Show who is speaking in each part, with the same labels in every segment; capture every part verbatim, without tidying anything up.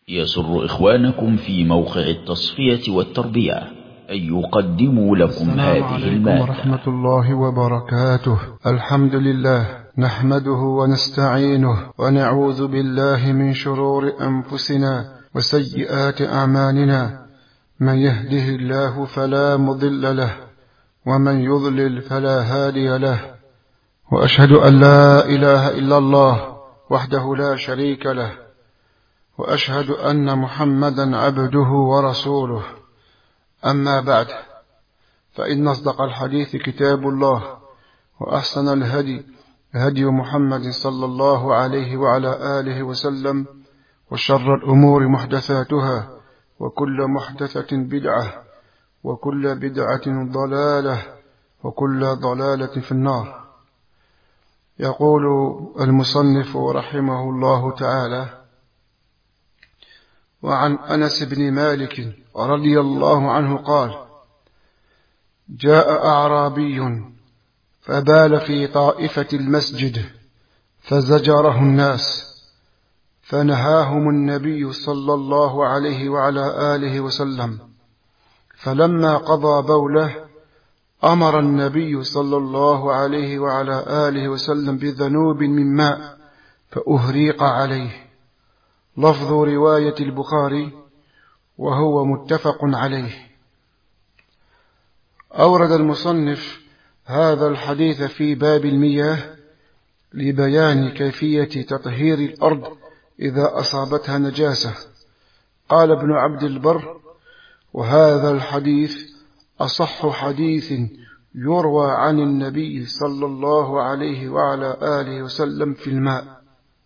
Speaker 1: يسر إخوانكم في موقع التصفية والتربية أن يقدموا لكم هذه المادة.
Speaker 2: ورحمة الله وبركاته. الحمد لله نحمده ونستعينه ونعوذ بالله من شرور أنفسنا وسيئات أعمالنا، من يهده الله فلا مضل له ومن يضلل فلا هادي له، وأشهد أن لا إله إلا الله وحده لا شريك له، وأشهد أن محمدا عبده ورسوله. أما بعد، فإن أصدق الحديث كتاب الله، وأحسن الهدي هدي محمد صلى الله عليه وعلى آله وسلم، وشر الأمور محدثاتها، وكل محدثة بدعة، وكل بدعة ضلالة، وكل ضلالة في النار. يقول المصنف رحمه الله تعالى: وعن أنس بن مالك رضي الله عنه قال: جاء أعرابي فبال في طائفة المسجد فزجره الناس، فنهاهم النبي صلى الله عليه وعلى آله وسلم، فلما قضى بوله أمر النبي صلى الله عليه وعلى آله وسلم بذنوب من ماء فأهريق عليه. لفظ رواية البخاري وهو متفق عليه. أورد المصنف هذا الحديث في باب المياه لبيان كيفية تطهير الأرض إذا أصابتها نجاسة. قال ابن عبد البر: وهذا الحديث أصح حديث يروى عن النبي صلى الله عليه وعلى آله وسلم في الماء.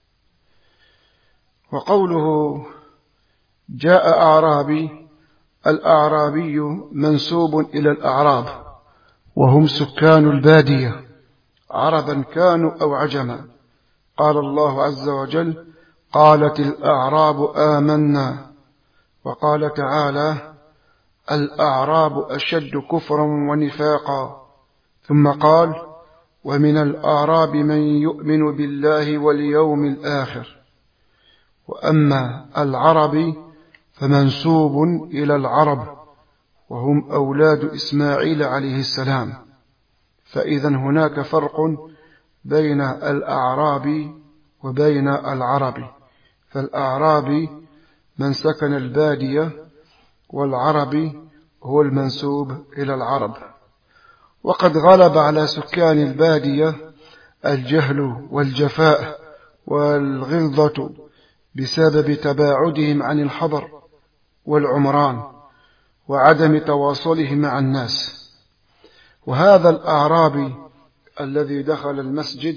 Speaker 2: وقوله جاء أعرابي، الأعرابي منسوب إلى الأعراب، وهم سكان البادية، عربا كانوا أو عجما. قال الله عز وجل: قالت الأعراب آمنا. وقال تعالى: الأعراب أشد كفرا ونفاقا. ثم قال: ومن الأعراب من يؤمن بالله واليوم الآخر. وأما العرب فمنسوب إلى العرب، وهم أولاد إسماعيل عليه السلام. فإذا هناك فرق بين الأعراب وبين العرب، فالأعراب من سكن البادية، والعرب هو المنسوب إلى العرب. وقد غلب على سكان البادية الجهل والجفاء والغلظة بسبب تباعدهم عن الحضر والعمران وعدم تواصلهم مع الناس. وهذا الأعرابي الذي دخل المسجد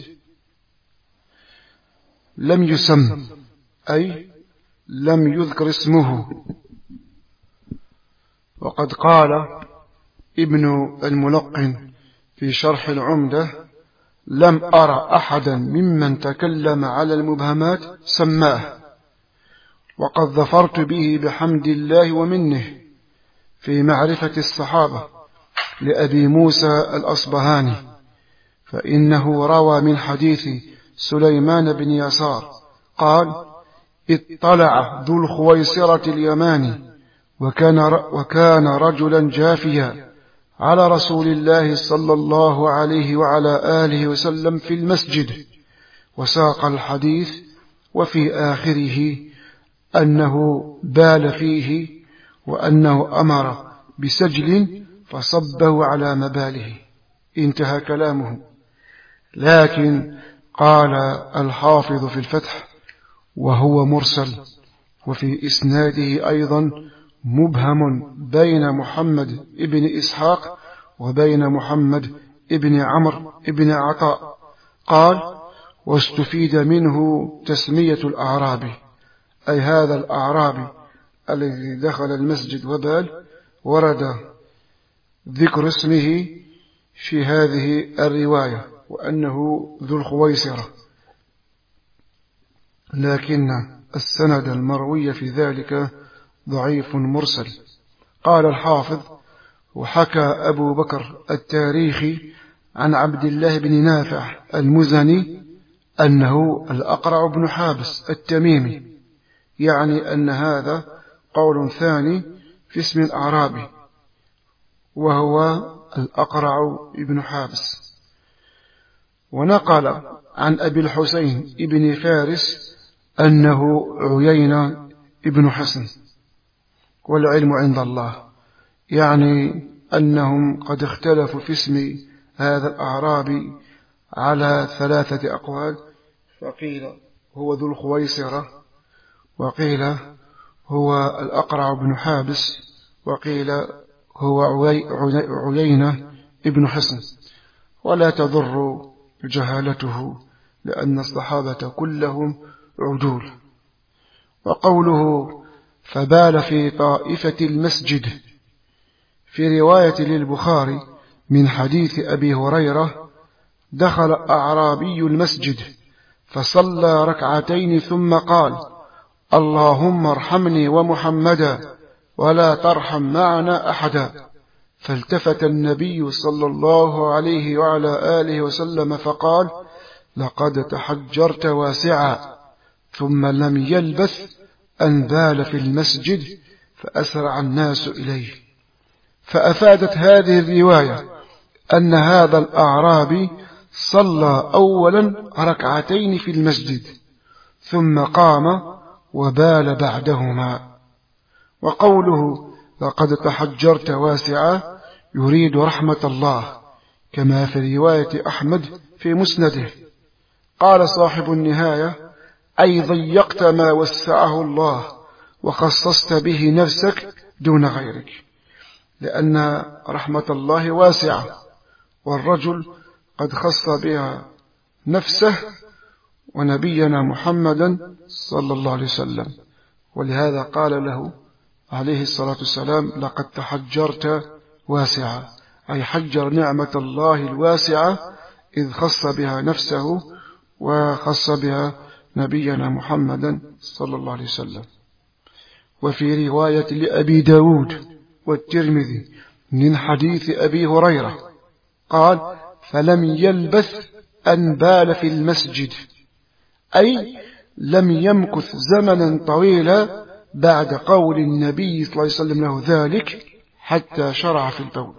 Speaker 2: لم يسم، أي لم يذكر اسمه. وقد قال ابن الملقن في شرح العمدة: لم أرى أحدا ممن تكلم على المبهمات سماه، وقد ظفرت به بحمد الله ومنه في معرفة الصحابة لأبي موسى الأصبهاني، فإنه روى من حديث سليمان بن يسار قال: اطلع ذو الخويصرة اليماني وكان, وكان رجلا جافيا على رسول الله صلى الله عليه وعلى آله وسلم في المسجد، وساق الحديث، وفي آخره أنه بال فيه، وأنه أمر بسجل فصبه على مباله. انتهى كلامه. لكن قال الحافظ في الفتح: وهو مرسل، وفي إسناده أيضا مبهم بين محمد ابن إسحاق وبين محمد ابن عمرو ابن عطاء. قال: واستفيد منه تسمية الأعرابي، أي هذا الأعرابي الذي دخل المسجد وبال، ورد ذكر اسمه في هذه الرواية، وأنه ذو الخويصرة، لكن السند المروي في ذلك ضعيف مرسل. قال الحافظ: وحكى أبو بكر التاريخي عن عبد الله بن نافع المزني أنه الأقرع بن حابس التميمي يعني أن هذا قول ثاني في اسم الأعرابي، وهو الأقرع ابن حابس. ونقل عن أبي الحسين ابن فارس أنه عيينة ابن حصن، والعلم عند الله، يعني أنهم قد اختلفوا في اسم هذا الأعرابي على ثلاثة أقوال، فقيل هو ذو الخويصرة، وقيل هو الأقرع بن حابس، وقيل هو عيينة ابن حصن. ولا تضر جهالته، لأن الصحابة كلهم عدول. وقوله فبال في طائفة المسجد في رواية للبخاري من حديث أبي هريرة: دخل أعرابي المسجد فصلى ركعتين ثم قال: اللهم ارحمني ومحمدا ولا ترحم معنا أحدا. فالتفت النبي صلى الله عليه وعلى آله وسلم فقال: لقد تحجرت واسعا. ثم لم يلبث أن بال في المسجد فأسرع الناس إليه. فأفادت هذه الرواية أن هذا الأعرابي صلى أولا ركعتين في المسجد ثم قام وبال بعدهما. وقوله لقد تحجرت واسعا يريد رحمة الله، كما في رواية أحمد في مسنده. قال صاحب النهاية: أي ضيقت ما وسعه الله وخصصت به نفسك دون غيرك، لأن رحمة الله واسعة، والرجل قد خص بها نفسه ونبينا محمدا صلى الله عليه وسلم. ولهذا قال له عليه الصلاة والسلام: لقد تحجرت واسعة، أي حجر نعمة الله الواسعة إذ خص بها نفسه وخص بها نبينا محمدا صلى الله عليه وسلم. وفي رواية لأبي داود والترمذي من حديث أبي هريرة قال: فلم يلبث أن بال في المسجد، أي لم يمكث زمنا طويلا بعد قول النبي صلى الله عليه وسلم له ذلك حتى شرع في البول.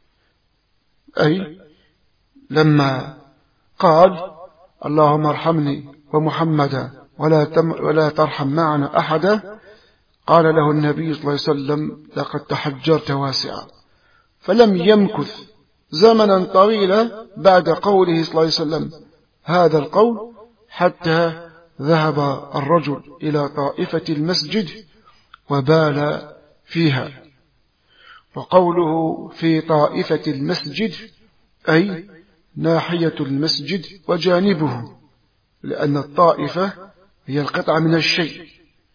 Speaker 2: أي لما قال: اللهم ارحمني ومحمدا ولا, تم ولا ترحم معنا أحدا، قال له النبي صلى الله عليه وسلم: لقد تحجرت واسعا. فلم يمكث زمنا طويلا بعد قوله صلى الله عليه وسلم هذا القول حتى ذهب الرجل إلى طائفة المسجد وبال فيها. وقوله في طائفة المسجد أي ناحية المسجد وجانبه، لأن الطائفة هي القطعة من الشيء.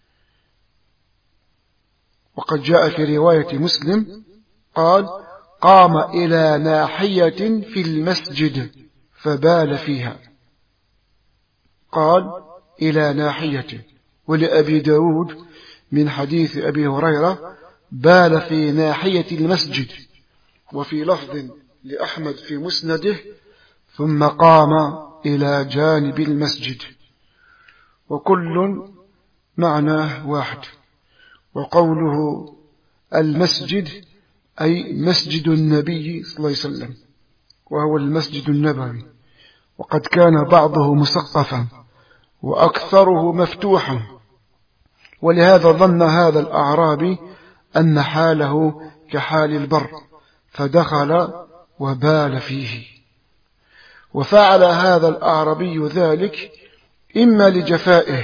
Speaker 2: وقد جاء في رواية مسلم قال: قام إلى ناحية في المسجد فبال فيها. قال إلى ناحية. ولأبي داود من حديث أبي هريرة: بال في ناحية المسجد. وفي لفظ لأحمد في مسنده: ثم قام إلى جانب المسجد. وكل معناه واحد. وقوله المسجد أي مسجد النبي صلى الله عليه وسلم، وهو المسجد النبوي، وقد كان بعضه مسقفا وأكثره مفتوحا، ولهذا ظن هذا الأعرابي أن حاله كحال البر فدخل وبال فيه. وفعل هذا الأعرابي ذلك إما لجفائه،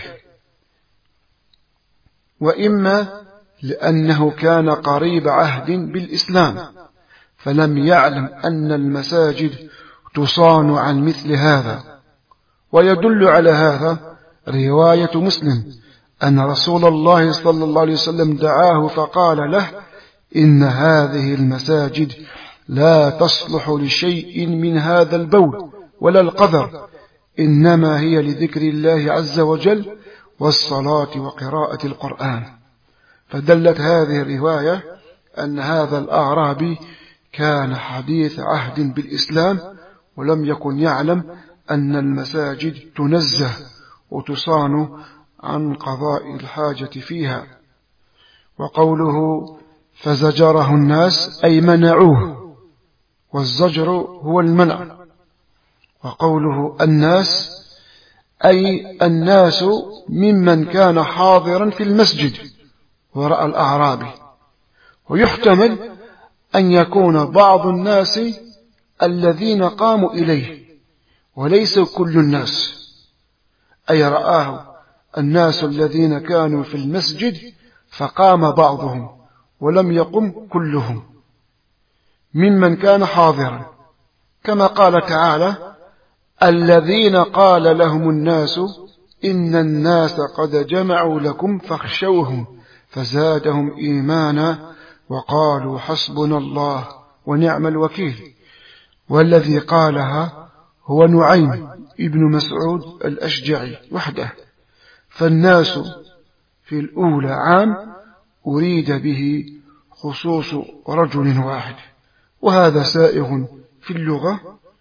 Speaker 2: وإما لأنه كان قريب عهد بالإسلام فلم يعلم أن المساجد تصان عن مثل هذا. ويدل على هذا رواية مسلم أن رسول الله صلى الله عليه وسلم دعاه فقال له: إن هذه المساجد لا تصلح لشيء من هذا البول ولا القذر، إنما هي لذكر الله عز وجل والصلاة وقراءة القرآن. فدلت هذه الرواية أن هذا الأعرابي كان حديث عهد بالإسلام ولم يكن يعلم أن المساجد تنزه وتصان عن قضاء الحاجة فيها. وقوله فزجره الناس أي منعوه، والزجر هو المنع. وقوله الناس أي الناس ممن كان حاضرا في المسجد ورأى الأعرابي. ويحتمل أن يكون بعض الناس الذين قاموا إليه وليس كل الناس، أي رآه الناس الذين كانوا في المسجد فقام بعضهم ولم يقم كلهم ممن كان حاضرا، كما قال تعالى الذين قال لهم الناس إن الناس قد جمعوا لكم فاخشوهم فزادهم إيمانا وقالوا حسبنا الله ونعم الوكيل. والذي قالها هو نعيم ابن مسعود الأشجعي وحده. فالناس في الأولى عام أريد به خصوص رجل واحد، وهذا سائغ في اللغة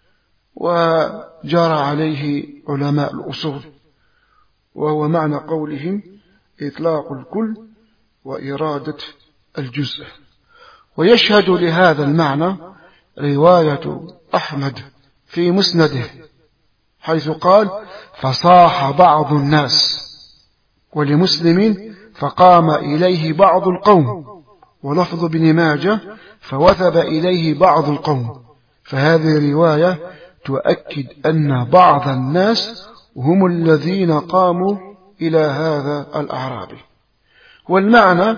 Speaker 2: وجرى عليه علماء الأصول، وهو معنى قولهم إطلاق الكل وإرادة الجزء. ويشهد لهذا المعنى رواية أحمد في مسنده حيث قال فصاح بعض الناس، ولمسلم فقام إليه بعض القوم، ولفظ ابن ماجه فوثب إليه بعض القوم. فهذه رواية تؤكد أن بعض الناس هم الذين قاموا إلى هذا الأعرابي. والمعنى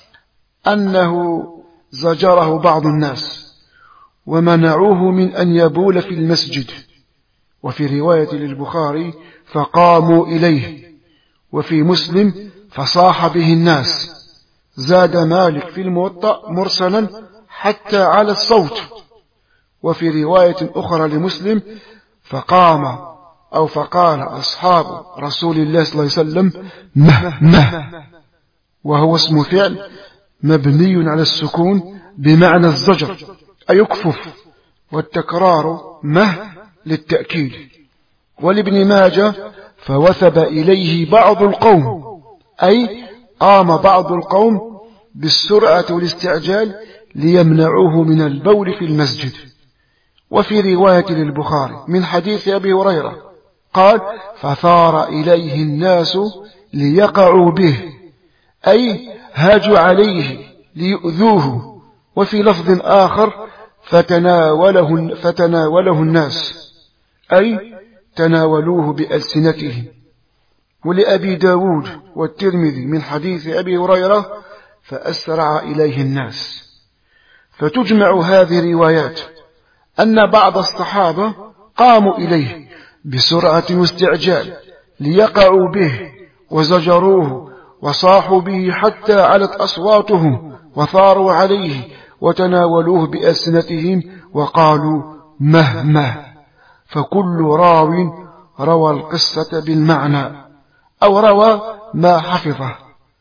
Speaker 2: أنه زجره بعض الناس ومنعوه من أن يبول في المسجد. وفي رواية للبخاري فقاموا إليه، وفي مسلم فصاح به الناس. زاد مالك في الموطأ مرسلا حتى على الصوت. وفي رواية أخرى لمسلم فقام أو فقال أصحاب رسول الله صلى الله عليه وسلم مه مه، وهو اسم فعل مبني على السكون بمعنى الزجر أي يكفف، والتكرار مه للتأكيد. ولابن ماجه فوثب إليه بعض القوم، أي قام بعض القوم بالسرعة والاستعجال ليمنعوه من البول في المسجد. وفي رواية للبخاري من حديث أبي هريرة قال فثار إليه الناس ليقعوا به، أي هاجوا عليه ليؤذوه. وفي لفظ آخر فتناوله, فتناوله الناس، أي تناولوه بألسنتهم. ولأبي داود والترمذي من حديث أبي هريرة فأسرع إليه الناس. فتجمع هذه روايات أن بعض الصحابة قاموا إليه بسرعة واستعجال ليقعوا به وزجروه وصاحوا به حتى علت أصواتهم وثاروا عليه وتناولوه بألسنتهم وقالوا مه مه. فكل راو روى القصة بالمعنى أو روى ما حفظه.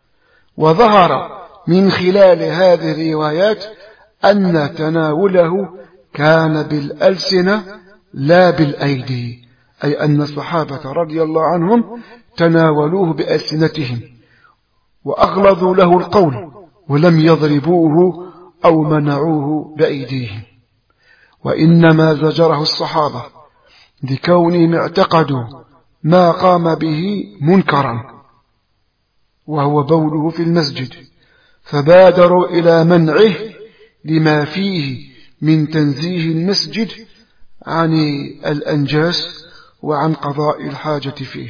Speaker 2: وظهر من خلال هذه الروايات أن تناوله كان بالألسنة لا بالأيدي، أي أن الصحابة رضي الله عنهم تناولوه بألسنتهم وأغلظوا له القول ولم يضربوه أو منعوه بأيديهم. وإنما زجره الصحابة لكونهم اعتقدوا ما قام به منكرا وهو بوله في المسجد، فبادروا إلى منعه لما فيه من تنزيه المسجد عن الأنجاس وعن قضاء الحاجة فيه.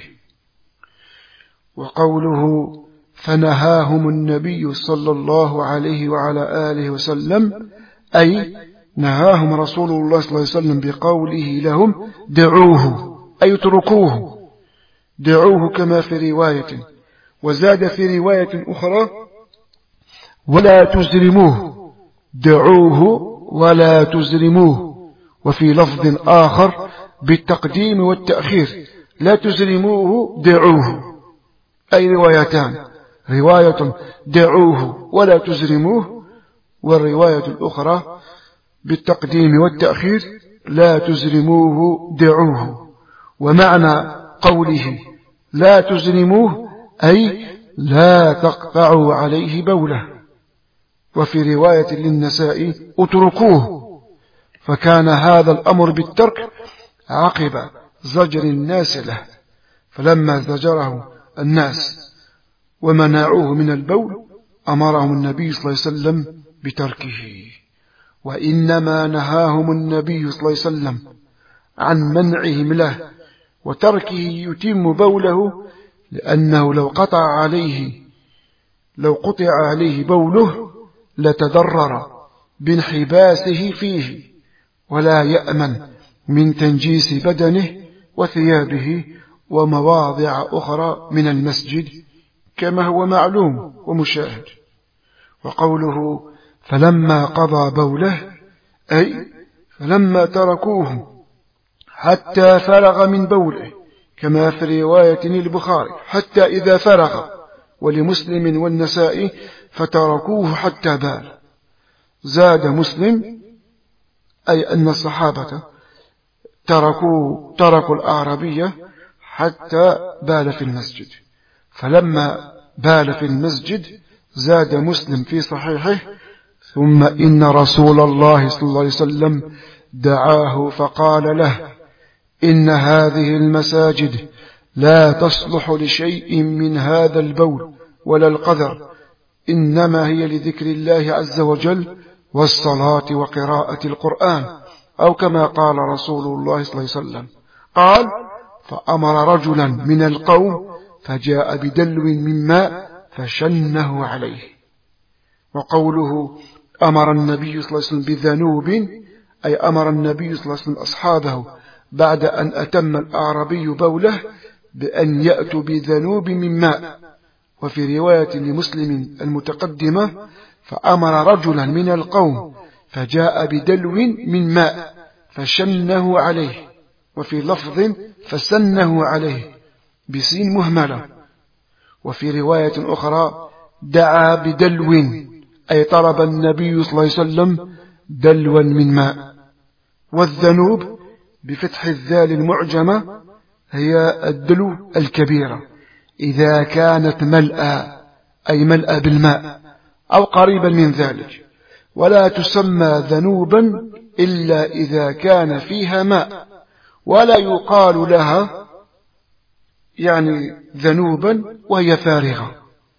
Speaker 2: وقوله فنهاهم النبي صلى الله عليه وعلى آله وسلم، أي نهاهم رسول الله صلى الله عليه وسلم بقوله لهم دعوه، أي اتركوه، دعوه كما في رواية. وزاد في رواية أخرى ولا تزرموه، دعوه ولا تزرموه. وفي لفظ آخر بالتقديم والتأخير لا تزرموه دعوه، أي روايتان، رواية دعوه ولا تزرموه، والرواية الأخرى بالتقديم والتأخير لا تزرموه دعوه. ومعنى قوله لا تزرموه أي لا تقطعوا عليه بوله. وفي رواية للنساء اتركوه، فكان هذا الأمر بالترك عقب زجر الناس له، فلما زجره الناس ومنعوه من البول أمرهم النبي صلى الله عليه وسلم بتركه. وإنما نهاهم النبي صلى الله عليه وسلم عن منعهم له وتركه يتم بوله، لأنه لو قطع عليه لو قطع عليه بوله لتضرر بانحباسه فيه، ولا يأمن من تنجيس بدنه وثيابه ومواضع أخرى من المسجد كما هو معلوم ومشاهد. وقوله فلما قضى بوله أي فلما تركوه حتى فرغ من بوله، كما في رواية البخاري حتى إذا فرغ، ولمسلم والنسائي فتركوه حتى بال. زاد مسلم أي أن الصحابة تركوا تركوا الأعرابية حتى بال في المسجد. فلما بال في المسجد زاد مسلم في صحيحه ثم إن رسول الله صلى الله عليه وسلم دعاه فقال له إن هذه المساجد لا تصلح لشيء من هذا البول ولا القذر، إنما هي لذكر الله عز وجل والصلاة وقراءة القرآن، أو كما قال رسول الله صلى الله عليه وسلم. قال فأمر رجلا من القوم فجاء بدلو من ماء فشنه عليه. وقوله أمر النبي صلى الله عليه وسلم بذنوب أي أمر النبي صلى الله عليه وسلم أصحابه بعد أن أتم الأعرابي بوله بأن يأتوا بذنوب من ماء. وفي رواية لمسلم المتقدمة فأمر رجلا من القوم فجاء بدلو من ماء فشنه عليه، وفي لفظ فسنه عليه بسين مهملة. وفي رواية أخرى دعا بدلو أي طلب النبي صلى الله عليه وسلم دلوا من ماء. والذنوب بفتح الذال المعجمة هي الدلو الكبيرة إذا كانت ملأى أي ملأى بالماء أو قريبا من ذلك، ولا تسمى ذنوبا إلا إذا كان فيها ماء، ولا يقال لها يعني ذنوبا وهي فارغة.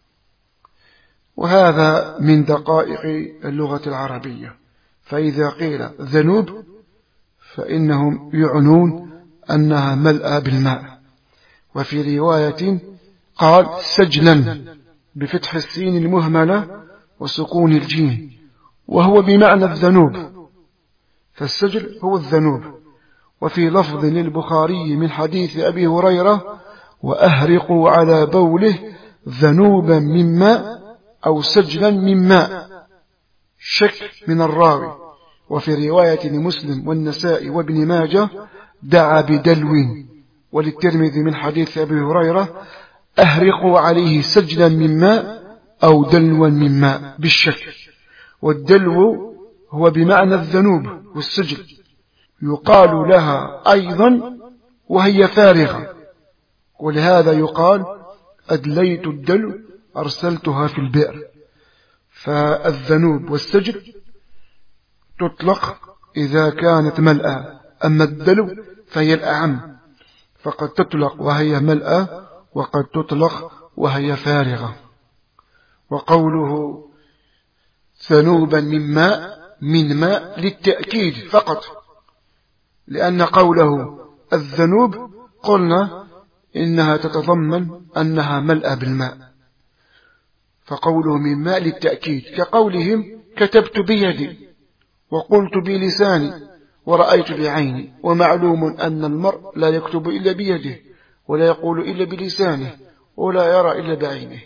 Speaker 2: وهذا من دقائق اللغة العربية، فإذا قيل ذنوب فإنهم يعنون أنها ملأى بالماء. وفي رواية قال سجلا بفتح السين المهملة وسكون الجيم، وهو بمعنى الذنوب، فالسجل هو الذنوب. وفي لفظ للبخاري من حديث أبي هريرة وأهرقوا على بوله ذنوبا من ماء أو سجلا من ماء، شك من الراوي. وفي رواية لمسلم والنسائي وابن ماجه دعا بدلو، وللترمذي من حديث أبي هريرة أهرقوا عليه سجلا من ماء أو دلوا من ماء بالشك. والدلو هو بمعنى الذنوب والسجل، يقال لها أيضا وهي فارغة، ولهذا يقال أدليت الدلو أرسلتها في البئر. فالذنوب والسجل تطلق إذا كانت ملأى، أما الدلو فهي الأعم، فقد تطلق وهي ملأى وقد تطلق وهي فارغة. وقوله ذنوبا من ماء من ماء للتأكيد فقط، لأن قوله الذنوب قلنا إنها تتضمن أنها ملأى بالماء، فقوله من ماء للتأكيد كقولهم كتبت بيدي وقلت بلساني ورأيت بعيني. ومعلوم أن المرء لا يكتب إلا بيده ولا يقول إلا بلسانه ولا يرى إلا بعينه،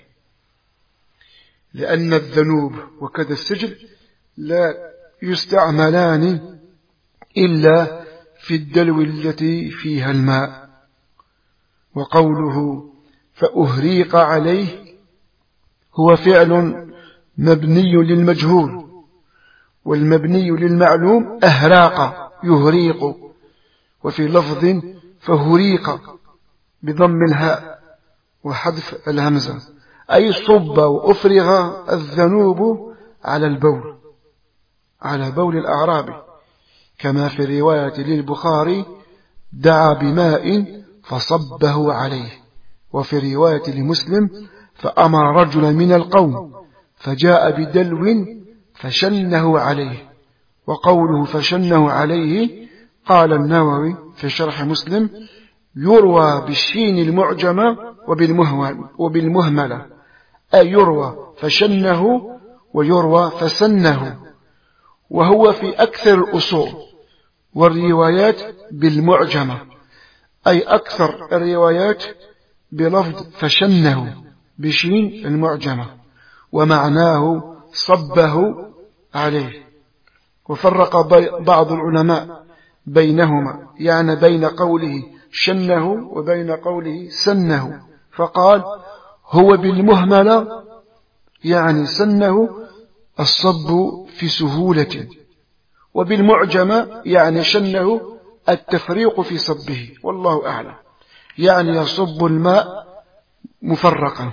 Speaker 2: لأن الذنوب وكذا السجل لا يستعملان إلا في الدلو التي فيها الماء. وقوله فأهريق عليه هو فعل مبني للمجهول، والمبني للمعلوم أهراق يهريق. وفي لفظ فهريق بضم الهاء، وحذف الهمزة، أي صب وأفرغ الذنوب على البول، على بول الأعرابي، كما في رواية للبخاري دعا بماء فصبه عليه، وفي رواية لمسلم فأمر رجلا من القوم فجاء بدلو فشنه عليه. وقوله فشنه عليه قال النووي في شرح مسلم يروى بالشين المعجمة وبالمهملة، أي يروى فشنه ويروى فسنه، وهو في أكثر الأصول والروايات بالمعجمة، أي أكثر الروايات بلفظ فشنه بشين المعجمة، ومعناه صبه عليه. وفرق بعض العلماء بينهما، يعني بين قوله شنه وبين قوله سنه، فقال هو بالمهملة يعني سنه الصب في سهولة، وبالمعجمة يعني شنه التفريق في صبه، والله أعلم، يعني يصب الماء مفرقا.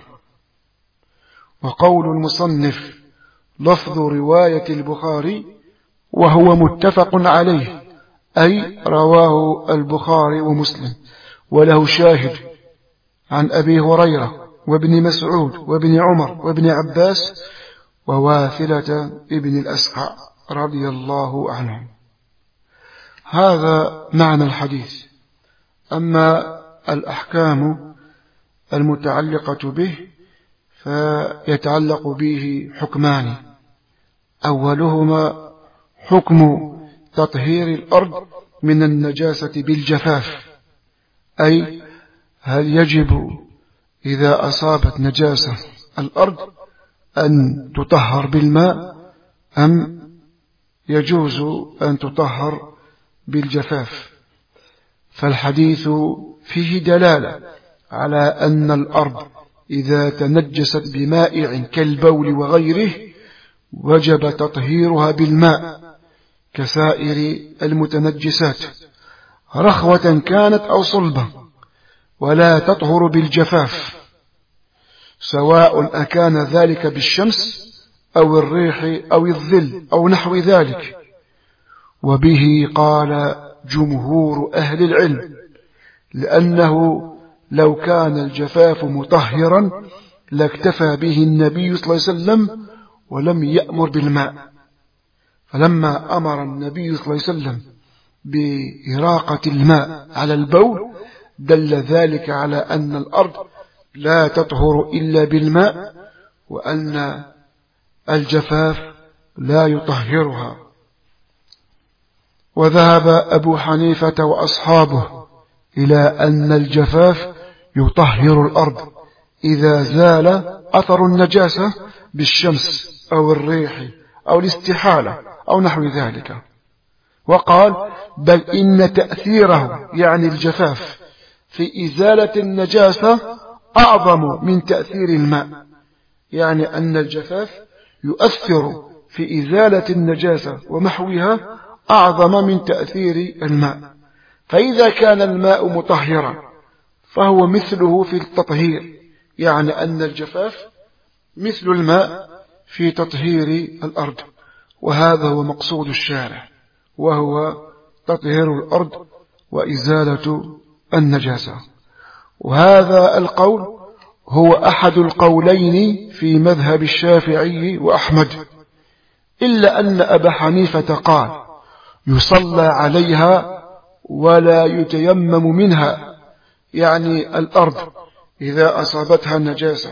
Speaker 2: وقول المصنف لفظ رواية البخاري وهو متفق عليه، أي رواه البخاري ومسلم، وله شاهد عن أبي هريرة وابن مسعود وابن عمر وابن عباس وواثلة ابن الأسقع رضي الله عنهم. هذا معنى الحديث. أما الأحكام المتعلقة به فيتعلق به حكمان، أولهما حكم تطهير الأرض من النجاسة بالجفاف، أي هل يجب إذا أصابت نجاسة الأرض أن تطهر بالماء أم يجوز أن تطهر بالجفاف؟ فالحديث فيه دلالة على أن الأرض إذا تنجست بمائع كالبول وغيره وجب تطهيرها بالماء كسائر المتنجسات، رخوة كانت أو صلبة، ولا تطهر بالجفاف، سواء أكان ذلك بالشمس أو الريح أو الظل أو نحو ذلك. وبه قال جمهور أهل العلم، لأنه لو كان الجفاف مطهرا لاكتفى به النبي صلى الله عليه وسلم ولم يأمر بالماء، فلما أمر النبي صلى الله عليه وسلم بإراقة الماء على البول دل ذلك على أن الأرض لا تطهر إلا بالماء، وأن الجفاف لا يطهرها. وذهب أبو حنيفة وأصحابه إلى أن الجفاف يطهر الأرض إذا زال أثر النجاسة بالشمس أو الريح أو الاستحالة أو نحو ذلك. وقال بل إن تأثيره يعني الجفاف في إزالة النجاسة أعظم من تأثير الماء، يعني أن الجفاف يؤثر في إزالة النجاسة ومحوها أعظم من تأثير الماء. فإذا كان الماء مطهرا فهو مثله في التطهير، يعني أن الجفاف مثل الماء في تطهير الأرض، وهذا هو مقصود الشارع، وهو تطهير الأرض وإزالة النجاسة. وهذا القول هو أحد القولين في مذهب الشافعي وأحمد، إلا أن أبا حنيفة قال يصلى عليها ولا يتيمم منها، يعني الأرض إذا أصابتها النجاسة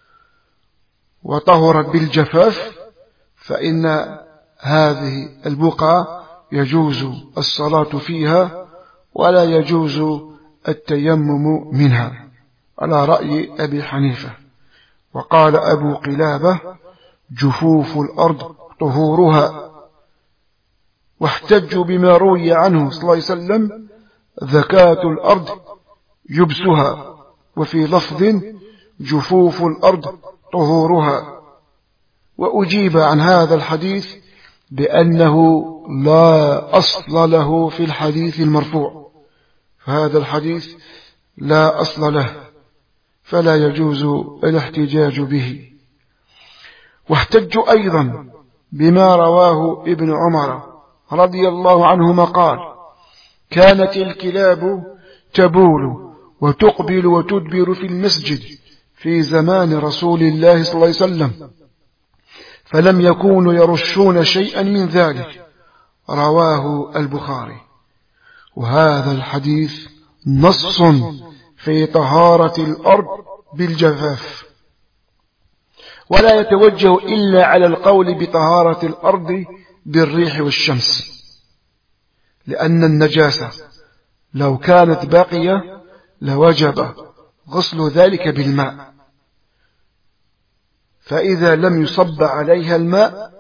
Speaker 2: وطهرت بالجفاف فإن هذه البقعة يجوز الصلاة فيها ولا يجوز التيمم منها، على رأي أبي حنيفة. وقال أبو قلابة جفوف الأرض طهورها، واحتجوا بما روي عنه صلى الله عليه وسلم زكاة الأرض يبسها، وفي لفظ جفوف الأرض طهورها. وأجيب عن هذا الحديث بأنه لا أصل له في الحديث المرفوع، فهذا الحديث لا أصل له فلا يجوز الاحتجاج به. واحتجوا أيضا بما رواه ابن عمر رضي الله عنهما قال: كانت الكلاب تبول وتقبل وتدبر في المسجد في زمان رسول الله صلى الله عليه وسلم، فلم يكونوا يرشون شيئا من ذلك. رواه البخاري. وهذا الحديث نص في طهارة الأرض بالجفاف، ولا يتوجه إلا على القول بطهارة الأرض بالريح والشمس، لأن النجاسة لو كانت باقية لوجب غسل ذلك بالماء، فإذا لم يصب عليها الماء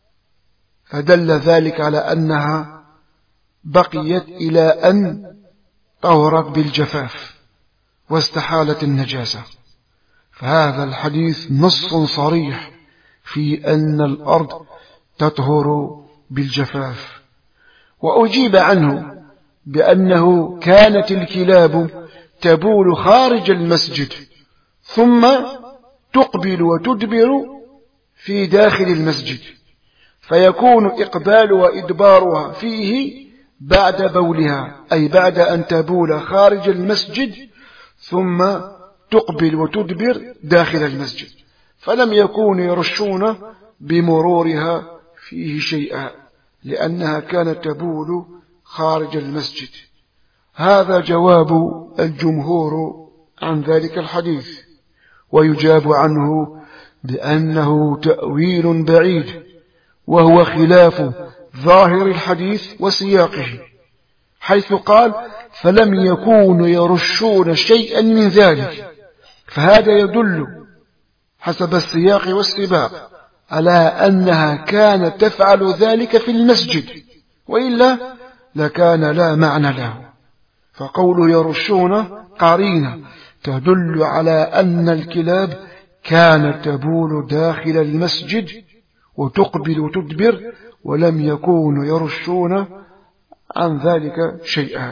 Speaker 2: فدل ذلك على أنها بقيت إلى أن طهرت بالجفاف واستحالت النجاسة. فهذا الحديث نص صريح في أن الأرض تطهر بالجفاف. وأجيب عنه بأنه كانت الكلاب تبول خارج المسجد ثم تقبل وتدبر في داخل المسجد، فيكون إقبال وإدبارها فيه بعد بولها، أي بعد أن تبول خارج المسجد ثم تقبل وتدبر داخل المسجد، فلم يكونوا يرشون بمرورها فيه شيئا، لأنها كانت تبول خارج المسجد. هذا جواب الجمهور عن ذلك الحديث. ويجاب عنه بأنه تأويل بعيد، وهو خلاف ظاهر الحديث وسياقه، حيث قال: فلم يكونوا يرشون شيئا من ذلك، فهذا يدل حسب السياق والسباق على أنها كانت تفعل ذلك في المسجد، وإلا لكان لا معنى له. فقوله يرشون قرينة تدل على أن الكلاب كانت تبول داخل المسجد وتقبل وتدبر، ولم يكونوا يرشون عن ذلك شيئا.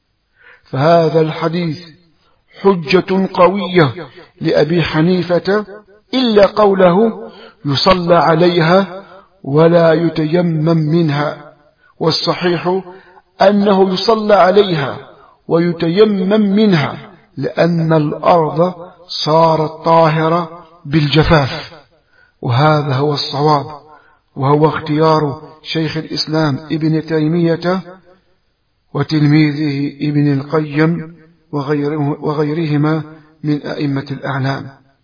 Speaker 2: فهذا الحديث حجة قوية لأبي حنيفة، إلا قوله يصلى عليها ولا يتيمم منها، والصحيح أنه يصلى عليها ويتيمم منها، لأن الأرض صارت طاهرة بالجفاف. وهذا هو الصواب، وهو اختيار شيخ الإسلام ابن تيمية وتلميذه ابن القيم وغيره وغيرهما من أئمة الأعلام.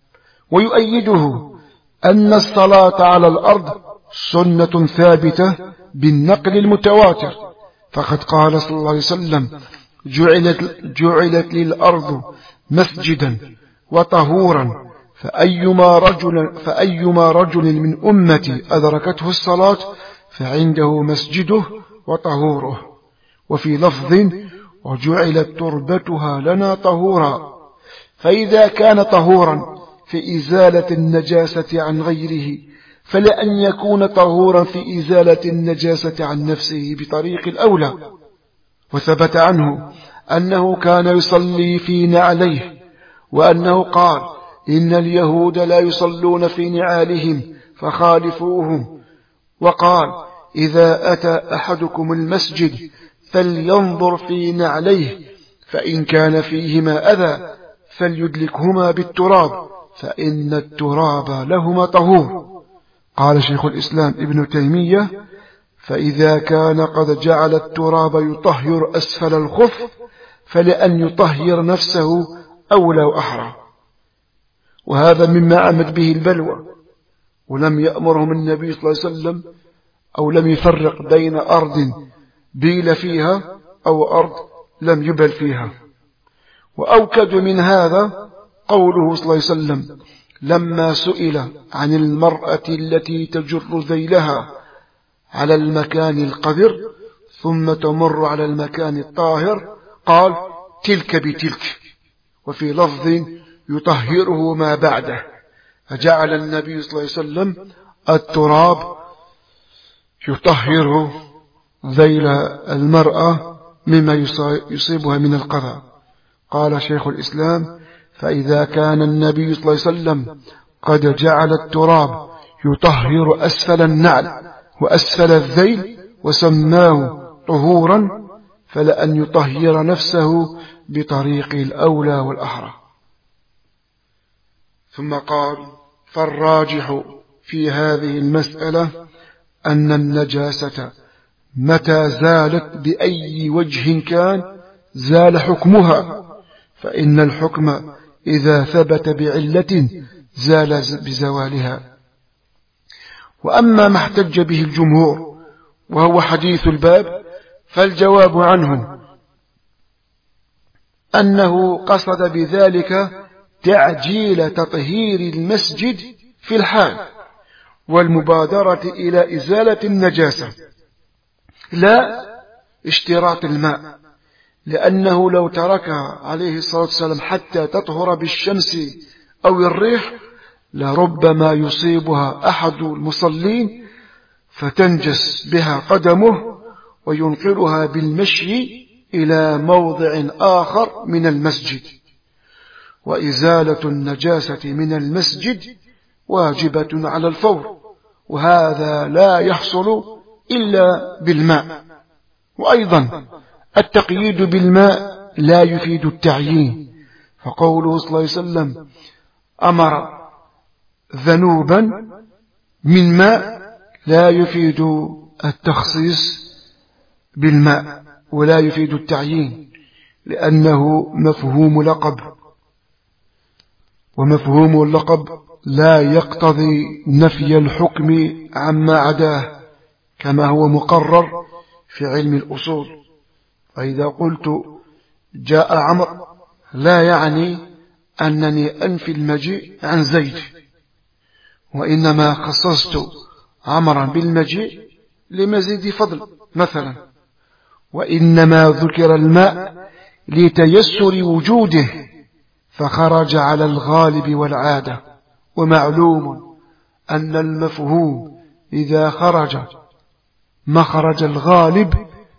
Speaker 2: ويؤيده أن الصلاة على الأرض سنة ثابتة بالنقل المتواتر، فقد قال صلى الله عليه وسلم: جعلت, جعلت للأرض مسجدا وطهورا، فأيما رجل, فأيما رجل من أمتي أدركته الصلاة فعنده مسجده وطهوره. وفي لفظ: وجعلت تربتها لنا طهورا. فإذا كان طهورا في إزالة النجاسة عن غيره، فلأن يكون طهورا في إزالة النجاسة عن نفسه بطريق الأولى. وثبت عنه أنه كان يصلي في نعليه، وأنه قال: إن اليهود لا يصلون في نعالهم فخالفوهم. وقال: إذا أتى أحدكم المسجد فلينظر في نعليه، فإن كان فيهما أذى فليدلكهما بالتراب، فإن التراب لهما طهور. قال شيخ الإسلام ابن تيمية: فإذا كان قد جعل التراب يطهر أسفل الخف، فلأن يطهر نفسه أولى وأحرى. وهذا مما عمت به البلوى، ولم يأمرهم النبي صلى الله عليه وسلم، أو لم يفرق بين أرض بيل فيها أو أرض لم يبل فيها. وأوكد من هذا قوله صلى الله عليه وسلم لما سئل عن المرأة التي تجر ذيلها على المكان القذر ثم تمر على المكان الطاهر، قال: تلك بتلك. وفي لفظ: يطهره ما بعده. فجعل النبي صلى الله عليه وسلم التراب يطهر ذيل المرأة مما يصيبها من القذى. قال شيخ الإسلام: فإذا كان النبي صلى الله عليه وسلم قد جعل التراب يطهر أسفل النعل وأسفل الذيل وسماه طهورا، فلأن يطهر نفسه بطريق الأولى والأحرى. ثم قال: فالراجح في هذه المسألة أن النجاسة متى زالت بأي وجه كان زال حكمها، فإن الحكم إذا ثبت بعلة زال بزوالها. وأما ما احتج به الجمهور وهو حديث الباب فالجواب عنه أنه قصد بذلك تعجيل تطهير المسجد في الحال والمبادرة إلى إزالة النجاسة، لا اشتراط الماء، لأنه لو تركها عليه الصلاة والسلام حتى تطهر بالشمس أو الريح لربما يصيبها أحد المصلين فتنجس بها قدمه وينقلها بالمشي إلى موضع آخر من المسجد، وإزالة النجاسة من المسجد واجبة على الفور، وهذا لا يحصل إلا بالماء. وأيضا التقييد بالماء لا يفيد التعيين، فقوله صلى الله عليه وسلم أمر ذنوبا من ماء لا يفيد التخصيص بالماء ولا يفيد التعيين، لأنه مفهوم لقب، ومفهوم اللقب لا يقتضي نفي الحكم عما عداه كما هو مقرر في علم الأصول. فإذا قلت جاء عمرو لا يعني أنني أنفي المجيء عن زيد، وإنما خصصت عمرا بالمجيء لمزيد فضل مثلا، وإنما ذكر الماء لتيسر وجوده فخرج على الغالب والعادة. ومعلوم أن المفهوم إذا خرج مخرج الغالب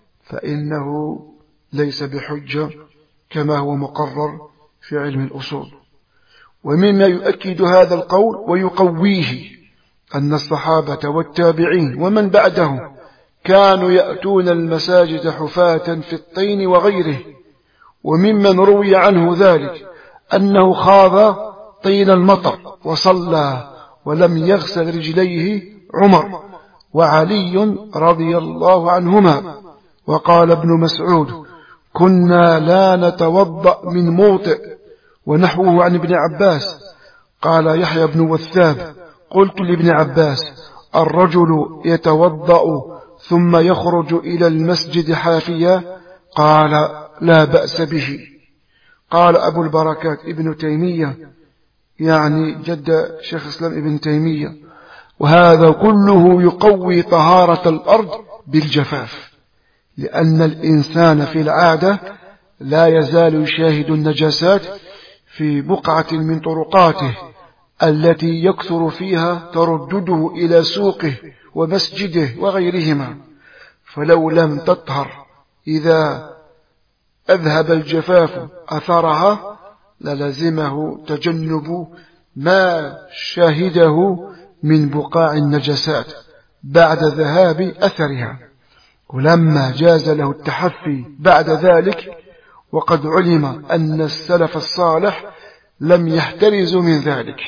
Speaker 2: فإنه ليس بحجة كما هو مقرر في علم الأصول. ومما يؤكد هذا القول ويقويه أن الصحابة والتابعين ومن بعدهم كانوا يأتون المساجد حفاة في الطين وغيره، وممن روي عنه ذلك أنه خاض طين المطر وصلى ولم يغسل رجليه عمر وعلي رضي الله عنهما. وقال ابن مسعود كنا لا نتوضأ من موطئ، ونحوه عن ابن عباس. قال يحيى بن وثاب قلت لابن عباس الرجل يتوضأ ثم يخرج إلى المسجد حافيا؟ قال لا بأس به. قال أبو البركات ابن تيمية يعني جد شيخ الإسلام ابن تيمية: وهذا كله يقوي طهارة الأرض بالجفاف، لأن الإنسان في العادة لا يزال يشاهد النجاسات في بقعة من طرقاته التي يكثر فيها تردده إلى سوقه ومسجده وغيرهما، فلو لم تطهر إذا أذهب الجفاف أثرها للزمه تجنب ما شاهده من بقاع النجاسات بعد ذهاب أثرها. ولما جاز له التحفي بعد ذلك وقد علم أن السلف الصالح لم يحترزوا من ذلك.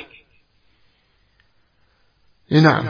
Speaker 2: نعم،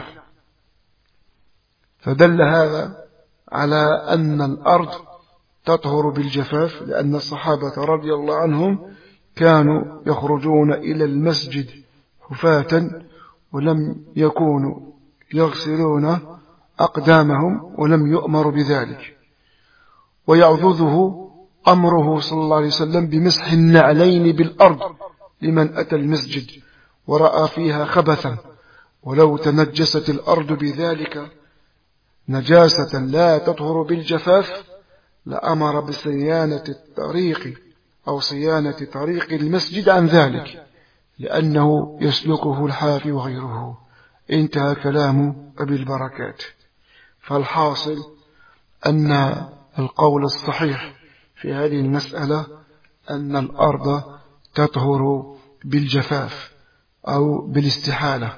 Speaker 2: فدل هذا على أن الأرض تطهر بالجفاف، لأن الصحابة رضي الله عنهم كانوا يخرجون إلى المسجد حفاة ولم يكونوا يغسلون أقدامهم ولم يؤمروا بذلك. ويعضده أمره صلى الله عليه وسلم بمسح النعلين بالأرض لمن أتى المسجد ورأى فيها خبثا، ولو تنجست الأرض بذلك نجاسة لا تطهر بالجفاف لأمر بصيانة الطريق أو صيانة طريق المسجد عن ذلك، لأنه يسلكه الحافي وغيره. انتهى كلام أبي البركات. فالحاصل أن القول الصحيح في هذه المسألة أن الأرض تطهر بالجفاف أو بالاستحالة.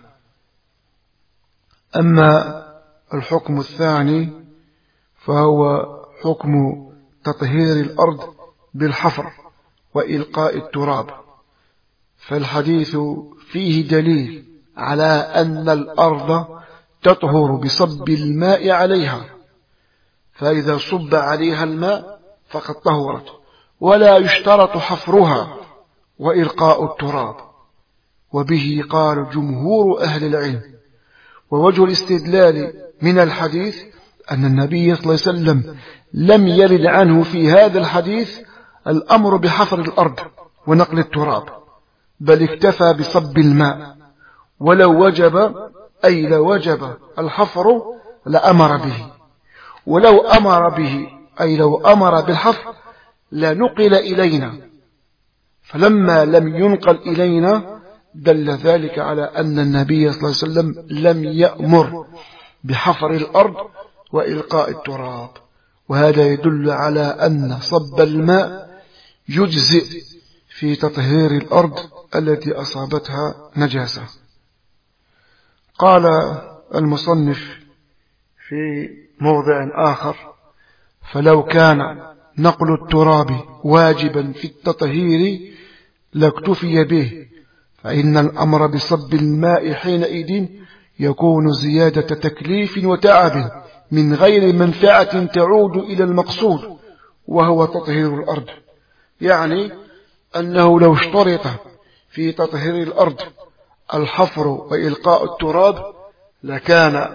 Speaker 2: أما الحكم الثاني فهو حكم تطهير الأرض بالحفر وإلقاء التراب، فالحديث فيه دليل على أن الأرض تطهر بصب الماء عليها، فإذا صب عليها الماء فقد طهرت، ولا يشترط حفرها وإلقاء التراب. وبه قال جمهور أهل العلم. ووجه الاستدلال من الحديث أن النبي صلى الله عليه وسلم لم يرد عنه في هذا الحديث الأمر بحفر الأرض ونقل التراب، بل اكتفى بصب الماء، ولو وجب أي لو وجب الحفر لأمر به، ولو أمر به أي لو أمر بالحفر لنقل إلينا، فلما لم ينقل إلينا دل ذلك على أن النبي صلى الله عليه وسلم لم يأمر بحفر الأرض وإلقاء التراب. وهذا يدل على أن صب الماء يجزئ في تطهير الأرض التي أصابتها نجاسة. قال المصنف في موضع آخر: فلو كان نقل التراب واجبا في التطهير لاكتفي به، فإن الأمر بصب الماء حينئذ يكون زيادة تكليف وتعب من غير منفعة تعود إلى المقصود وهو تطهير الأرض. يعني أنه لو اشترط في تطهير الأرض الحفر وإلقاء التراب لكان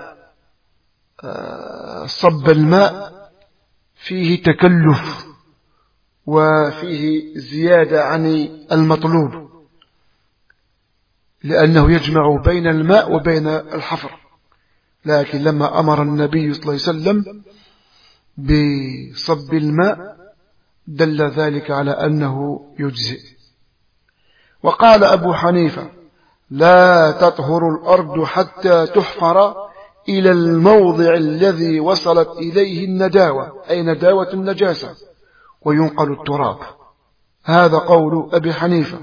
Speaker 2: صب الماء فيه تكلف وفيه زيادة عن المطلوب، لأنه يجمع بين الماء وبين الحفر. لكن لما أمر النبي صلى الله عليه وسلم بصب الماء دل ذلك على أنه يجزئ. وقال أبو حنيفة: لا تطهر الأرض حتى تحفر إلى الموضع الذي وصلت إليه النداوة، أي نداوة النجاسة، وينقل التراب. هذا قول أبي حنيفة.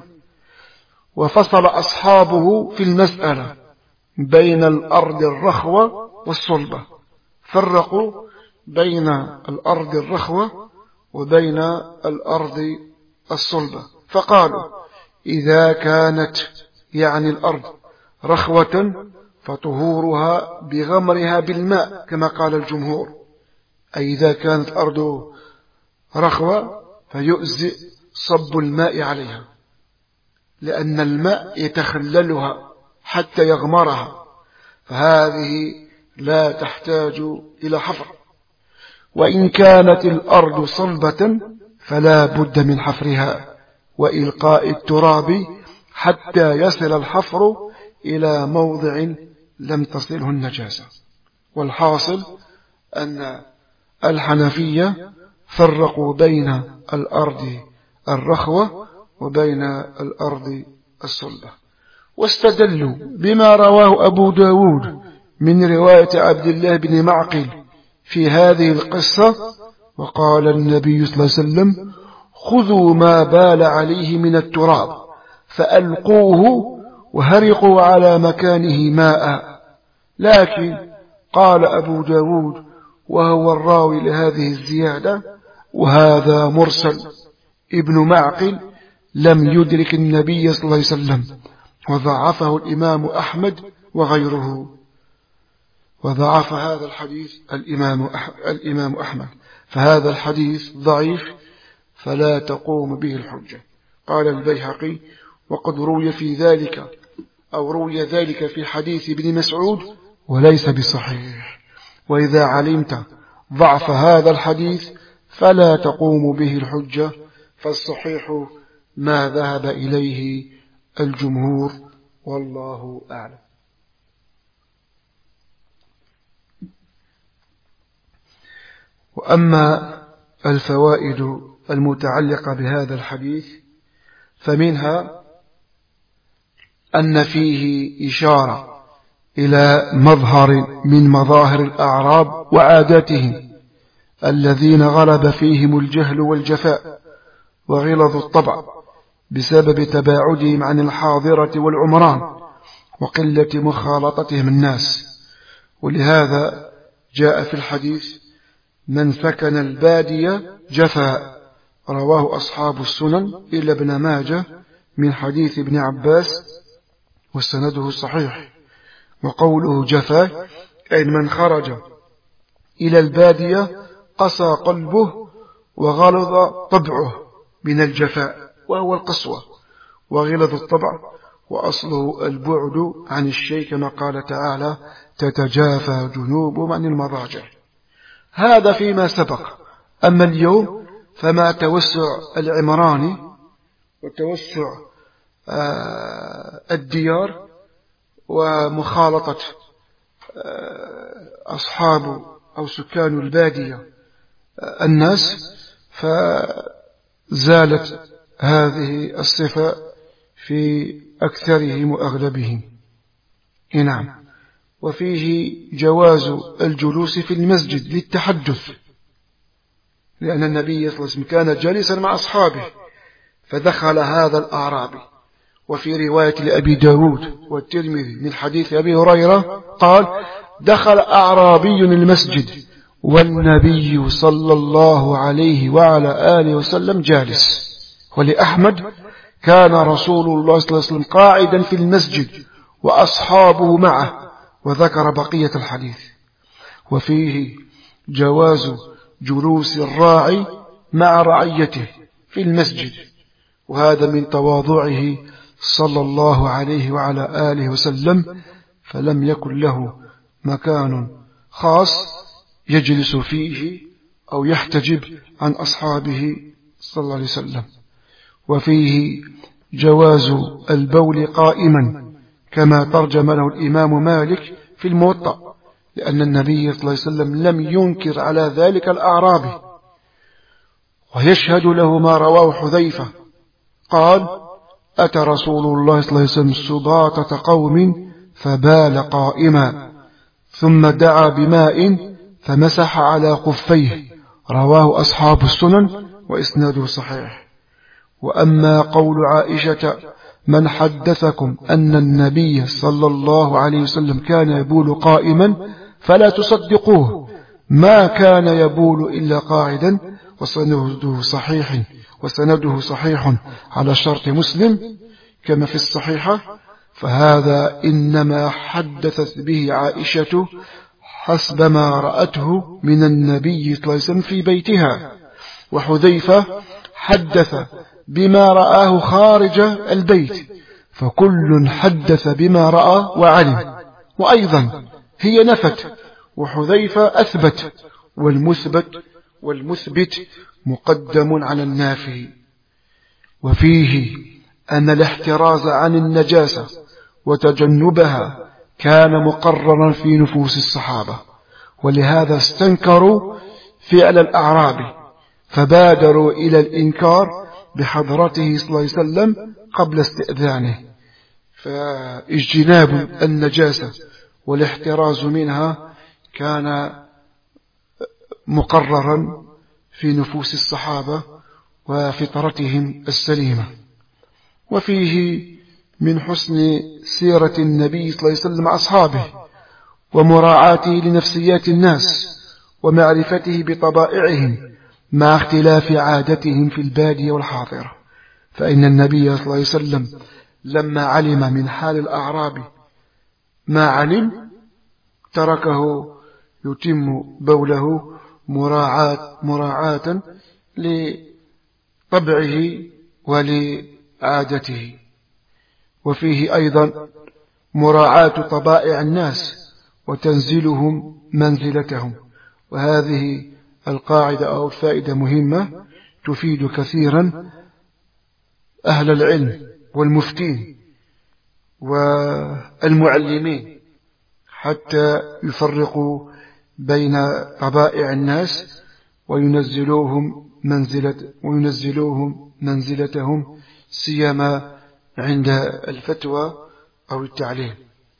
Speaker 2: وفصل أصحابه في المسألة بين الأرض الرخوة والصلبة، فرقوا بين الأرض الرخوة وبين الأرض الصلبة، فقالوا: إذا كانت يعني الأرض رخوة فطهورها بغمرها بالماء كما قال الجمهور، أي إذا كانت الأرض رخوة فيؤزئ صب الماء عليها، لأن الماء يتخللها حتى يغمرها، فهذه لا تحتاج إلى حفر. وإن كانت الأرض صلبة فلا بد من حفرها وإلقاء التراب حتى يصل الحفر إلى موضع لم تصله النجاسة. والحاصل أن الحنفية فرقوا بين الأرض الرخوة وبين الأرض الصلبة، واستدلوا بما رواه أبو داود من رواية عبد الله بن معقل في هذه القصة. وقال النبي صلى الله عليه وسلم: خذوا ما بال عليه من التراب فألقوه وهرقوا على مكانه ماء. لكن قال أبو داود وهو الراوي لهذه الزيادة: وهذا مرسل، ابن معقل لم يدرك النبي صلى الله عليه وسلم، وضعفه الإمام أحمد وغيره. وضعف هذا الحديث الإمام الإمام أحمد، فهذا الحديث ضعيف فلا تقوم به الحجة. قال البيهقي: وقد روي في ذلك أو روي ذلك في حديث ابن مسعود وليس بصحيح. وإذا علمت ضعف هذا الحديث فلا تقوم به الحجة، فالصحيح ما ذهب إليه الجمهور، والله أعلم. وأما الفوائد المتعلقة بهذا الحديث فمنها أن فيه إشارة إلى مظهر من مظاهر الأعراب وعاداتهم الذين غلب فيهم الجهل والجفاء وغلظ الطبع، بسبب تباعدهم عن الحاضرة والعمران وقلة مخالطتهم الناس. ولهذا جاء في الحديث: من سكن البادية جفا، رواه أصحاب السنن إلا ابن ماجه من حديث ابن عباس وسنده صحيح. وقوله جفا أي من خرج إلى البادية قسى قلبه وغلظ طبعه من الجفاء، وهو القسوة، وغلظ الطبع وأصله البعد عن الشيء، كما قال تعالى: تتجافى جنوبهم عن المضاجع. هذا فيما سبق. أما اليوم فمع توسع العمراني وتوسع آه الديار ومخالطة آه أصحاب أو سكان البادية آه الناس، فزالت هذه الصفة في أكثرهم وأغلبهم. نعم. وفيه جواز الجلوس في المسجد للتحدث، لأن النبي صلى الله عليه وسلم كان جالسا مع أصحابه فدخل هذا الأعرابي. وفي رواية لأبي داود والترمذي من حديث أبي هريرة قال: دخل أعرابي المسجد والنبي صلى الله عليه وعلى آله وسلم جالس. ولأحمد: كان رسول الله صلى الله عليه وسلم قاعدا في المسجد وأصحابه معه، وذكر بقية الحديث. وفيه جواز جلوس الراعي مع رعيته في المسجد، وهذا من تواضعه صلى الله عليه وعلى آله وسلم، فلم يكن له مكان خاص يجلس فيه أو يحتجب عن أصحابه صلى الله عليه وسلم. وفيه جواز البول قائما، كما ترجم له الإمام مالك في الموطأ، لأن النبي صلى الله عليه وسلم لم ينكر على ذلك الأعرابي. ويشهد له ما رواه حذيفة قال: أتى رسول الله صلى الله عليه وسلم سباطة قوم فبال قائما، ثم دعا بماء فمسح على خفيه، رواه أصحاب السنن وإسناده صحيح. وأما قول عائشة: من حدثكم أن النبي صلى الله عليه وسلم كان يبول قائما فلا تصدقوه، ما كان يبول إلا قاعدا، وسنده صحيح وسنده صحيح على شرط مسلم كما في الصحيحة، فهذا إنما حدثت به عائشة حسب ما رأته من النبي صلى الله عليه وسلم في بيتها، وحذيفة حدث بما رآه خارج البيت، فكل حدث بما رأى وعلم. وأيضا هي نفت وحذيفة أثبت، والمثبت والمثبت مقدم على النافي. وفيه أن الاحتراز عن النجاسة وتجنبها كان مقررا في نفوس الصحابة، ولهذا استنكروا فعل الأعرابي فبادروا إلى الإنكار بحضرته صلى الله عليه وسلم قبل استئذانه. فاجتناب النجاسة والاحتراز منها كان مقررا في نفوس الصحابة وفطرتهم السليمة. وفيه من حسن سيرة النبي صلى الله عليه وسلم مع أصحابه ومراعاته لنفسيات الناس ومعرفته بطبائعهم مع اختلاف عادتهم في البادية والحاضرة، فإن النبي صلى الله عليه وسلم لما علم من حال الأعراب ما علم تركه يتم بوله مراعاة, مراعاة لطبعه ولعادته. وفيه أيضا مراعاة طبائع الناس وتنزلهم منزلتهم، وهذه القاعدة أو الفائدة مهمة تفيد كثيرا أهل العلم والمفتين والمعلمين حتى يفرقوا بين طبائع الناس وينزلوهم منزلة وينزلوهم منزلتهم، سيما عند الفتوى أو التعليم.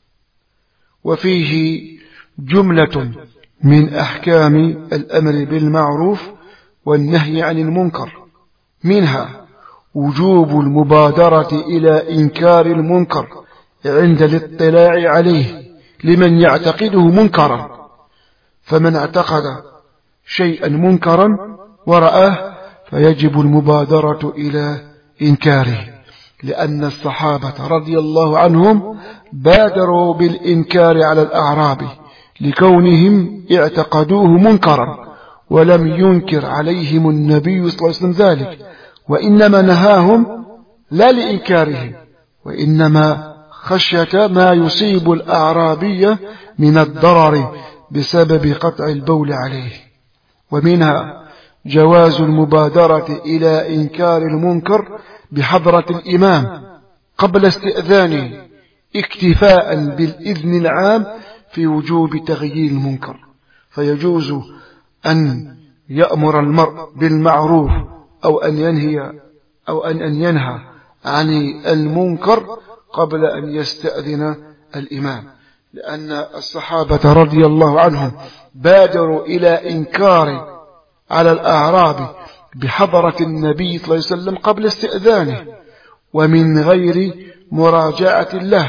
Speaker 2: وفيه جملة من أحكام الأمر بالمعروف والنهي عن المنكر، منها: وجوب المبادرة إلى إنكار المنكر عند الاطلاع عليه لمن يعتقده منكرا، فمن اعتقد شيئا منكرا ورآه فيجب المبادرة إلى إنكاره، لأن الصحابة رضي الله عنهم بادروا بالإنكار على الأعراب لكونهم اعتقدوه منكرا، ولم ينكر عليهم النبي صلى الله عليه وسلم ذلك، وإنما نهاهم لا لإنكارهم، وإنما خشية ما يصيب الأعرابية من الضرر بسبب قطع البول عليه. ومنها جواز المبادرة إلى إنكار المنكر بحضرة الإمام قبل استئذانه اكتفاء بالإذن العام في وجوب تغيير المنكر، فيجوز أن يأمر المرء بالمعروف أو أن ينهي أو أن أن ينهى عن المنكر قبل أن يستأذن الإمام، لأن الصحابة رضي الله عنهم بادروا إلى إنكار على الأعراب بحضرة النبي صلى الله عليه وسلم قبل استئذانه ومن غير مراجعة له،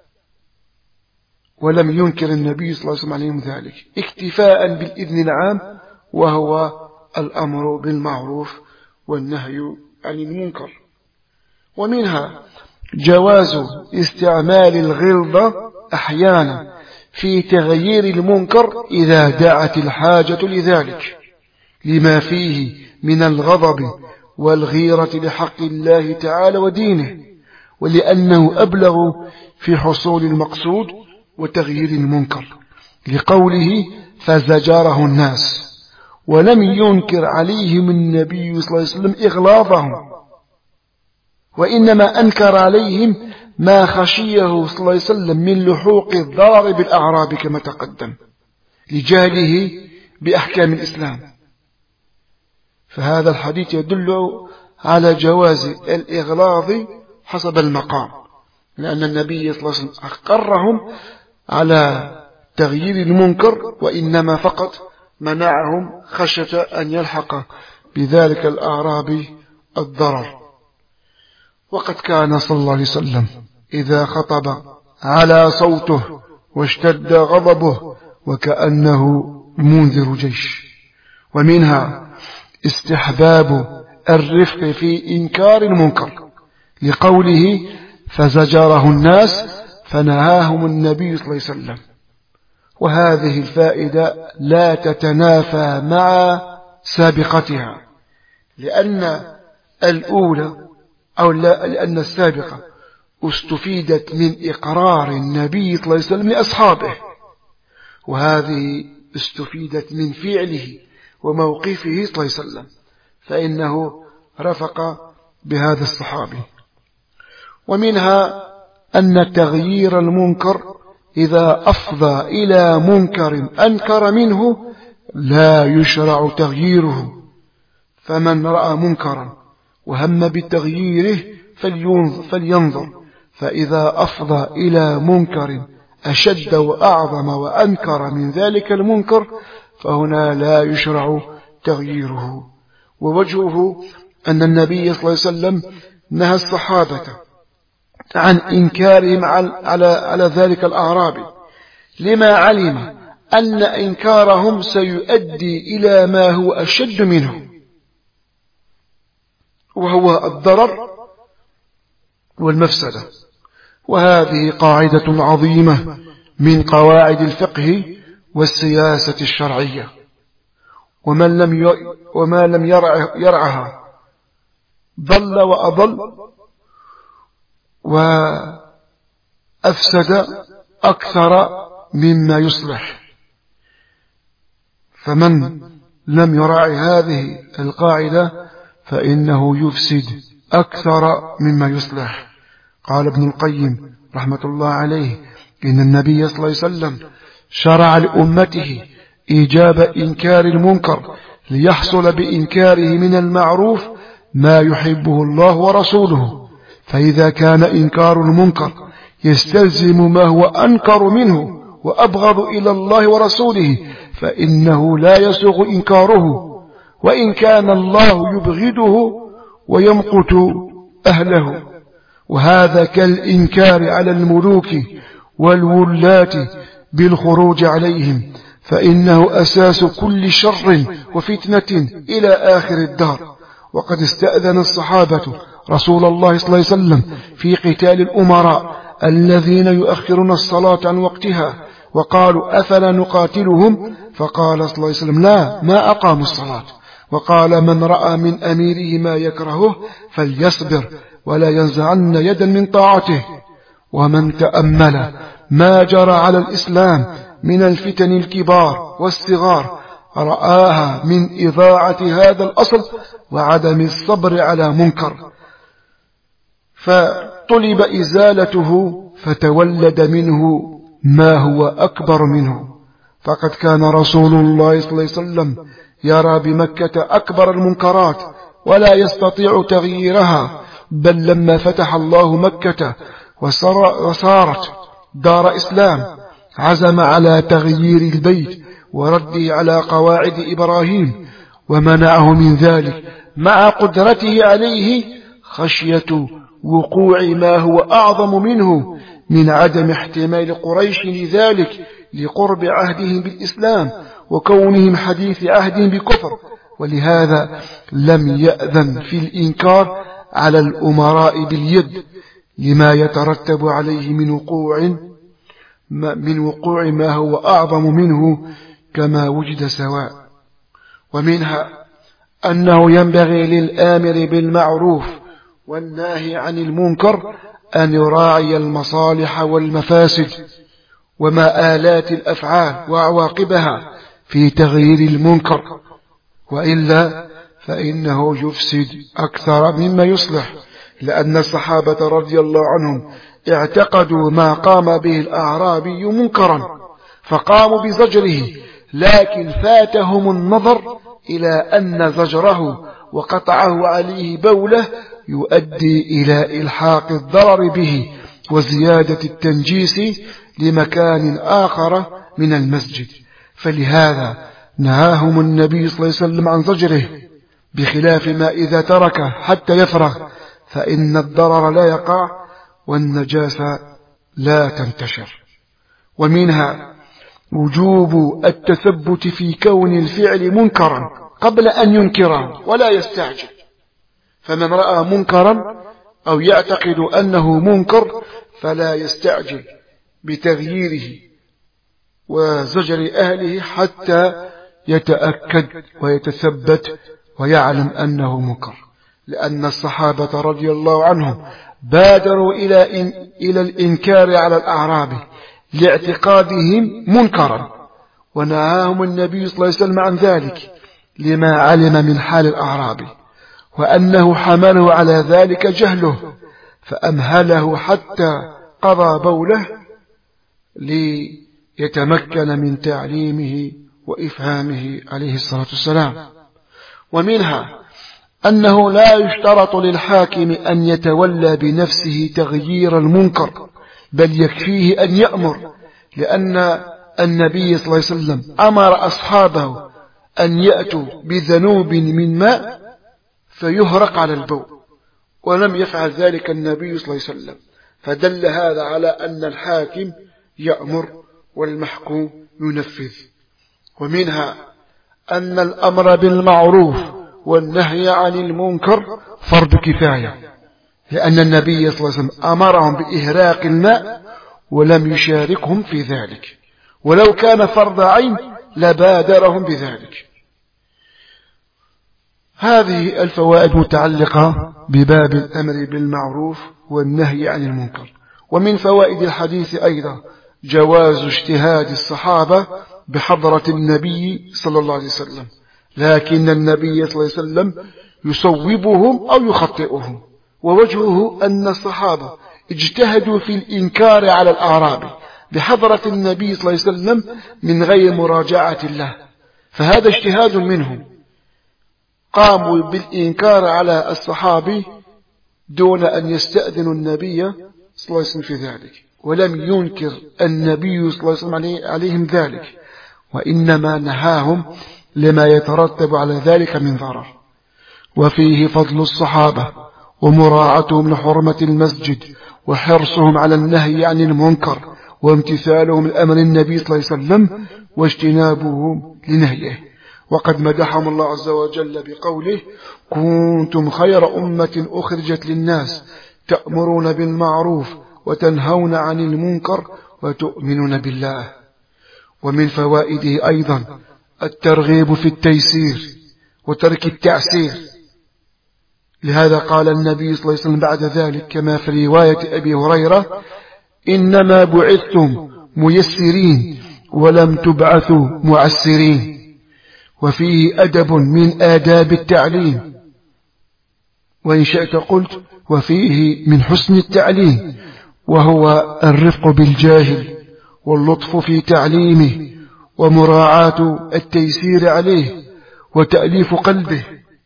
Speaker 2: ولم ينكر النبي صلى الله عليه وسلم عليهم ذلك اكتفاء بالإذن العام، وهو الأمر بالمعروف والنهي عن المنكر. ومنها جواز استعمال الغلظة أحيانا في تغيير المنكر إذا دعت الحاجة لذلك، لما فيه من الغضب والغيرة لحق الله تعالى ودينه، ولأنه أبلغ في حصول المقصود وتغيير المنكر، لقوله فزجره الناس، ولم ينكر عليهم النبي صلى الله عليه وسلم إغلاظهم، وإنما أنكر عليهم ما خشيه صلى الله عليه وسلم من لحوق الضرر بالأعراب كما تقدم لجهله بأحكام الإسلام. فهذا الحديث يدل على جواز الإغلاظ حسب المقام، لأن النبي صلى الله عليه وسلم أقرهم على تغيير المنكر، وإنما فقط منعهم خشية أن يلحق بذلك الأعرابي الضرر. وقد كان صلى الله عليه وسلم إذا خطب على صوته واشتد غضبه وكأنه منذر جيش. ومنها استحباب الرفق في إنكار المنكر، لقوله فزجره الناس فنهاهم النبي صلى الله عليه وسلم. وهذه الفائدة لا تتنافى مع سابقتها، لأن الأولى أو لا لأن السابقة استفيدت من إقرار النبي صلى الله عليه وسلم لأصحابه، وهذه استفيدت من فعله وموقفه صلى الله عليه وسلم، فإنه رفق بهذا الصحابي. ومنها أن تغيير المنكر إذا أفضى إلى منكر أنكر منه لا يشرع تغييره، فمن رأى منكرا وهم بتغييره فلينظر، فإذا أفضى إلى منكر أشد وأعظم وأنكر من ذلك المنكر فهنا لا يشرع تغييره. ووجهه أن النبي صلى الله عليه وسلم نهى الصحابة عن إنكارهم على, على ذلك الأعرابي، لما علم أن إنكارهم سيؤدي إلى ما هو أشد منه، وهو الضرر والمفسدة. وهذه قاعدة عظيمة من قواعد الفقه والسياسة الشرعية، ومن لم وما لم يرعها ضل وأضل وأفسد أكثر مما يصلح. فمن لم يراعي هذه القاعدة فإنه يفسد أكثر مما يصلح. قال ابن القيم رحمة الله عليه إن النبي صلى الله عليه وسلم شرع لأمته إيجاب إنكار المنكر ليحصل بإنكاره من المعروف ما يحبه الله ورسوله، فإذا كان إنكار المنكر يستلزم ما هو أنكر منه وأبغض إلى الله ورسوله فإنه لا يسوغ إنكاره، وإن كان الله يبغضه ويمقت أهله، وهذا كالإنكار على الملوك والولاة بالخروج عليهم، فإنه أساس كل شر وفتنة إلى آخر الدار. وقد استأذن الصحابة رسول الله صلى الله عليه وسلم في قتال الأمراء الذين يؤخرون الصلاة عن وقتها، وقالوا أفلا نقاتلهم؟ فقال صلى الله عليه وسلم لا، ما أقاموا الصلاة. وقال من رأى من أميره ما يكرهه فليصبر ولا ينزعن يدا من طاعته. ومن تأمل ما جرى على الإسلام من الفتن الكبار والصغار رآها من إضاعة هذا الأصل وعدم الصبر على منكر، فطلب إزالته فتولد منه ما هو أكبر منه. فقد كان رسول الله صلى الله عليه وسلم يرى بمكة أكبر المنكرات ولا يستطيع تغييرها، بل لما فتح الله مكة وصارت دار إسلام عزم على تغيير البيت ورده على قواعد إبراهيم، ومنعه من ذلك مع قدرته عليه خشية وقوع ما هو أعظم منه من عدم احتمال قريش لذلك لقرب عهدهم بالإسلام وكونهم حديث عهد بكفر. ولهذا لم يأذن في الإنكار على الأمراء باليد لما يترتب عليه من وقوع من وقوع ما هو أعظم منه كما وجد سواء. ومنها أنه ينبغي للآمر بالمعروف والناهي عن المنكر أن يراعي المصالح والمفاسد ومآلات الأفعال وعواقبها في تغيير المنكر، وإلا فإنه يفسد أكثر مما يصلح. لأن الصحابة رضي الله عنهم اعتقدوا ما قام به الأعرابي منكرا فقاموا بزجره، لكن فاتهم النظر إلى أن زجره وقطعه عليه بوله يؤدي إلى إلحاق الضرر به وزيادة التنجيس لمكان آخر من المسجد. فلهذا نهاهم النبي صلى الله عليه وسلم عن زجره، بخلاف ما إذا تركه حتى يفرغ فإن الضرر لا يقع والنجاسة لا تنتشر. ومنها وجوب التثبت في كون الفعل منكرا قبل أن ينكره ولا يستعجل. فمن رأى منكرا أو يعتقد أنه منكر فلا يستعجل بتغييره وزجر أهله حتى يتأكد ويتثبت ويعلم أنه منكر، لأن الصحابة رضي الله عنهم بادروا إلى, إن إلى الإنكار على الأعراب لاعتقادهم منكرا، ونهاهم النبي صلى الله عليه وسلم عن ذلك لما علم من حال الأعراب، وأنه حمله على ذلك جهله فأمهله حتى قضى بوله ليتمكن من تعليمه وإفهامه عليه الصلاة والسلام. ومنها أنه لا يشترط للحاكم أن يتولى بنفسه تغيير المنكر، بل يكفيه أن يأمر، لأن النبي صلى الله عليه وسلم أمر أصحابه أن يأتوا بذنوب من ماء فيهرق على البول، ولم يفعل ذلك النبي صلى الله عليه وسلم، فدل هذا على أن الحاكم يأمر والمحكوم ينفذ. ومنها أن الأمر بالمعروف والنهي عن المنكر فرض كفاية، لأن النبي صلى الله عليه وسلم أمرهم بإهراق الماء ولم يشاركهم في ذلك، ولو كان فرض عين لبادرهم بذلك. هذه الفوائد متعلقة بباب الأمر بالمعروف والنهي عن المنكر. ومن فوائد الحديث أيضا جواز اجتهاد الصحابة بحضرة النبي صلى الله عليه وسلم، لكن النبي صلى الله عليه وسلم يصوبهم أو يخطئهم. ووجهه أن الصحابة اجتهدوا في الإنكار على الأعراب بحضرة النبي صلى الله عليه وسلم من غير مراجعة له، فهذا اجتهاد منهم، قاموا بالإنكار على الصحابي دون أن يستأذنوا النبي صلى الله عليه وسلم في ذلك، ولم ينكر النبي صلى الله عليه وسلم عليهم ذلك، وإنما نهاهم لما يترتب على ذلك من ضرر. وفيه فضل الصحابة ومراعتهم لحرمة المسجد وحرصهم على النهي عن المنكر وامتثالهم لأمر النبي صلى الله عليه وسلم واجتنابهم لنهيه. وقد مدحهم الله عز وجل بقوله: كنتم خير أمة أخرجت للناس تأمرون بالمعروف وتنهون عن المنكر وتؤمنون بالله. ومن فوائده أيضا الترغيب في التيسير وترك التعسير. لهذا قال النبي صلى الله عليه وسلم بعد ذلك كما في رواية أبي هريرة: إنما بعثتم ميسرين ولم تبعثوا معسرين. وفيه أدب من آداب التعليم، وإن شئت قلت وفيه من حسن التعليم، وهو الرفق بالجاهل واللطف في تعليمه ومراعاة التيسير عليه وتأليف قلبه.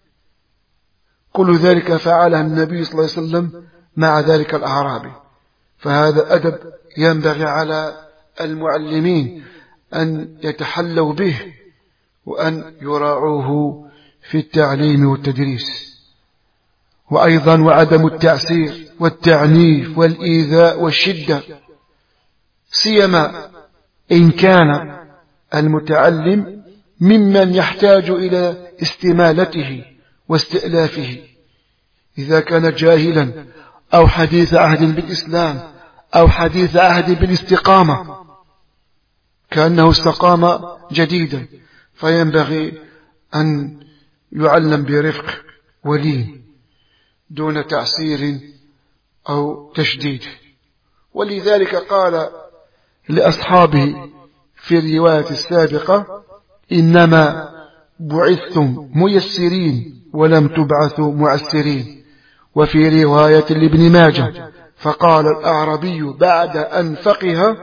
Speaker 2: كل ذلك فعله النبي صلى الله عليه وسلم مع ذلك الأعرابي. فهذا أدب ينبغي على المعلمين أن يتحلوا به وأن يراعوه في التعليم والتدريس. وأيضا وعدم التعسير والتعنيف والإيذاء والشدة، سيما إن كان المتعلم ممن يحتاج إلى استمالته واستئلافه. إذا كان جاهلا أو حديث عهد بالإسلام أو حديث عهد بالاستقامة كأنه استقام جديدا، فينبغي أن يعلم برفق ولين دون تعسير أو تشديد. ولذلك قال لأصحابه في الرواية السابقة: إنما بعثتم ميسرين ولم تبعثوا معسرين. وفي رواية لابن ماجه: فقال الأعرابي بعد أن فقه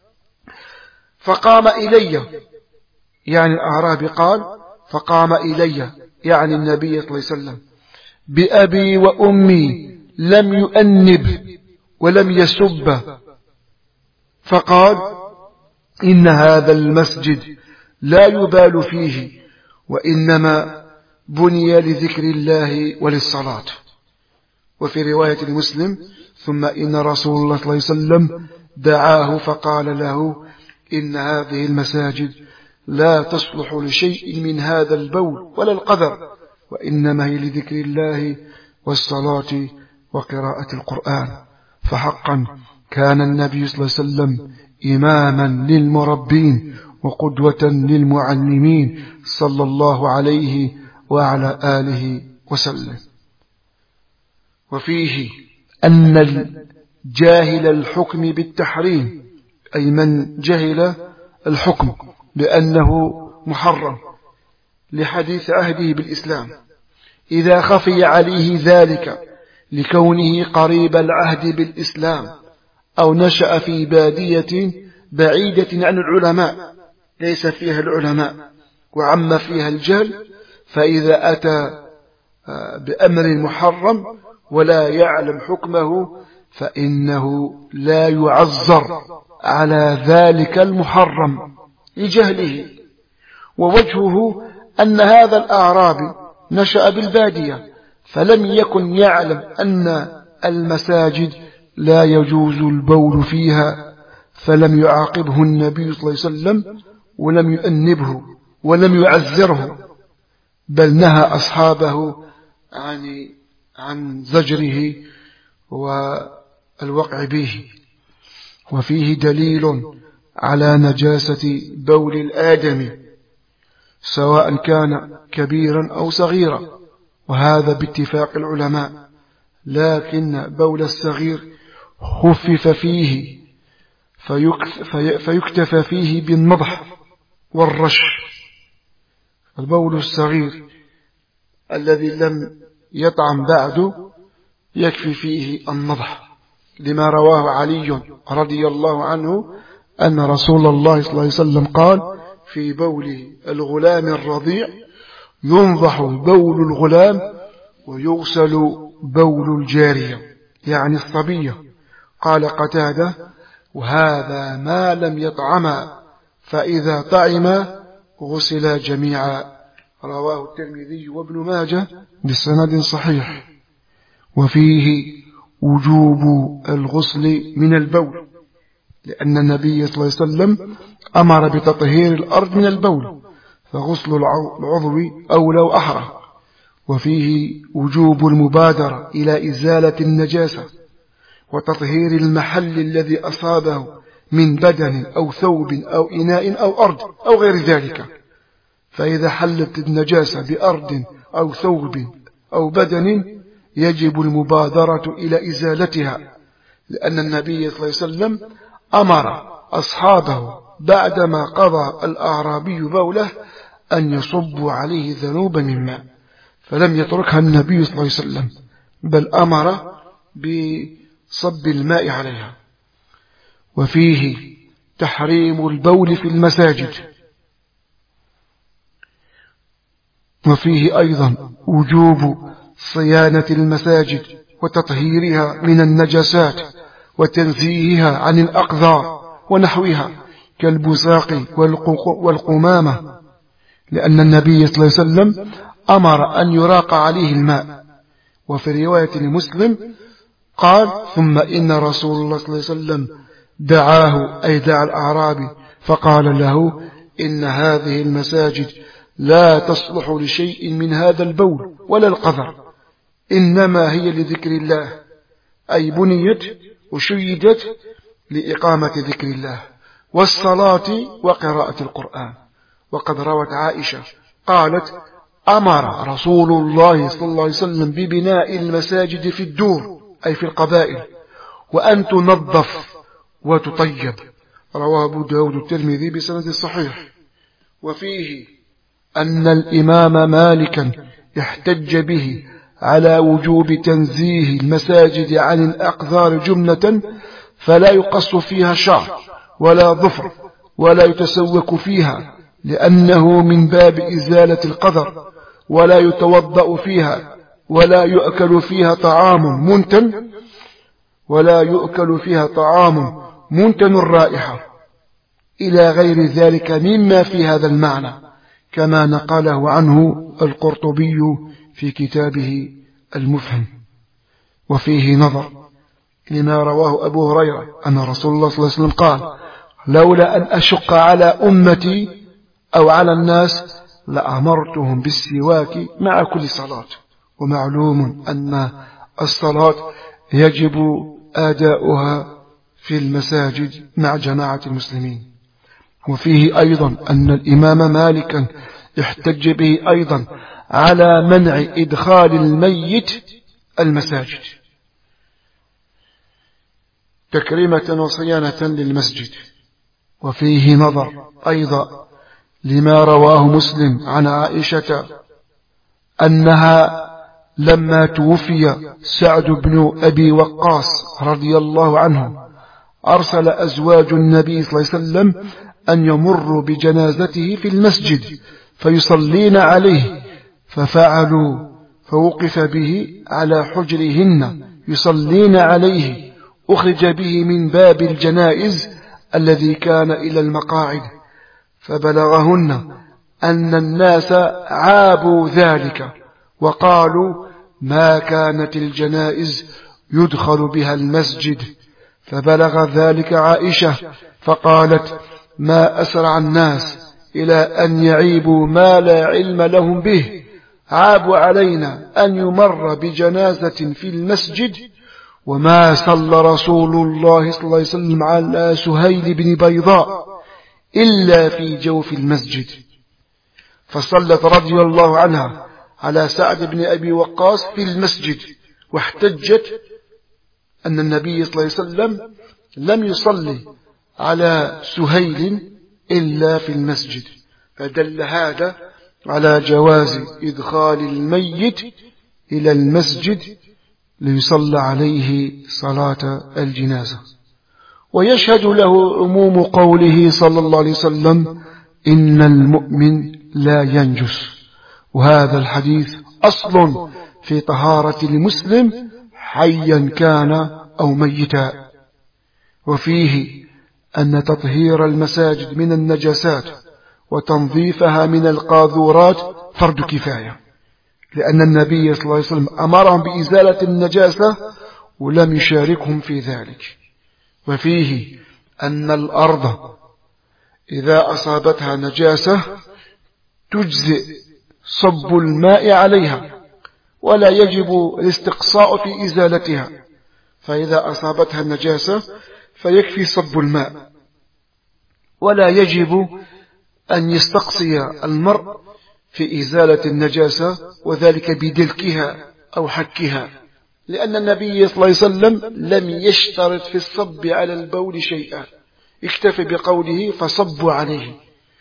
Speaker 2: فقام إلي، يعني الأعرابي قال فقام إلي، يعني النبي صلى الله عليه وسلم: بأبي وأمي لم يؤنب ولم يسب، فقال: إن هذا المسجد لا يبال فيه، وإنما بني لذكر الله وللصلاة. وفي رواية المسلم: ثم إن رسول الله صلى الله عليه وسلم دعاه فقال له: إن هذه المساجد لا تصلح لشيء من هذا البول ولا القذر، وإنما هي لذكر الله والصلاة وقراءة القرآن. فحقا كان النبي صلى الله عليه وسلم إماما للمربين وقدوة للمعلمين صلى الله عليه وعلى آله وسلم. وفيه أن الجاهل الحكم بالتحريم، أي من جهل الحكم بأنه محرم لحديث عهده بالإسلام، إذا خفي عليه ذلك لكونه قريب العهد بالإسلام أو نشأ في بادية بعيدة عن العلماء ليس فيها العلماء وعم فيها الجهل، فإذا أتى بأمر محرم ولا يعلم حكمه فإنه لا يعذر على ذلك المحرم لجهله. ووجهه أن هذا الأعرابي نشأ بالبادية فلم يكن يعلم أن المساجد لا يجوز البول فيها، فلم يعاقبه النبي صلى الله عليه وسلم ولم يؤنبه ولم يعذره، بل نهى أصحابه عن عن زجره والوقع به. وفيه دليل على نجاسة بول الآدمي سواء كان كبيرا أو صغيرا، وهذا باتفاق العلماء، لكن بول الصغير خفف فيه فيكتفى فيه بالنضح والرش. البول الصغير الذي لم يطعم بعد يكفي فيه النضح، لما رواه علي رضي الله عنه أن رسول الله صلى الله عليه وسلم قال في بول الغلام الرضيع: ينضح بول الغلام ويغسل بول الجارية، يعني الصبية. قال قتادة: وهذا ما لم يطعما، فإذا طعما غسلا جميعا، رواه الترمذي وابن ماجه بسند صحيح. وفيه وجوب الغسل من البول، لأن النبي صلى الله عليه وسلم أمر بتطهير الأرض من البول، فغسل العضو أولى وأحرى. وفيه وجوب المبادرة إلى إزالة النجاسة وتطهير المحل الذي أصابه من بدن أو ثوب أو إناء أو أرض أو غير ذلك. فإذا حلت النجاسة بأرض أو ثوب أو بدن يجب المبادرة إلى إزالتها، لأن النبي صلى الله عليه وسلم أمر أصحابه بعدما قضى الأعرابي بوله أن يصبوا عليه ذنوبا من ماء، فلم يتركها النبي صلى الله عليه وسلم، بل أمر بصب الماء عليها. وفيه تحريم البول في المساجد. وفيه أيضا وجوب صيانة المساجد وتطهيرها من النجاسات وتنزيهها عن الأقذار ونحوها كالبزاق والقمامة، لأن النبي صلى الله عليه وسلم أمر أن يراق عليه الماء. وفي رواية لمسلم قال: ثم إن رسول الله صلى الله عليه وسلم دعاه، أي دعا الأعرابي، فقال له: إن هذه المساجد لا تصلح لشيء من هذا البول ولا القذر، إنما هي لذكر الله، أي بنيت وشيدت لإقامة ذكر الله والصلاة وقراءة القرآن. وقد روت عائشة قالت: أمر رسول الله صلى الله عليه وسلم ببناء المساجد في الدور، أي في القبائل، وأن تنظف وتطيب. رواه أبو داود الترمذي بسند صحيح. وفيه أن الإمام مالكا احتج به على وجوب تنزيه المساجد عن الأقذار جملة، فلا يقص فيها شعر ولا ظفر ولا يتسوك فيها، لأنه من باب إزالة القذر، ولا يتوضأ فيها ولا يؤكل فيها طعام منتن ولا يؤكل فيها طعام منتن الرائحة، إلى غير ذلك مما في هذا المعنى، كما نقله عنه القرطبي في كتابه المفهم. وفيه نظر لما رواه أبو هريرة أن رسول الله صلى الله عليه وسلم قال: لولا أن أشق على أمتي أو على الناس لأمرتهم بالسواك مع كل صلاة. ومعلوم أن الصلاة يجب أداؤها في المساجد مع جماعة المسلمين. وفيه أيضا أن الإمام مالكا احتج به أيضا على منع إدخال الميت المساجد تكريمة وصيانة للمسجد. وفيه نظر أيضا لما رواه مسلم عن عائشة أنها لما توفي سعد بن أبي وقاص رضي الله عنه أرسل أزواج النبي صلى الله عليه وسلم أن يمروا بجنازته في المسجد فيصلين عليه، ففعلوا، فوقف به على حجرهن يصلين عليه، أخرج به من باب الجنائز الذي كان إلى المقاعد، فبلغهن أن الناس عابوا ذلك وقالوا: ما كانت الجنائز يدخل بها المسجد. فبلغ ذلك عائشة فقالت: ما أسرع الناس إلى أن يعيبوا ما لا علم لهم به، عابوا علينا أن يمر بجنازة في المسجد، وما صلى رسول الله صلى الله عليه وسلم على سهيل بن بيضاء إلا في جوف المسجد. فصلت رضي الله عنها على سعد بن أبي وقاص في المسجد، واحتجت أن النبي صلى الله عليه وسلم لم يصلي على سهيل إلا في المسجد، فدل هذا على جواز إدخال الميت إلى المسجد ليصلى عليه صلاة الجنازة. ويشهد له عموم قوله صلى الله عليه وسلم: إن المؤمن لا ينجس، وهذا الحديث أصل في طهارة المسلم حيا كان أو ميتا. وفيه أن تطهير المساجد من النجاسات وتنظيفها من القاذورات فرض كفاية، لأن النبي صلى الله عليه وسلم أمرهم بإزالة النجاسة ولم يشاركهم في ذلك. وفيه أن الأرض إذا أصابتها نجاسة تجزئ صب الماء عليها ولا يجب الاستقصاء في إزالتها، فإذا أصابتها النجاسة فيكفي صب الماء، ولا يجب أن يستقصي المرء في إزالة النجاسة وذلك بدلكها أو حكها، لأن النبي صلى الله عليه وسلم لم يشترط في الصب على البول شيئا، اكتفى بقوله فصبوا عليه.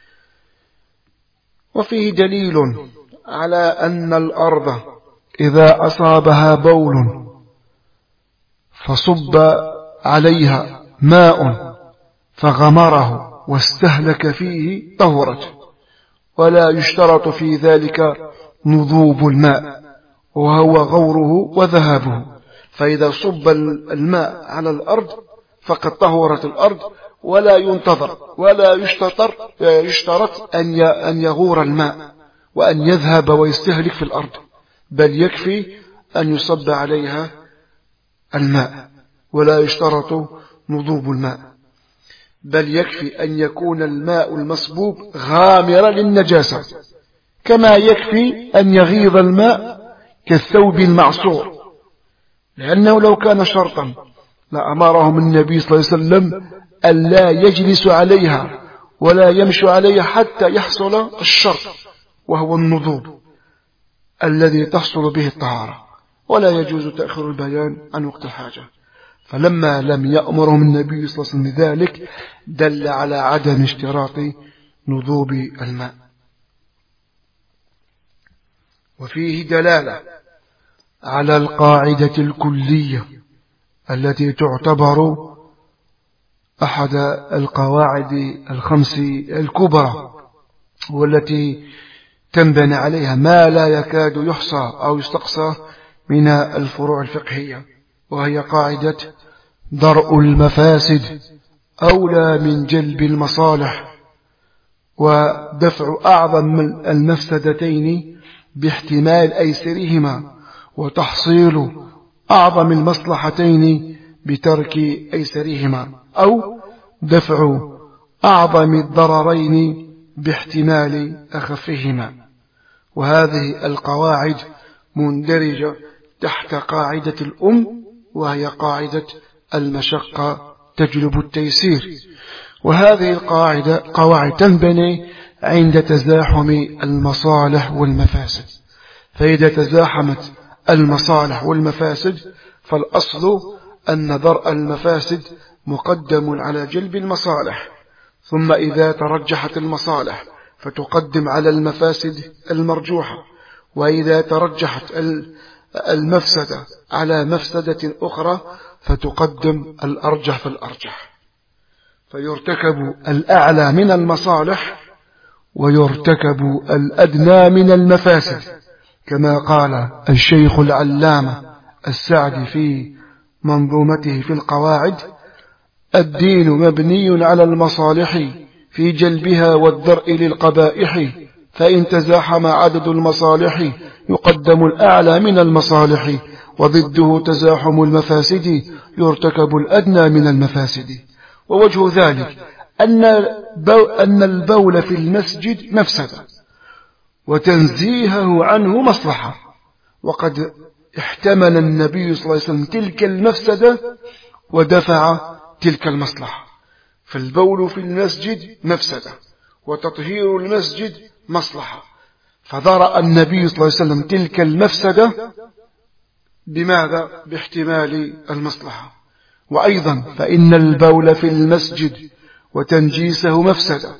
Speaker 2: وفيه دليل على أن الأرض إذا أصابها بول فصب عليها ماء فغمره واستهلك فيه طهرت، ولا يشترط في ذلك نضوب الماء وهو غوره وذهابه، فإذا صب الماء على الأرض فقد طهرت الأرض، ولا ينتظر ولا يشترط, يشترط أن يغور الماء وأن يذهب ويستهلك في الأرض، بل يكفي أن يصب عليها الماء ولا يشترط نضوب الماء، بل يكفي أن يكون الماء المصبوب غامرا للنجاسة، كما يكفي أن يغيض الماء كالثوب المعصور، لأنه لو كان شرطا لأمرهم النبي صلى الله عليه وسلم ألا يجلس عليها ولا يمشي عليها حتى يحصل الشرط وهو النضوب الذي تحصل به الطهارة، ولا يجوز تأخير البيان عن وقت الحاجة. فلما لم يأمرهم النبي صلى الله عليه وسلم بذلك دل على عدم اشتراط نضوب الماء. وفيه دلالة على القاعدة الكلية التي تعتبر أحد القواعد الخمس الكبرى، والتي تنبني عليها ما لا يكاد يحصى أو يستقصى من الفروع الفقهية، وهي قاعدة درء المفاسد أولى من جلب المصالح، ودفع أعظم المفسدتين باحتمال أيسرهما، وتحصيل أعظم المصلحتين بترك أيسرهما، أو دفع أعظم الضررين باحتمال أخفهما. وهذه القواعد مندرجة تحت قاعدة الأم، وهي قاعدة المشقة تجلب التيسير. وهذه القاعدة قواعد تنبني عند تزاحم المصالح والمفاسد، فإذا تزاحمت المصالح والمفاسد فالأصل أن درء المفاسد مقدم على جلب المصالح، ثم إذا ترجحت المصالح فتقدم على المفاسد المرجوحة، وإذا ترجحت المفسدة على مفسدة أخرى فتقدم الأرجح فالأرجح، فيرتكب الأعلى من المصالح ويرتكب الأدنى من المفاسد، كما قال الشيخ العلامة السعدي في منظومته في القواعد: الدين مبني على المصالح في جلبها والدرء للقبائح، فإن تزاحم عدد المصالح يقدم الأعلى من المصالح، وضده تزاحم المفاسد يرتكب الأدنى من المفاسد. ووجه ذلك أن البول في المسجد مفسدة وتنزيهه عنه مصلحة، وقد احتمل النبي صلى الله عليه وسلم تلك المفسدة ودفع تلك المصلحة، فالبول في المسجد مفسدة وتطهير المسجد مصلحة، فضرأ النبي صلى الله عليه وسلم تلك المفسدة بماذا؟ باحتمال المصلحة. وأيضا فإن البول في المسجد وتنجيسه مفسدة،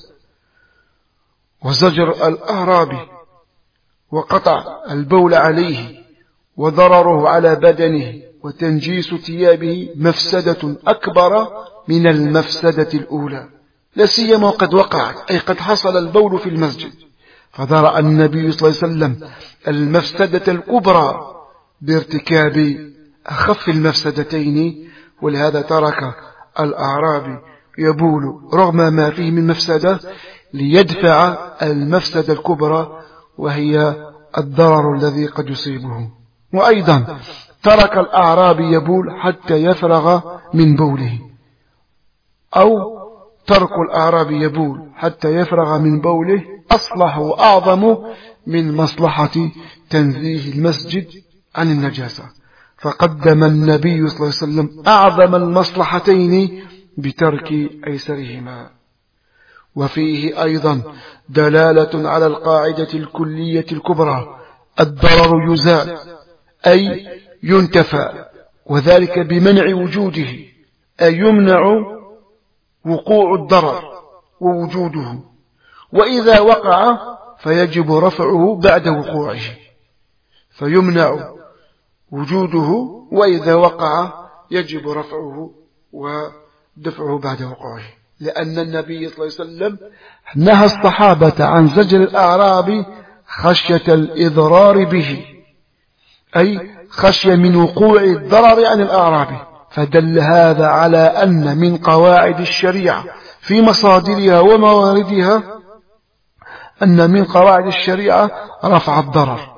Speaker 2: وزجر الأهراب وقطع البول عليه وضرره على بدنه وتنجيس ثيابه مفسدة أكبر من المفسدة الأولى، لا سيما وقد وقعت، أي قد حصل البول في المسجد، فضرأ النبي صلى الله عليه وسلم المفسدة الكبرى بارتكاب أخف المفسدتين، ولهذا ترك الأعرابي يبول رغم ما فيه من مفسدة ليدفع المفسدة الكبرى وهي الضرر الذي قد يصيبه. وأيضا ترك الأعرابي يبول حتى يفرغ من بوله، أو ترك الأعرابي يبول حتى يفرغ من بوله أصلح وأعظم من مصلحة تنزيه المسجد عن النجاسة، فقدم النبي صلى الله عليه وسلم أعظم المصلحتين بترك أيسرهما. وفيه أيضا دلالة على القاعدة الكلية الكبرى: الضرر يزال أي ينتفى، وذلك بمنع وجوده، أي يمنع وقوع الضرر ووجوده، وإذا وقع فيجب رفعه بعد وقوعه، فيمنع وجوده وإذا وقع يجب رفعه ودفعه بعد وقوعه، لأن النبي صلى الله عليه وسلم نهى الصحابة عن زجر الأعراب خشية الإضرار به، أي خشية من وقوع الضرر عن الأعراب، فدل هذا على أن من قواعد الشريعة في مصادرها ومواردها أن من قواعد الشريعة رفع الضرر.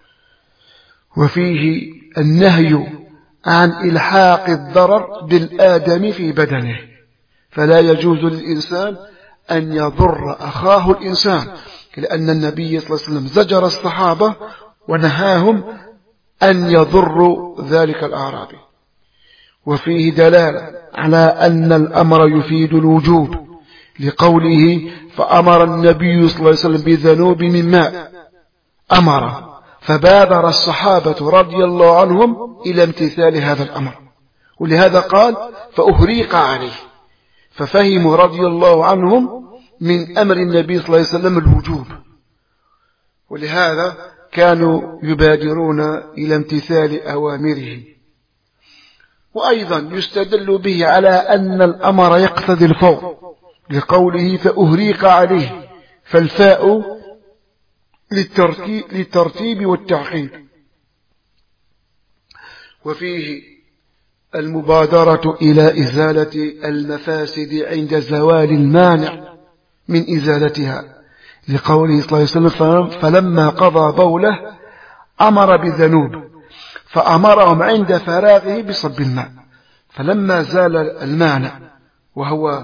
Speaker 2: وفيه النهي عن إلحاق الضرر بالآدم في بدنه، فلا يجوز للإنسان أن يضر أخاه الإنسان، لأن النبي صلى الله عليه وسلم زجر الصحابة ونهاهم أن يضروا ذلك الأعرابي. وفيه دلالة على أن الأمر يفيد الوجوب، لقوله: فأمر النبي صلى الله عليه وسلم بذنوب من ماء، أمر، فبادر الصحابة رضي الله عنهم إلى امتثال هذا الأمر، ولهذا قال: فأهريق عليه، ففهموا رضي الله عنهم من أمر النبي صلى الله عليه وسلم الوجوب، ولهذا كانوا يبادرون إلى امتثال أوامره. وأيضا يستدل به على أن الأمر يقتضي الفور، لقوله: فأهريق عليه، فالفاء للترتيب والتعقيب. وفيه المبادرة إلى إزالة المفاسد عند زوال المانع من إزالتها، لقوله صلى الله عليه وسلم: فلما قضى بوله أمر بذنوب، فأمرهم عند فراغه بصب الماء، فلما زال المانع وهو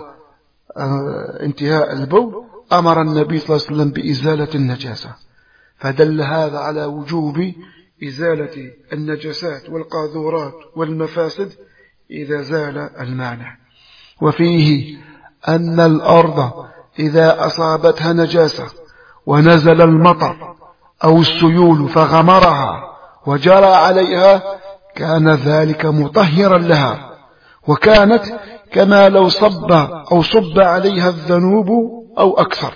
Speaker 2: انتهاء البول أمر النبي صلى الله عليه وسلم بإزالة النجاسة، فدل هذا على وجوب إزالة النجاسات والقاذورات والمفاسد إذا زال المانع. وفيه أن الأرض إذا أصابتها نجاسة ونزل المطر أو السيول فغمرها وجرى عليها كان ذلك مطهرا لها، وكانت كما لو صب أو صب عليها الذنوب أو أكثر،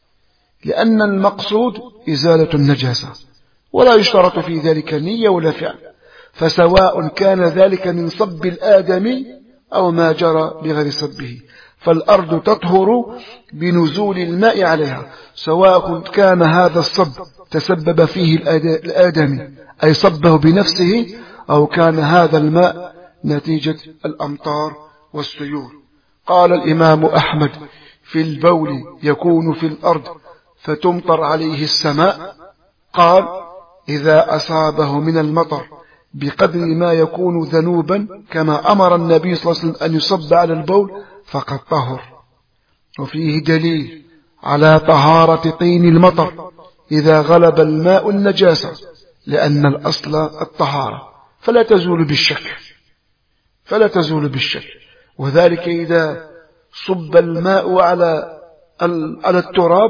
Speaker 2: لأن المقصود إزالة النجاسة، ولا يشترط في ذلك نية ولا فعل، فسواء كان ذلك من صب الآدمي أو ما جرى بغير صبه، فالأرض تطهر بنزول الماء عليها، سواء كان هذا الصب تسبب فيه الآدمي أي صبه بنفسه، أو كان هذا الماء نتيجة الأمطار والسيول. قال الإمام أحمد: في البول يكون في الأرض فتمطر عليه السماء، قال: إذا أصابه من المطر بقدر ما يكون ذنوبا كما أمر النبي صلى الله عليه وسلم أن يصب على البول فقد طهر. وفيه دليل على طهارة طين المطر إذا غلب الماء النجاسة، لأن الأصل الطهارة فلا تزول بالشك فلا تزول بالشك وذلك إذا صب الماء على على التراب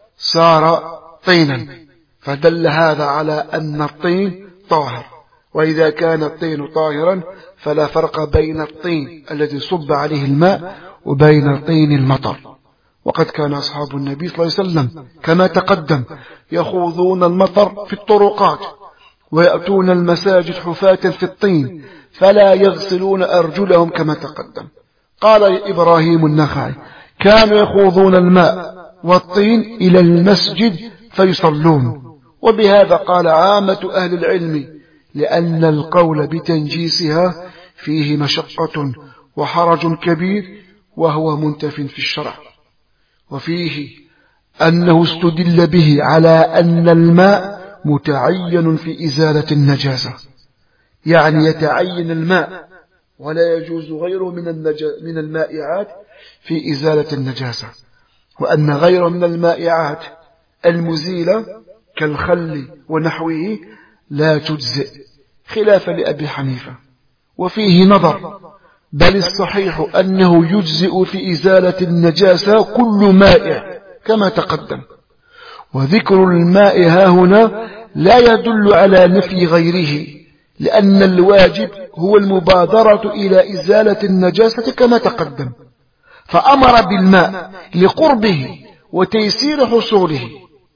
Speaker 2: صار طينا، فدل هذا على أن الطين طاهر، وإذا كان الطين طاهرا فلا فرق بين الطين الذي صب عليه الماء وبين طين المطر. وقد كان أصحاب النبي صلى الله عليه وسلم كما تقدم يخوضون المطر في الطرقات ويأتون المساجد حفاة في الطين فلا يغسلون أرجلهم كما تقدم. قال إبراهيم النخعي: كانوا يخوضون الماء والطين إلى المسجد فيصلون. وبهذا قال عامة أهل العلم، لأن القول بتنجيسها فيه مشقة وحرج كبير وهو منتف في الشرع. وفيه أنه استدل به على أن الماء متعين في إزالة النجاسة، يعني يتعين الماء ولا يجوز غيره من من المائعات في إزالة النجاسة، وأن غيره من المائعات المزيلة كالخل ونحوه لا تجزئ، خلافا لأبي حنيفة. وفيه نظر، بل الصحيح أنه يجزئ في إزالة النجاسة كل مائع كما تقدم. وذكر الماء ها هنا لا يدل على نفي غيره، لأن الواجب هو المبادرة إلى إزالة النجاسة كما تقدم، فأمر بالماء لقربه وتيسير حصوله،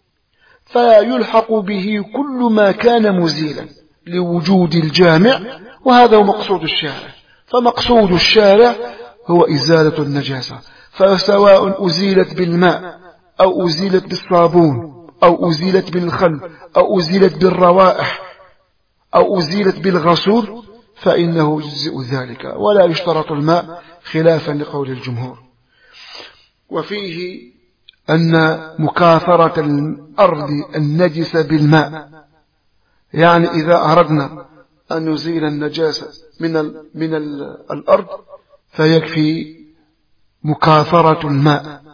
Speaker 2: فيلحق به كل ما كان مزيلا لوجود الجامع، وهذا هو مقصود الشارع. فمقصود الشارع هو إزالة النجاسة، فسواء أزيلت بالماء أو أزيلت بالصابون أو أزيلت بالخل أو أزيلت بالروائح أو أزيلت بالغسول فإنه يجزئ ذلك، ولا يشترط الماء خلافا لقول الجمهور. وفيه أن مكاثرة الأرض النجسة بالماء، يعني إذا أردنا أن نزيل النجاسة من ال من ال الأرض فيكفي مكاثرة الماء،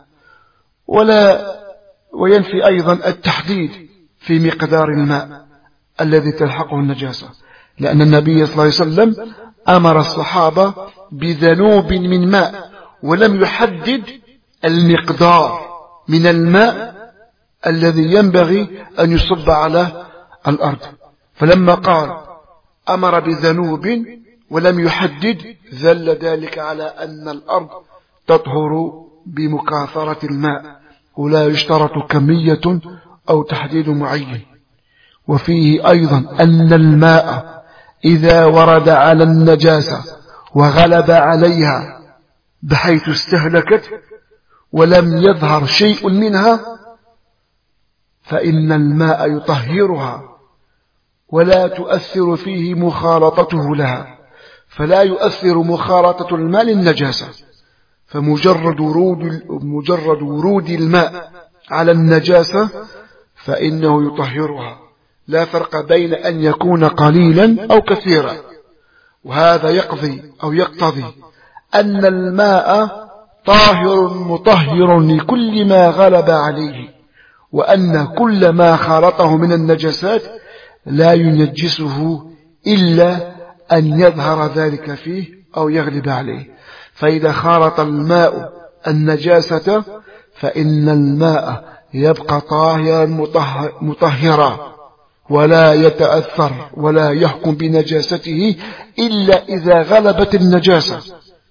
Speaker 2: ولا وينفي أيضا التحديد في مقدار الماء الذي تلحقه النجاسة، لأن النبي صلى الله عليه وسلم أمر الصحابة بذنوب من ماء ولم يحدد المقدار من الماء الذي ينبغي أن يصب على الأرض، فلما قال أمر بذنوب ولم يحدد دل ذلك على أن الأرض تطهر بمكاثرة الماء، ولا يشترط كمية أو تحديد معين. وفيه أيضا أن الماء إذا ورد على النجاسة وغلب عليها بحيث استهلكت ولم يظهر شيء منها فإن الماء يطهرها ولا تؤثر فيه مخالطته لها، فلا يؤثر مخالطة الماء للنجاسة، فمجرد ورود مجرد ورود الماء على النجاسة فإنه يطهرها، لا فرق بين أن يكون قليلا أو كثيرا. وهذا يقضي أو يقتضي أن الماء طاهر مطهر لكل ما غلب عليه، وأن كل ما خالطه من النجاسات لا ينجسه إلا أن يظهر ذلك فيه أو يغلب عليه. فإذا خالط الماء النجاسة فإن الماء يبقى طاهرا مطهرا ولا يتأثر ولا يحكم بنجاسته إلا إذا غلبت النجاسة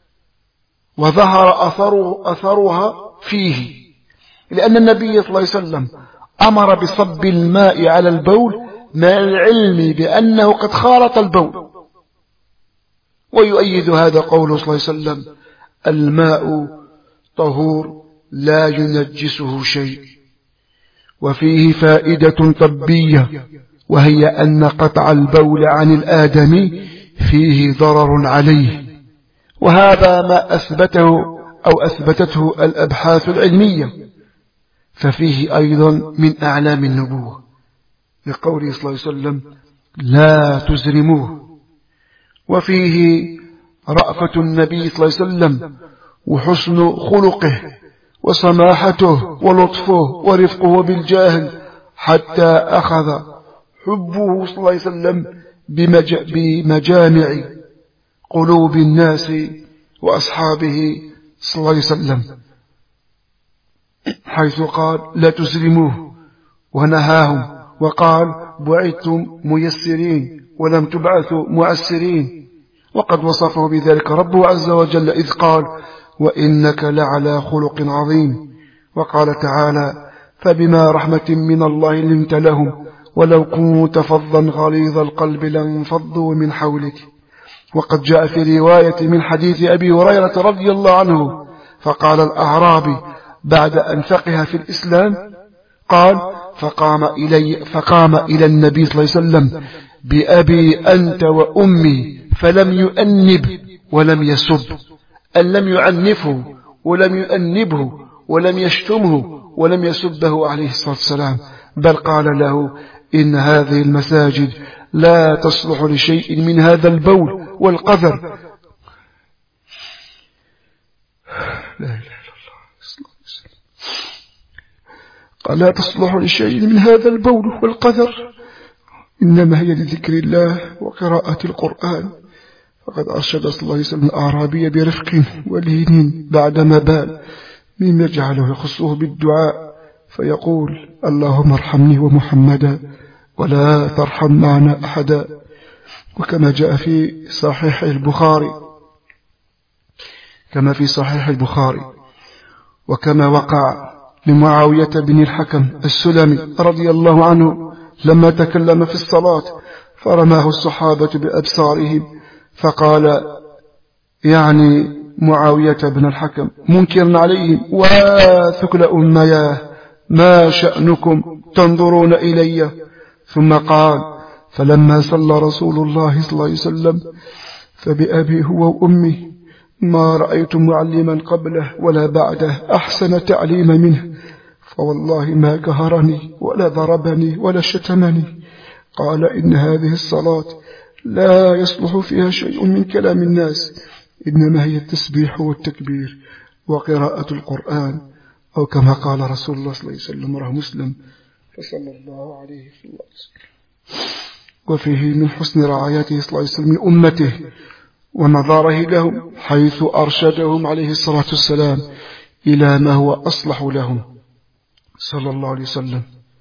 Speaker 2: وظهر أثر أثرها فيه، لأن النبي صلى الله عليه وسلم أمر بصب الماء على البول مع العلم بأنه قد خالط البول. ويؤيد هذا قوله صلى الله عليه وسلم الماء طهور لا ينجسه شيء. وفيه فائدة طبية، وهي أن قطع البول عن الآدمي فيه ضرر عليه، وهذا ما أثبته أو أثبتته الأبحاث العلمية، ففيه أيضا من أعلام النبوة لقوله صلى الله عليه وسلم لا تزرموه. وفيه رأفة النبي صلى الله عليه وسلم وحسن خلقه وسماحته ولطفه ورفقه بالجاهل، حتى أخذ حبه صلى الله عليه وسلم بمج... بمجامع قلوب الناس وأصحابه صلى الله عليه وسلم، حيث قال لا تزرموه ونهاهم، وقال بعثتم ميسرين ولم تبعثوا معسرين، وقد وصفه بذلك ربه عز وجل إذ قال وإنك لعلى خلق عظيم. وقال تعالى فبما رحمة من الله لنت لهم ولو كنت فظا غليظ القلب لانفضوا من حولك. وقد جاء في رواية من حديث أبي هريرة رضي الله عنه فقال الأعرابي بعد أن فقه في الإسلام قال فقام إلي فقام إلى النبي صلى الله عليه وسلم بأبي أنت وأمي فلم يؤنب ولم يسب، أن لم يعنفه ولم يؤنبه ولم يشتمه ولم يسبه عليه الصلاة والسلام، بل قال له إن هذه المساجد لا تصلح لشيء من هذا البول والقذر. لا إله إلا الله. قال لا تصلح لشيء من هذا البول والقذر، إنما هي لذكر الله وقراءة القرآن. فقد أرشد صلى الله عليه وسلم الأعرابي برفق ولين بعدما بال، مما يجعله يخصه بالدعاء فيقول اللهم ارحمني ومحمدا ولا ترحم معنا أحدا. وكما جاء في صحيح البخاري كما في صحيح البخاري وكما وقع لمعاوية بن الحكم السلمي رضي الله عنه لما تكلم في الصلاة فرماه الصحابة بأبصارهم، فقال يعني معاوية بن الحكم منكرا عليهم وثكل أمياه ما شأنكم تنظرون إلي؟ ثم قال فلما صلى رسول الله صلى الله عليه وسلم فبأبي هو وأمي ما رأيت معلما قبله ولا بعده أحسن تعليم منه، فوالله ما قهرني ولا ضربني ولا شتمني. قال إن هذه الصلاة لا يصلح فيها شيء من كلام الناس، إنما هي التسبيح والتكبير وقراءة القرآن، أو كما قال رسول الله صلى الله عليه وسلم رواه مسلم فصلى الله عليه وسلم. وفيه من حسن رعايته صلى الله عليه وسلم لأمته ونظاره لهم حيث أرشدهم عليه الصلاة والسلام إلى ما هو أصلح لهم صلى الله عليه وسلم.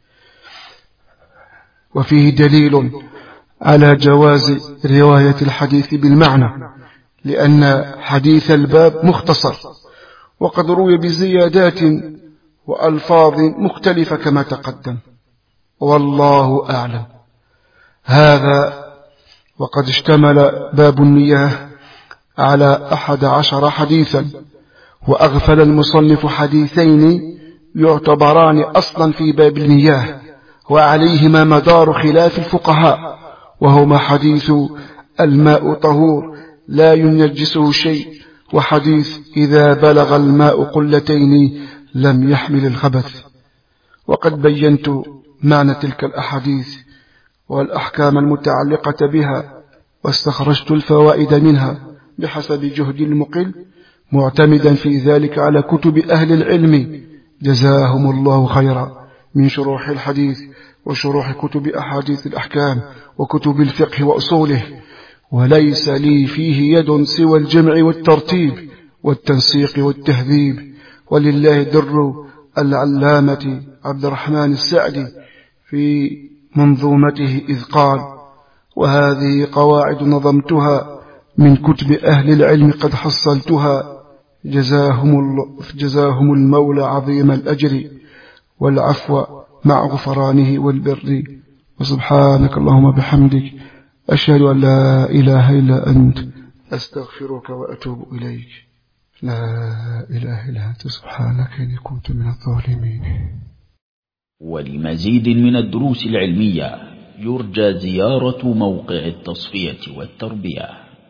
Speaker 2: وفيه دليل على جواز رواية الحديث بالمعنى، لأن حديث الباب مختصر وقد روي بزيادات وألفاظ مختلفة كما تقدم، والله أعلم. هذا وقد اشتمل باب المياه على أحد عشر حديثا، وأغفل المصنف حديثين يعتبران أصلا في باب المياه وعليهما مدار خلاف الفقهاء، وهما حديث الماء طهور لا ينجسه شيء، وحديث إذا بلغ الماء قلتين لم يحمل الخبث. وقد بينت معنى تلك الأحاديث والأحكام المتعلقة بها، واستخرجت الفوائد منها بحسب جهد المقل، معتمدا في ذلك على كتب أهل العلم جزاهم الله خيرا من شروح الحديث وشروح كتب أحاديث الأحكام وكتب الفقه وأصوله، وليس لي فيه يد سوى الجمع والترتيب والتنسيق والتهذيب. ولله در العلامة عبد الرحمن السعدي في منظومته إذ قال وهذه قواعد نظمتها من كتب أهل العلم قد حصلتها، جزاهم, الله جزاهم المولى عظيم الأجر والعفو مع غفرانه والبر. وسبحانك اللهم بحمدك أشهد أن لا إله إلا أنت أستغفرك وأتوب إليك. لا إله إلا أنت سبحانك إني كنت من الظالمين.
Speaker 1: ولمزيد من الدروس العلمية يرجى زيارة موقع التصفية والتربية.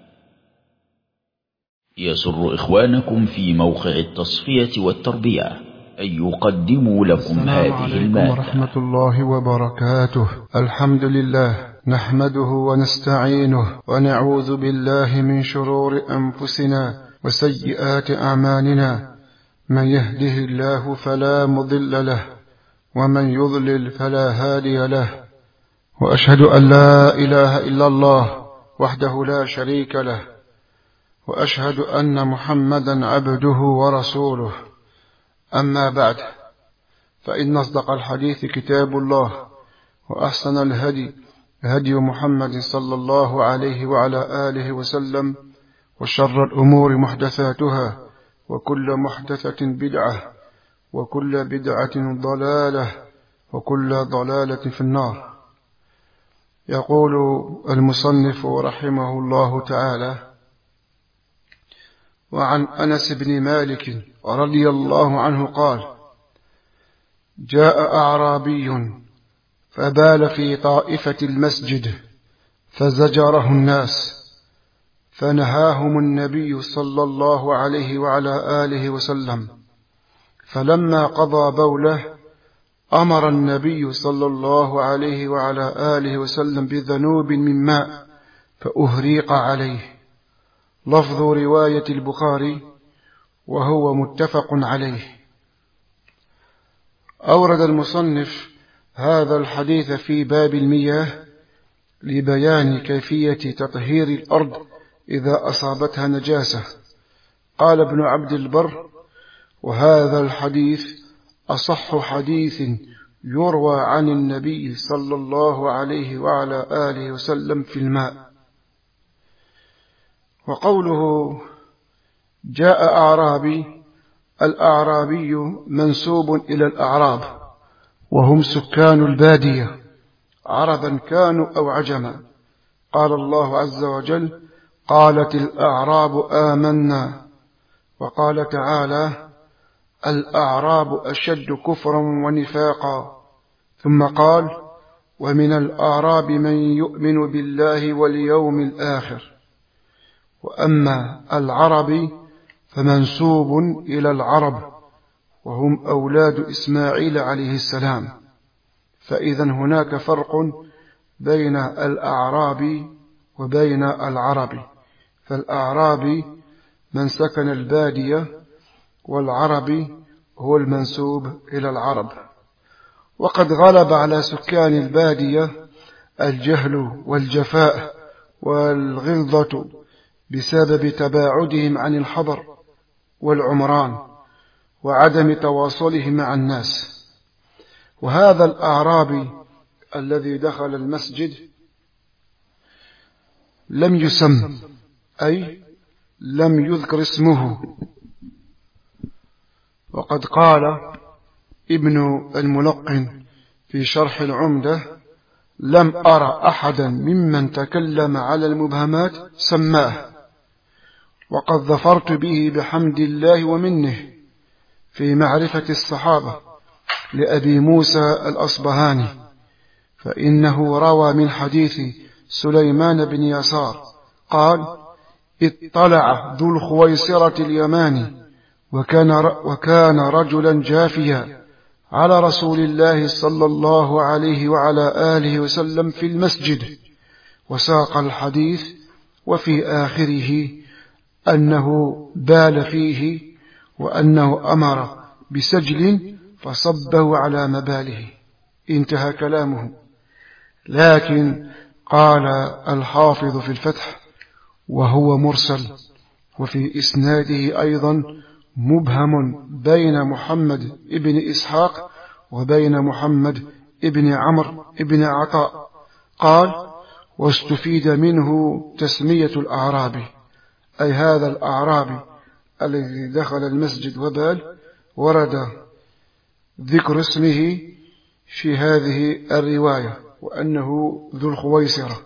Speaker 1: يسر إخوانكم في موقع التصفية والتربية أن يقدموا لكم هذه المادة.
Speaker 2: ورحمة الله وبركاته. الحمد لله نحمده ونستعينه ونعوذ بالله من شرور أنفسنا وسيئات أعمالنا، من يهده الله فلا مضل له ومن يضلل فلا هادي له، وأشهد أن لا إله إلا الله وحده لا شريك له، وأشهد أن محمدا عبده ورسوله. أما بعد، فإن أصدق الحديث كتاب الله، وأحسن الهدي هدي محمد صلى الله عليه وعلى آله وسلم، وشر الأمور محدثاتها، وكل محدثة بدعة، وكل بدعة ضلالة، وكل ضلالة في النار. يقول المصنف رحمه الله تعالى: وعن أنس بن مالك رضي الله عنه قال: جاء أعرابي فبال في طائفة المسجد فزجره الناس، فنهاهم النبي صلى الله عليه وعلى آله وسلم، فلما قضى بوله أمر النبي صلى الله عليه وعلى آله وسلم بذنوب من ماء فأهريق عليه. لفظ رواية البخاري وهو متفق عليه. أورد المصنف هذا الحديث في باب المياه لبيان كيفية تطهير الأرض إذا أصابتها نجاسة. قال ابن عبد البر: وهذا الحديث أصح حديث يروى عن النبي صلى الله عليه وعلى آله وسلم في الماء. وقوله جاء أعرابي: الأعرابي منسوب إلى الأعراب، وهم سكان البادية عربا كانوا أو عجما. قال الله عز وجل: قالت الأعراب آمنا. وقال تعالى: الأعراب أشد كفرا ونفاقا. ثم قال: ومن الأعراب من يؤمن بالله واليوم الآخر. وأما العرب فمنسوب إلى العرب، وهم أولاد إسماعيل عليه السلام. فإذا هناك فرق بين الأعراب وبين العرب، فالأعراب من سكن البادية، والعربي هو المنسوب إلى العرب. وقد غلب على سكان البادية الجهل والجفاء والغلظة بسبب تباعدهم عن الحضر والعمران وعدم تواصلهم مع الناس. وهذا الأعرابي الذي دخل المسجد لم يسم، أي لم يذكر اسمه. وقد قال ابن الملقن في شرح العمدة: لم أرى أحدا ممن تكلم على المبهمات سماه، وقد ظفرت به بحمد الله ومنه في معرفة الصحابة لأبي موسى الأصبهاني، فإنه روى من حديث سليمان بن يسار قال: اطلع ذو الخويصرة اليماني وكان, وكان رجلا جافيا على رسول الله صلى الله عليه وعلى آله وسلم في المسجد، وساق الحديث، وفي آخره أنه بال فيه، وأنه أمر بسجل فصبه على مباله. انتهى كلامه. لكن قال الحافظ في الفتح: وهو مرسل، وفي إسناده أيضا مبهم بين محمد ابن إسحاق وبين محمد ابن عمرو ابن عطاء. قال: واستفيد منه تسمية الأعرابي، أي هذا الأعرابي الذي دخل المسجد وبال، ورد ذكر اسمه في هذه الرواية وأنه ذو الخويصرة،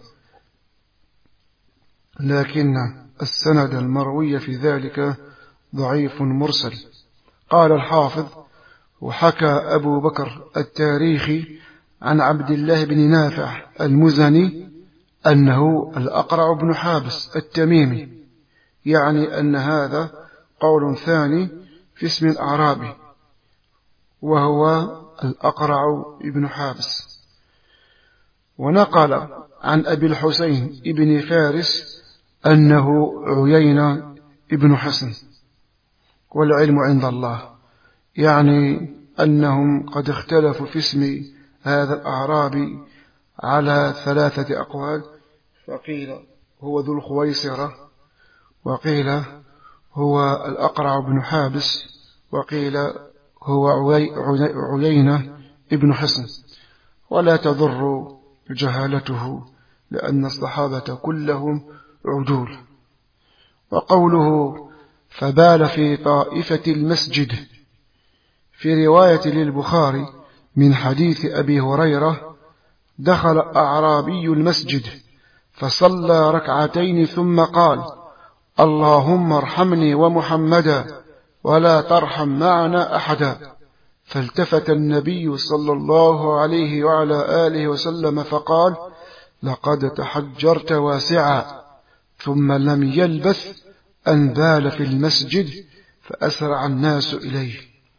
Speaker 2: لكن السند المروي في ذلك ضعيف مرسل. قال الحافظ: وحكى أبو بكر التاريخي عن عبد الله بن نافع المزني أنه الأقرع بن حابس التميمي، يعني أن هذا قول ثاني في اسم الأعرابي، وهو الأقرع بن حابس. ونقل عن أبي الحسين ابن فارس أنه عيينة ابن حسن، والعلم عند الله، يعني أنهم قد اختلفوا في اسم هذا الأعرابي على ثلاثة أقوال، فقيل هو ذو الخويصرة، وقيل هو الأقرع بن حابس، وقيل هو عيينة ابن حسن. ولا تضر جهالته، لأن الصحابة كلهم عدول. وقوله فبال في طائفة المسجد في رواية للبخاري من حديث أبي هريرة: دخل أعرابي المسجد فصلى ركعتين ثم قال: اللهم ارحمني ومحمدا ولا ترحم معنا أحدا. فالتفت النبي صلى الله عليه وعلى آله وسلم فقال: لقد تحجرت واسعا. ثم لم يلبث أن بال في المسجد فأسرع الناس إليه.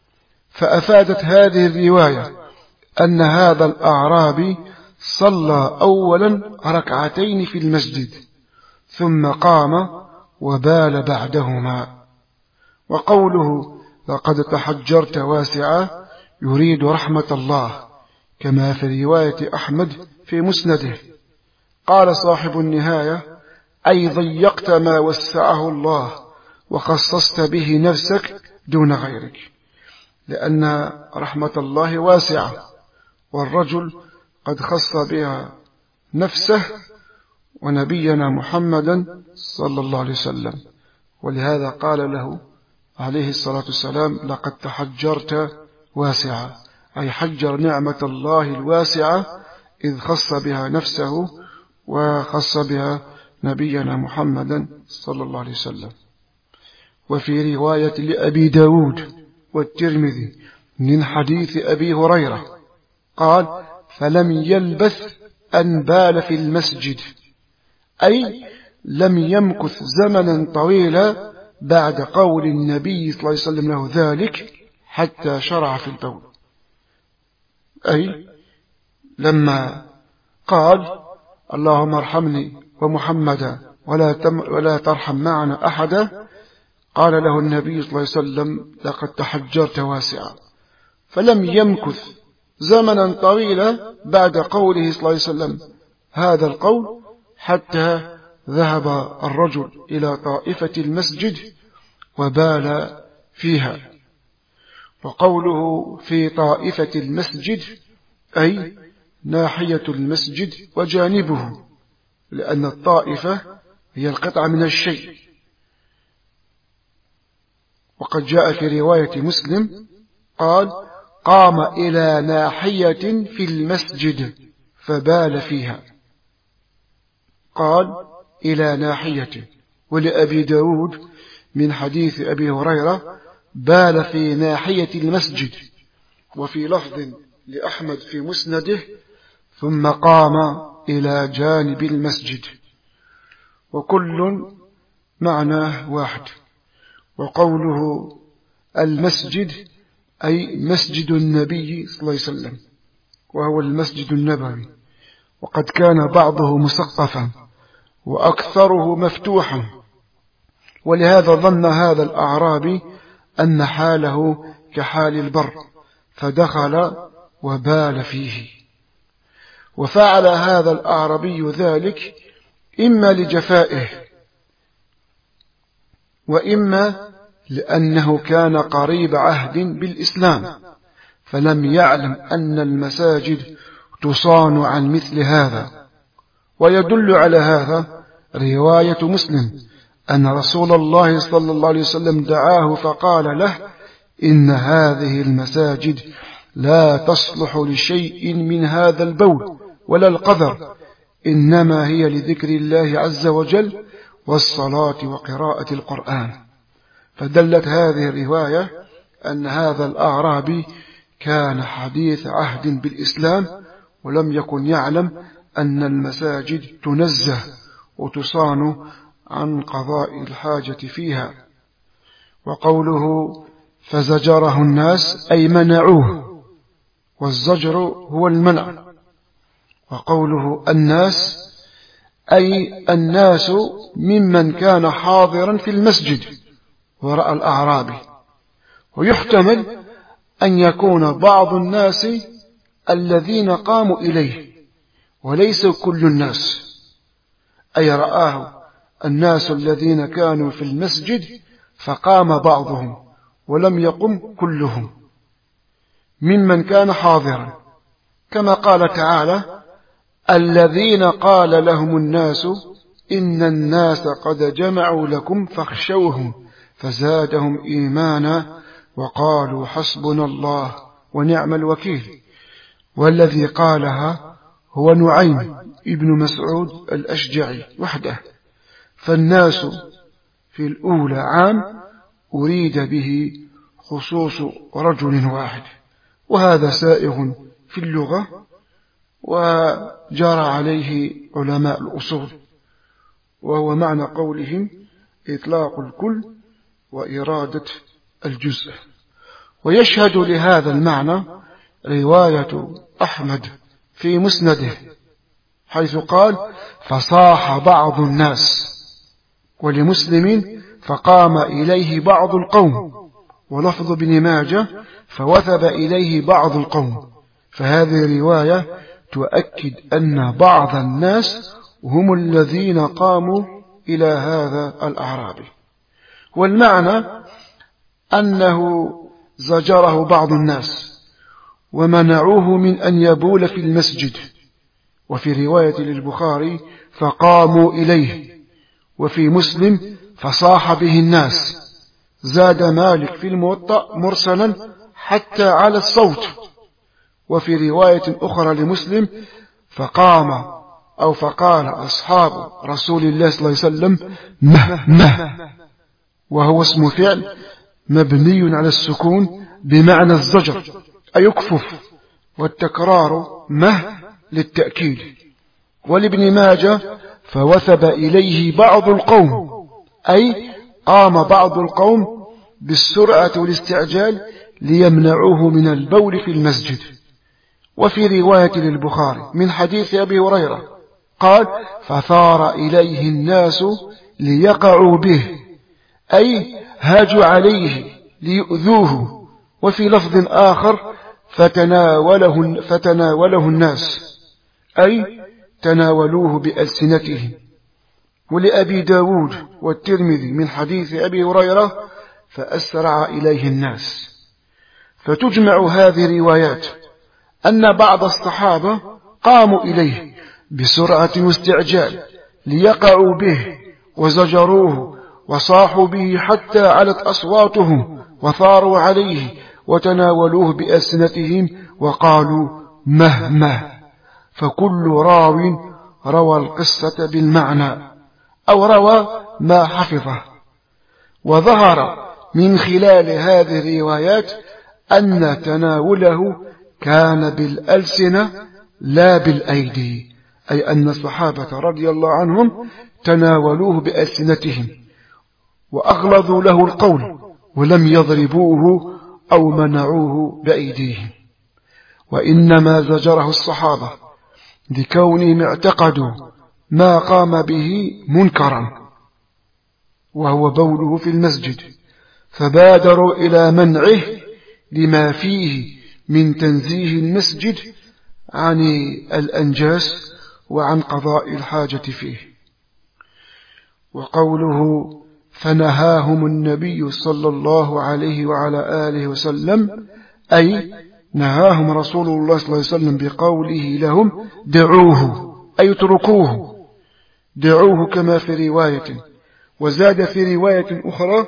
Speaker 2: فأفادت هذه الرواية أن هذا الأعرابي صلى أولا ركعتين في المسجد ثم قام وبال بعدهما. وقوله لقد تحجرت واسعا يريد رحمة الله، كما في رواية أحمد في مسنده. قال صاحب النهاية أي ضيقت ما وسعه الله وخصصت به نفسك دون غيرك، لأن رحمة الله واسعة، والرجل قد خص بها نفسه ونبينا محمدا صلى الله عليه وسلم، ولهذا قال له عليه الصلاة والسلام لقد تحجرت واسعة، أي حجر نعمة الله الواسعة إذ خص بها نفسه وخص بها نبينا محمدا صلى الله عليه وسلم. وفي رواية لأبي داود والترمذي من حديث أبي هريرة قال فلم يلبث أن بال في المسجد، أي لم يمكث زمنا طويلا بعد قول النبي صلى الله عليه وسلم له ذلك حتى شرع في البول، أي لما قال اللهم ارحمني ومحمدا ولا, تم ولا ترحم معنا أحدا، قال له النبي صلى الله عليه وسلم لقد تحجرت واسعا، فلم يمكث زمنا طويلا بعد قوله صلى الله عليه وسلم هذا القول حتى ذهب الرجل إلى طائفة المسجد وبال فيها. وقوله في طائفة المسجد أي ناحية المسجد وجانبه، لأن الطائفة هي القطعة من الشيء. وقد جاء في رواية مسلم قال قام إلى ناحية في المسجد فبال فيها، قال إلى ناحية. ولأبي داود من حديث أبي هريرة بال في ناحية المسجد. وفي لفظ لأحمد في مسنده ثم قام إلى جانب المسجد، وكل معناه واحد. وقوله المسجد أي مسجد النبي صلى الله عليه وسلم، وهو المسجد النبوي، وقد كان بعضه مسقفا وأكثره مفتوحا، ولهذا ظن هذا الأعرابي أن حاله كحال البر فدخل وبال فيه. وفعل هذا الأعرابي ذلك إما لجفائه وإما لأنه كان قريب عهد بالإسلام، فلم يعلم أن المساجد تصان عن مثل هذا. ويدل على هذا رواية مسلم أن رسول الله صلى الله عليه وسلم دعاه فقال له إن هذه المساجد لا تصلح لشيء من هذا البول ولا القذر، إنما هي لذكر الله عز وجل والصلاة وقراءة القرآن. فدلت هذه الرواية أن هذا الأعرابي كان حديث عهد بالإسلام ولم يكن يعلم أن المساجد تنزه وتصان عن قضاء الحاجة فيها. وقوله فزجره الناس أي منعوه، والزجر هو المنع. وقوله الناس أي الناس ممن كان حاضرا في المسجد ورأى الأعرابي. ويحتمل أن يكون بعض الناس الذين قاموا إليه وليس كل الناس، أي رآه الناس الذين كانوا في المسجد فقام بعضهم ولم يقم كلهم ممن كان حاضرا، كما قال تعالى الذين قال لهم الناس إن الناس قد جمعوا لكم فاخشوهم فزادهم إيمانا وقالوا حسبنا الله ونعم الوكيل. والذي قالها هو نعيم ابن مسعود الأشجعي وحده. فالناس في الأولى عام أريد به خصوص رجل واحد، وهذا سائغ في اللغة وجرى عليه علماء الأصول، وهو معنى قولهم إطلاق الكل وإرادة الجزء. ويشهد لهذا المعنى رواية أحمد في مسنده حيث قال فصاح بعض الناس، ولمسلم فقام إليه بعض القوم، ولفظ ابن ماجه فوثب إليه بعض القوم. فهذه رواية تؤكد أن بعض الناس هم الذين قاموا إلى هذا الأعرابي، والمعنى أنه زجره بعض الناس ومنعوه من أن يبول في المسجد. وفي رواية للبخاري فقاموا إليه، وفي مسلم فصاح به الناس. زاد مالك في الموطأ مرسلا حتى على الصوت. وفي رواية أخرى لمسلم فقام أو فقال أصحاب رسول الله صلى الله عليه وسلم مه مه، وهو اسم فعل مبني على السكون بمعنى الزجر أي يكفف، والتكرار مه للتأكيد. ولابن ماجه فوثب إليه بعض القوم، أي قام بعض القوم بالسرعة والاستعجال ليمنعوه من البول في المسجد. وفي رواية للبخاري من حديث أبي هريرة قال فثار إليه الناس ليقعوا به، أي هاجوا عليه ليؤذوه. وفي لفظ آخر فتناوله, فتناوله الناس، أي تناولوه بألسنتهم. ولأبي داود والترمذي من حديث أبي هريرة فأسرع إليه الناس. فتجمع هذه روايات أن بعض الصحابة قاموا إليه بسرعة واستعجال ليقعوا به وزجروه وصاحوا به حتى علت أصواتهم وثاروا عليه وتناولوه بألسنتهم وقالوا مه مه. فكل راو روى القصة بالمعنى أو روى ما حفظه. وظهر من خلال هذه الروايات أن تناوله كان بالألسنة لا بالأيدي، أي أن الصحابة رضي الله عنهم تناولوه بألسنتهم وأغلظوا له القول ولم يضربوه أو منعوه بأيديهم، وإنما زجره الصحابة لكونهم اعتقدوا ما قام به منكرا وهو بوله في المسجد، فبادروا إلى منعه لما فيه من تنزيه المسجد عن الأنجاس وعن قضاء الحاجة فيه. وقوله فنهاهم النبي صلى الله عليه وعلى آله وسلم، أي نهاهم رسول الله صلى الله عليه وسلم بقوله لهم دعوه، أي اتركوه، دعوه كما في رواية. وزاد في رواية أخرى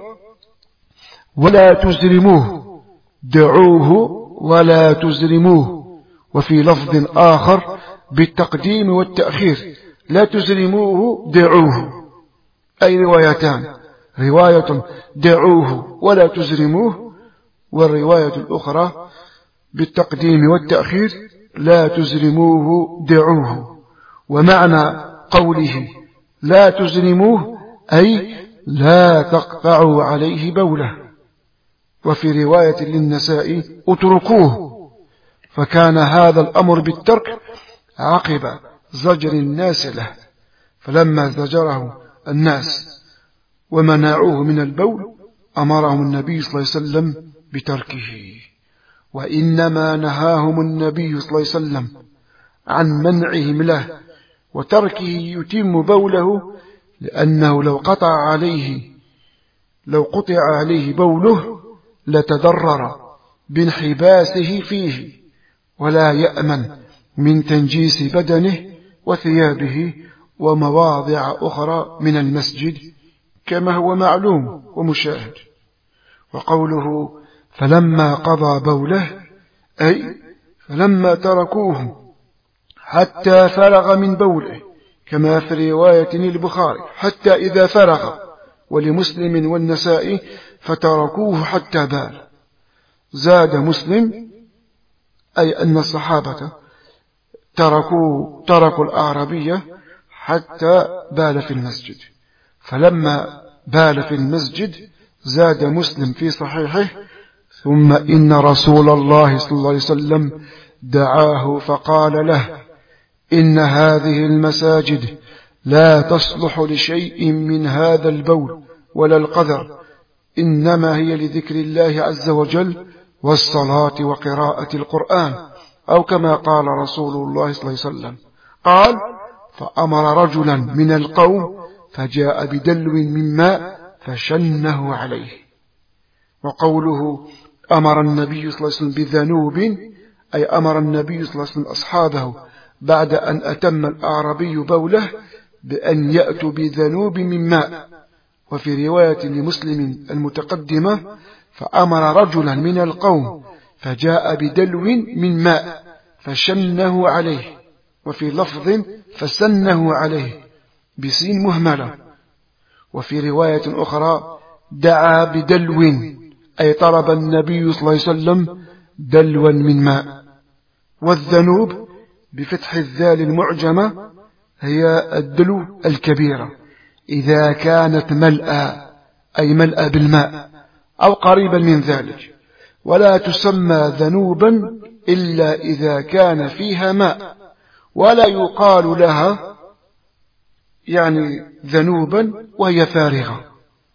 Speaker 2: ولا تزرموه، دعوه ولا تزرموه. وفي لفظ آخر بالتقديم والتأخير لا تزرموه دعوه، أي روايتان، رواية دعوه ولا تزرموه، والرواية الأخرى بالتقديم والتأخير لا تزرموه دعوه. ومعنى قوله لا تزرموه أي لا تقطعوا عليه بوله. وفي رواية للنساء اتركوه، فكان هذا الأمر بالترك عقب زجر الناس له، فلما زجره الناس ومنعوه من البول أمرهم النبي صلى الله عليه وسلم بتركه. وإنما نهاهم النبي صلى الله عليه وسلم عن منعهم له وتركه يتم بوله، لأنه لو قطع عليه لو قطع عليه بوله لتضرر بانحباسه فيه، ولا يأمن من تنجيس بدنه وثيابه ومواضع أخرى من المسجد كما هو معلوم ومشاهد. وقوله فلما قضى بوله أي فلما تركوه حتى فرغ من بوله، كما في رواية البخاري حتى إذا فرغ، ولمسلم والنسائي فتركوه حتى بال. زاد مسلم أي أن الصحابة تركوا, تركوا الأعرابية حتى بال في المسجد. فلما بال في المسجد زاد مسلم في صحيحه ثم إن رسول الله صلى الله عليه وسلم دعاه فقال له: إن هذه المساجد لا تصلح لشيء من هذا البول ولا القذر، إنما هي لذكر الله عز وجل والصلاة وقراءة القرآن، أو كما قال رسول الله صلى الله عليه وسلم. قال: فأمر رجلا من القوم فجاء بدلو من ماء فشنه عليه. وقوله أمر النبي صلى الله عليه وسلم بذنوب، أي أمر النبي صلى الله عليه وسلم أصحابه بعد أن أتم الأعرابي بوله بأن يأتوا بذنوب من ماء. وفي رواية لمسلم المتقدمة: فأمر رجلا من القوم فجاء بدلو من ماء فشنه عليه. وفي لفظ فسنه عليه بسين مهملة. وفي رواية أخرى: دعا بدلو، أي طلب النبي صلى الله عليه وسلم دلوا من ماء. والذنوب بفتح الذال المعجمة هي الدلو الكبيرة إذا كانت ملأى، أي ملأى بالماء أو قريبا من ذلك، ولا تسمى ذنوبا إلا إذا كان فيها ماء، ولا يقال لها يعني ذنوبا وهي فارغة.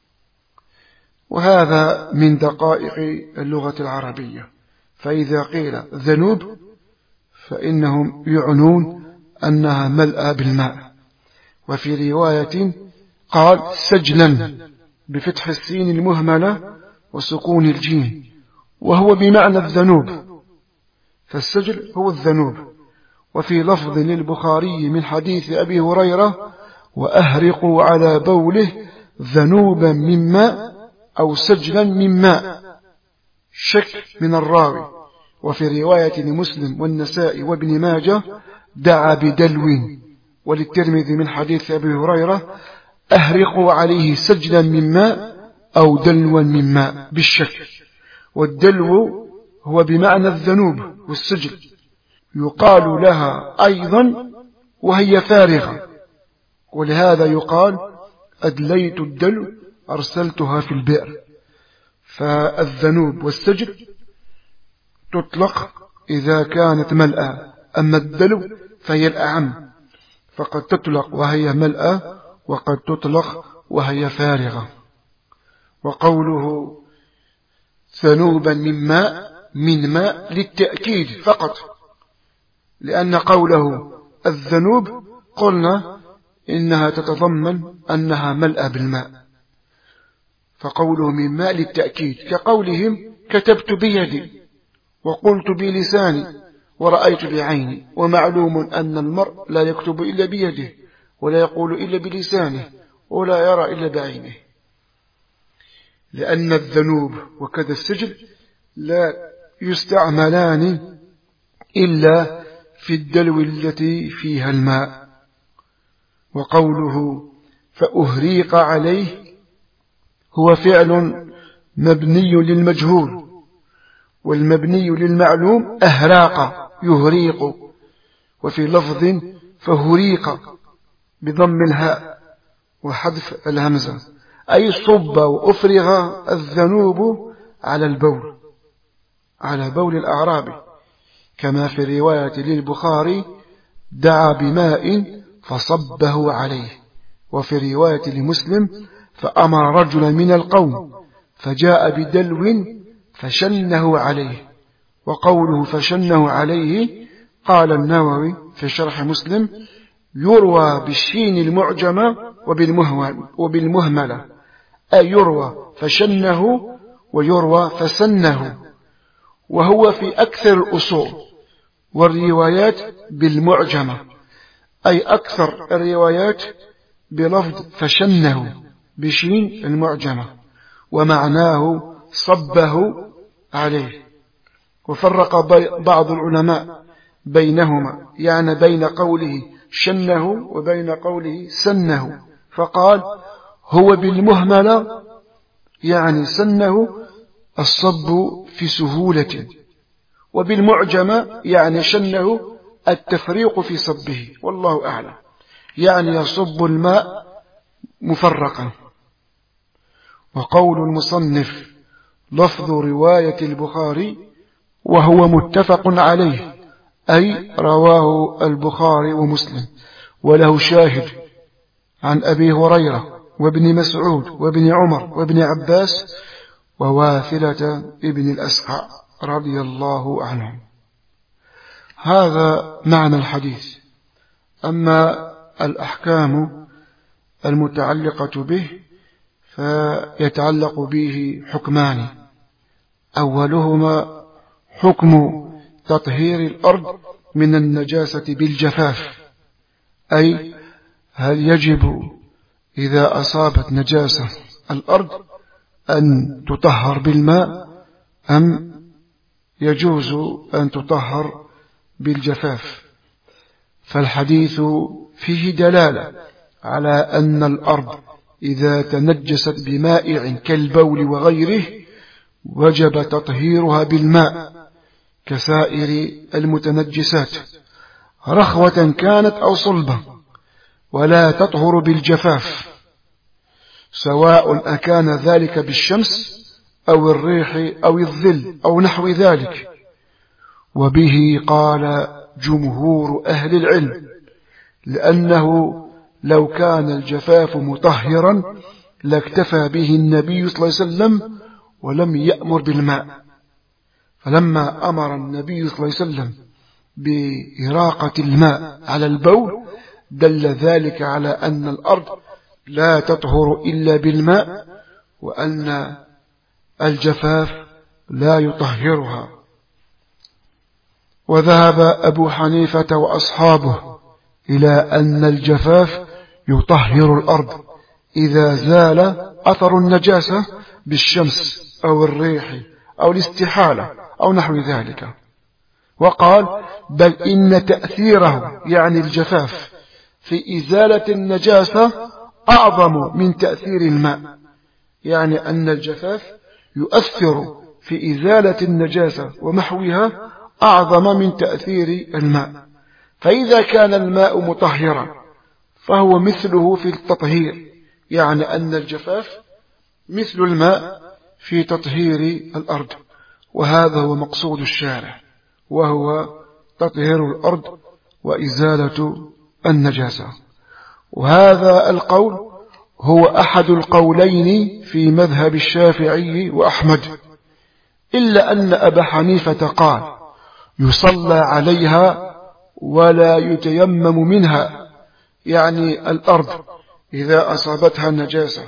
Speaker 2: وهذا من دقائق اللغة العربية. فإذا قيل ذنوب فإنهم يعنون أنها ملأى بالماء. وفي رواية قال: سجلا بفتح السين المهملة وسكون الجيم، وهو بمعنى الذنوب، فالسجل هو الذنوب. وفي لفظ للبخاري من حديث أبي هريرة: وأهرقوا على بوله ذنوبا من ماء أو سجلا من ماء، شك من الراوي. وفي رواية لمسلم والنسائي وابن ماجه: دعا بدلو. وللترمذي من حديث أبي هريرة: أهرقوا عليه سجلا من ماء أو دلوا من ماء، بالشك. والدلو هو بمعنى الذنوب والسجل، يقال لها أيضا وهي فارغة، ولهذا يقال: أدليت الدلو أرسلتها في البئر. فالذنوب والسجل تطلق إذا كانت ملأى، أما الدلو فهي الأعم، فقد تطلق وهي ملأى وقد تطلق وهي فارغة. وقوله ذنوبا من ماء من ماء للتأكيد فقط، لأن قوله الذنوب قلنا إنها تتضمن أنها ملأى بالماء، فقوله من ماء للتأكيد، كقولهم كتبت بيدي وقلت بلساني ورأيت بعيني. ومعلوم أن المرء لا يكتب إلا بيده، ولا يقول إلا بلسانه، ولا يرى إلا بعينه، لأن الذنوب وكذا السجل لا يستعملان إلا في الدلو التي فيها الماء. وقوله فأهريق عليه هو فعل مبني للمجهول، والمبني للمعلوم أهراق يهريق. وفي لفظ فهريق بضم الهاء وحذف الهمزة، أي صب وأفرغ الذنوب على البول، على بول الأعرابي، كما في رواية للبخاري: دعا بماء فصبه عليه. وفي رواية لمسلم: فأمر رجلا من القوم فجاء بدلو فشنه عليه. وقوله فشنه عليه قال النووي في شرح مسلم: يروى بالشين المعجمة وبالمهملة، أي يروى فشنه ويروى فسنه، وهو في أكثر الأصول والروايات بالمعجمة، أي أكثر الروايات بلفظ فشنه بشين المعجمة، ومعناه صبه عليه. وفرق بعض العلماء بينهما، يعني بين قوله شنه وبين قوله سنه، فقال: هو بالمهملة يعني سنه الصب في سهولة، وبالمعجمة يعني شنه التفريق في صبه، والله أعلم، يعني يصب الماء مفرقا. وقول المصنف لفظ رواية البخاري وهو متفق عليه، أي رواه البخاري ومسلم، وله شاهد عن أبي هريرة وابن مسعود وابن عمر وابن عباس وواثلة ابن الأسقع رضي الله عنهم. هذا معنى الحديث. أما الأحكام المتعلقة به فيتعلق به حكمان: أولهما حكم تطهير الأرض من النجاسة بالجفاف، أي هل يجب إذا أصابت نجاسة الأرض أن تطهر بالماء أم يجوز أن تطهر بالجفاف؟ فالحديث فيه دلالة على أن الأرض إذا تنجست بمائع كالبول وغيره وجب تطهيرها بالماء كسائر المتنجسات، رخوة كانت أو صلبة، ولا تطهر بالجفاف، سواء أكان ذلك بالشمس أو الريح أو الظل أو نحو ذلك. وبه قال جمهور أهل العلم، لأنه لو كان الجفاف مطهرا لاكتفى به النبي صلى الله عليه وسلم ولم يأمر بالماء، فلما أمر النبي صلى الله عليه وسلم بإراقة الماء على البول دل ذلك على أن الأرض لا تطهر إلا بالماء، وأن الجفاف لا يطهرها. وذهب أبو حنيفة وأصحابه إلى أن الجفاف يطهر الأرض إذا زال أثر النجاسة بالشمس أو الريح أو الاستحالة أو نحو ذلك. وقال بل إن تأثيره يعني الجفاف في إزالة النجاسة أعظم من تأثير الماء، يعني أن الجفاف يؤثر في إزالة النجاسة ومحوها أعظم من تأثير الماء. فإذا كان الماء مطهرا فهو مثله في التطهير، يعني أن الجفاف مثل الماء في تطهير الأرض، وهذا هو مقصود الشارع، وهو تطهير الأرض وإزالة النجاسة. وهذا القول هو أحد القولين في مذهب الشافعي وأحمد، إلا أن أبا حنيفة قال يصلى عليها ولا يتيمم منها، يعني الأرض إذا أصابتها النجاسة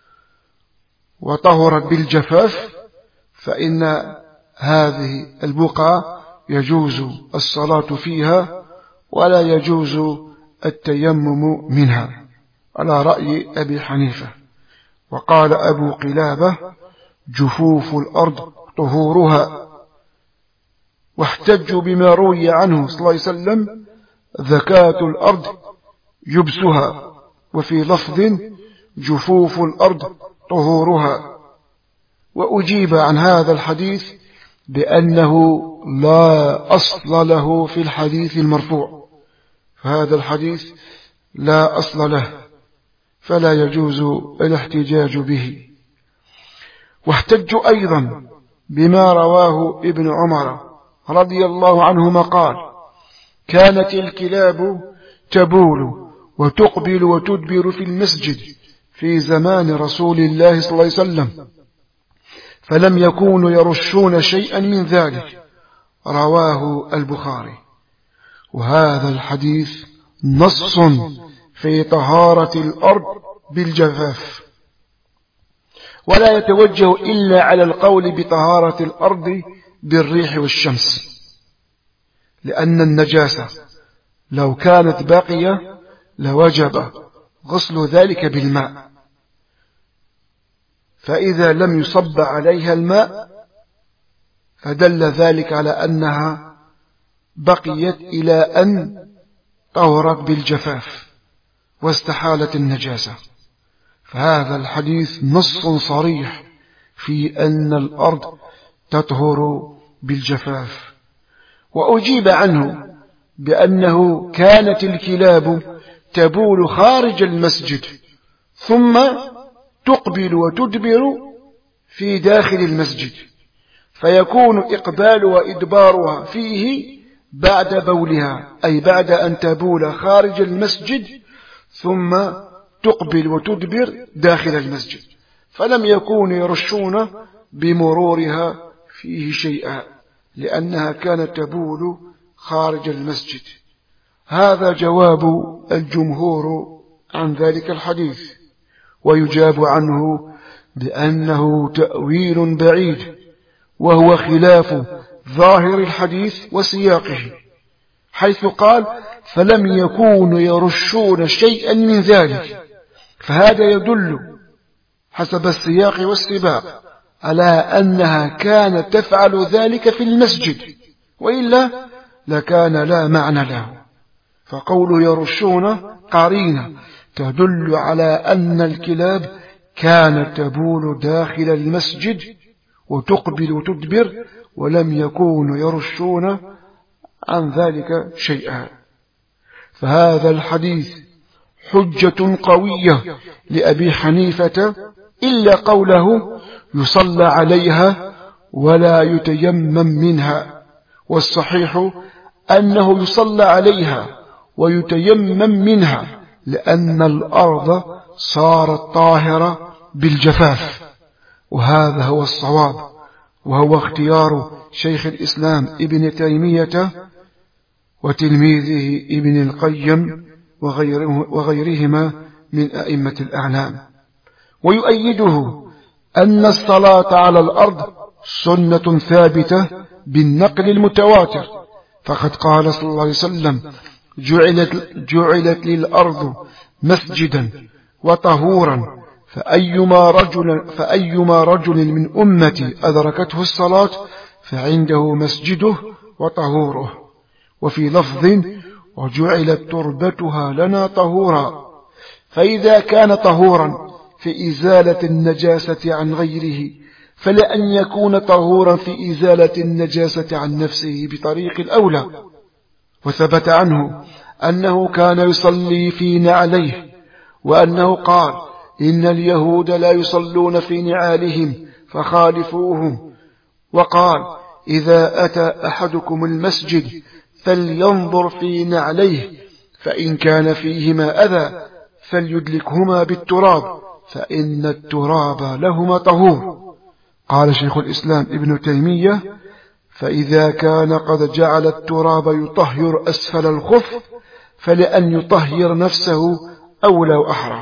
Speaker 2: وطهرت بالجفاف فإن هذه البقعة يجوز الصلاة فيها ولا يجوز التيمم منها، على رأي أبي حنيفة. وقال أبو قلابة جفوف الأرض طهورها، واحتجوا بما روي عنه صلى الله عليه وسلم زكاة الأرض يبسها، وفي لفظ جفوف الأرض طهورها. وأجيب عن هذا الحديث بأنه لا أصل له في الحديث المرفوع، فهذا الحديث لا أصل له فلا يجوز الاحتجاج به. واحتجوا أيضا بما رواه ابن عمر رضي الله عنهما قال كانت الكلاب تبول وتقبل وتدبر في المسجد في زمان رسول الله صلى الله عليه وسلم، فلم يكونوا يرشون شيئا من ذلك، رواه البخاري. وهذا الحديث نص في طهارة الأرض بالجفاف، ولا يتوجه إلا على القول بطهارة الأرض بالريح والشمس، لأن النجاسة لو كانت باقية لوجب غسل ذلك بالماء، فإذا لم يصب عليها الماء فدل ذلك على أنها بقيت إلى أن طهرت بالجفاف واستحالت النجاسة. فهذا الحديث نص صريح في أن الأرض تطهر بالجفاف. وأجيب عنه بأنه كانت الكلاب تبول خارج المسجد ثم تقبل وتدبر في داخل المسجد، فيكون إقبال وإدبارها فيه بعد بولها، أي بعد أن تبول خارج المسجد ثم تقبل وتدبر داخل المسجد، فلم يكونوا يرشون بمرورها فيه شيئا لأنها كانت تبول خارج المسجد. هذا جواب الجمهور عن ذلك الحديث، ويجاب عنه بأنه تأويل بعيد، وهو خلاف ظاهر الحديث وسياقه، حيث قال فلم يكونوا يرشون شيئا من ذلك، فهذا يدل حسب السياق والسباق على أنها كانت تفعل ذلك في المسجد، وإلا لكان لا معنى له. فقوله يرشون قرينة تدل على أن الكلاب كانت تبول داخل المسجد وتقبل وتدبر، ولم يكونوا يرشون عن ذلك شيئا. فهذا الحديث حجة قوية لأبي حنيفة، إلا قوله يصلى عليها ولا يتيمم منها، والصحيح أنه يصلى عليها ويتيمم منها لأن الأرض صارت طاهرة بالجفاف، وهذا هو الصواب، وهو اختيار شيخ الإسلام ابن تيمية وتلميذه ابن القيم وغيره وغيرهما من أئمة الأعلام. ويؤيده أن الصلاة على الأرض سنة ثابتة بالنقل المتواتر، فقد قال صلى الله عليه وسلم جعلت, جعلت للأرض مسجدا وطهورا، فأيما رجل, فأيما رجل من أمتي أدركته الصلاة فعنده مسجده وطهوره. وفي لفظ وجعلت تربتها لنا طهورا، فإذا كان طهورا في إزالة النجاسة عن غيره، فلأن يكون طهورا في إزالة النجاسة عن نفسه بطريق الأولى. وثبت عنه أنه كان يصلي في نعليه، وأنه قال إن اليهود لا يصلون في نعالهم فخالفوهم، وقال إذا أتى أحدكم المسجد فلينظر في نعليه، فإن كان فيهما أذى فليدلكهما بالتراب، فإن التراب لهما طهور. قال شيخ الإسلام ابن تيمية فإذا كان قد جعل التراب يطهر أسفل الخف فلأن يطهر نفسه أولى وأحرى.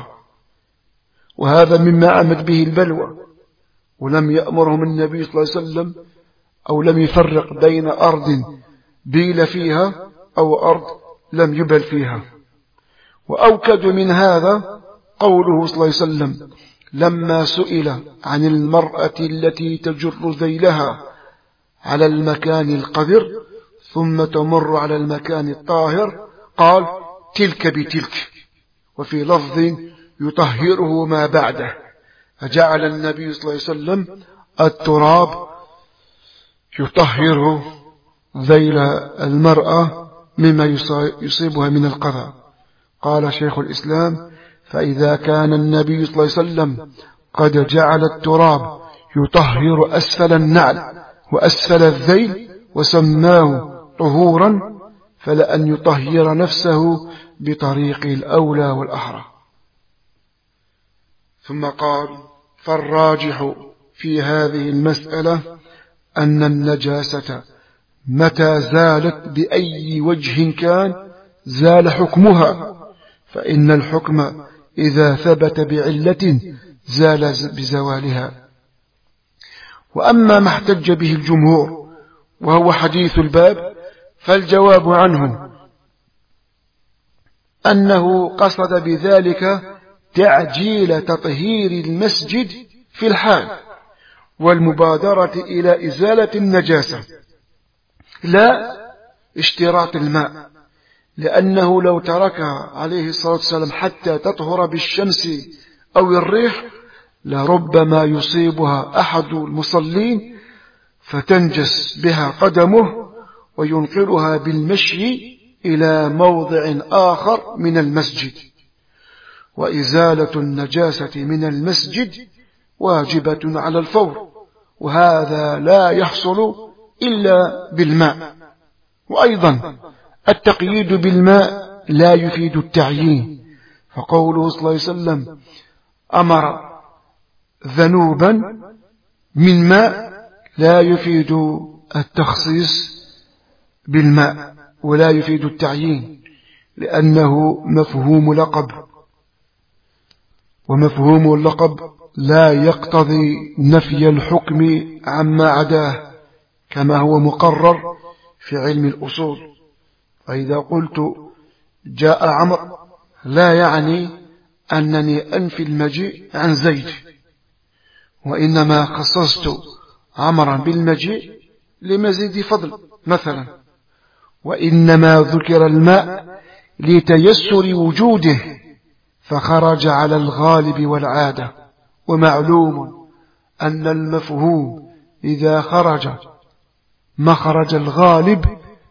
Speaker 2: وهذا مما عمد به البلوى، ولم يأمرهم النبي صلى الله عليه وسلم أو لم يفرق بين أرض بيل فيها أو أرض لم يبل فيها. وأوكد من هذا قوله صلى الله عليه وسلم لما سئل عن المرأة التي تجر ذيلها على المكان القذر ثم تمر على المكان الطاهر قال تلك بتلك، وفي لفظ يطهره ما بعده، فجعل النبي صلى الله عليه وسلم التراب يطهر ذيل المرأة مما يصيبها من القذى. قال شيخ الإسلام فإذا كان النبي صلى الله عليه وسلم قد جعل التراب يطهر أسفل النعل وأسفل الذيل وسماه طهورا، فلأن يطهر نفسه بطريق الأولى والأحرى. ثم قال فالراجح في هذه المسألة أن النجاسة متى زالت بأي وجه كان زال حكمها، فإن الحكم إذا ثبت بعلة زال بزوالها. وأما ما احتج به الجمهور وهو حديث الباب فالجواب عنه أنه قصد بذلك تعجيل تطهير المسجد في الحال والمبادرة إلى إزالة النجاسة، لا اشتراط الماء، لأنه لو تركها عليه الصلاة والسلام حتى تطهر بالشمس أو الريح لربما يصيبها أحد المصلين فتنجس بها قدمه وينقلها بالمشي إلى موضع آخر من المسجد. وإزالة النجاسة من المسجد واجبة على الفور، وهذا لا يحصل إلا بالماء. وأيضا التقييد بالماء لا يفيد التعيين، فقوله صلى الله عليه وسلم أمر ذنوبا من ماء لا يفيد التخصيص بالماء ولا يفيد التعيين، لأنه مفهوم لقب، ومفهوم اللقب لا يقتضي نفي الحكم عما عداه كما هو مقرر في علم الأصول. فإذا قلت جاء عمرو لا يعني أنني أنفي المجيء عن زيد، وإنما خصصت عمرا بالمجيء لمزيد فضل مثلا. وإنما ذكر الماء لتيسر وجوده فخرج على الغالب والعادة، ومعلوم أن المفهوم إذا خرج مخرج الغالب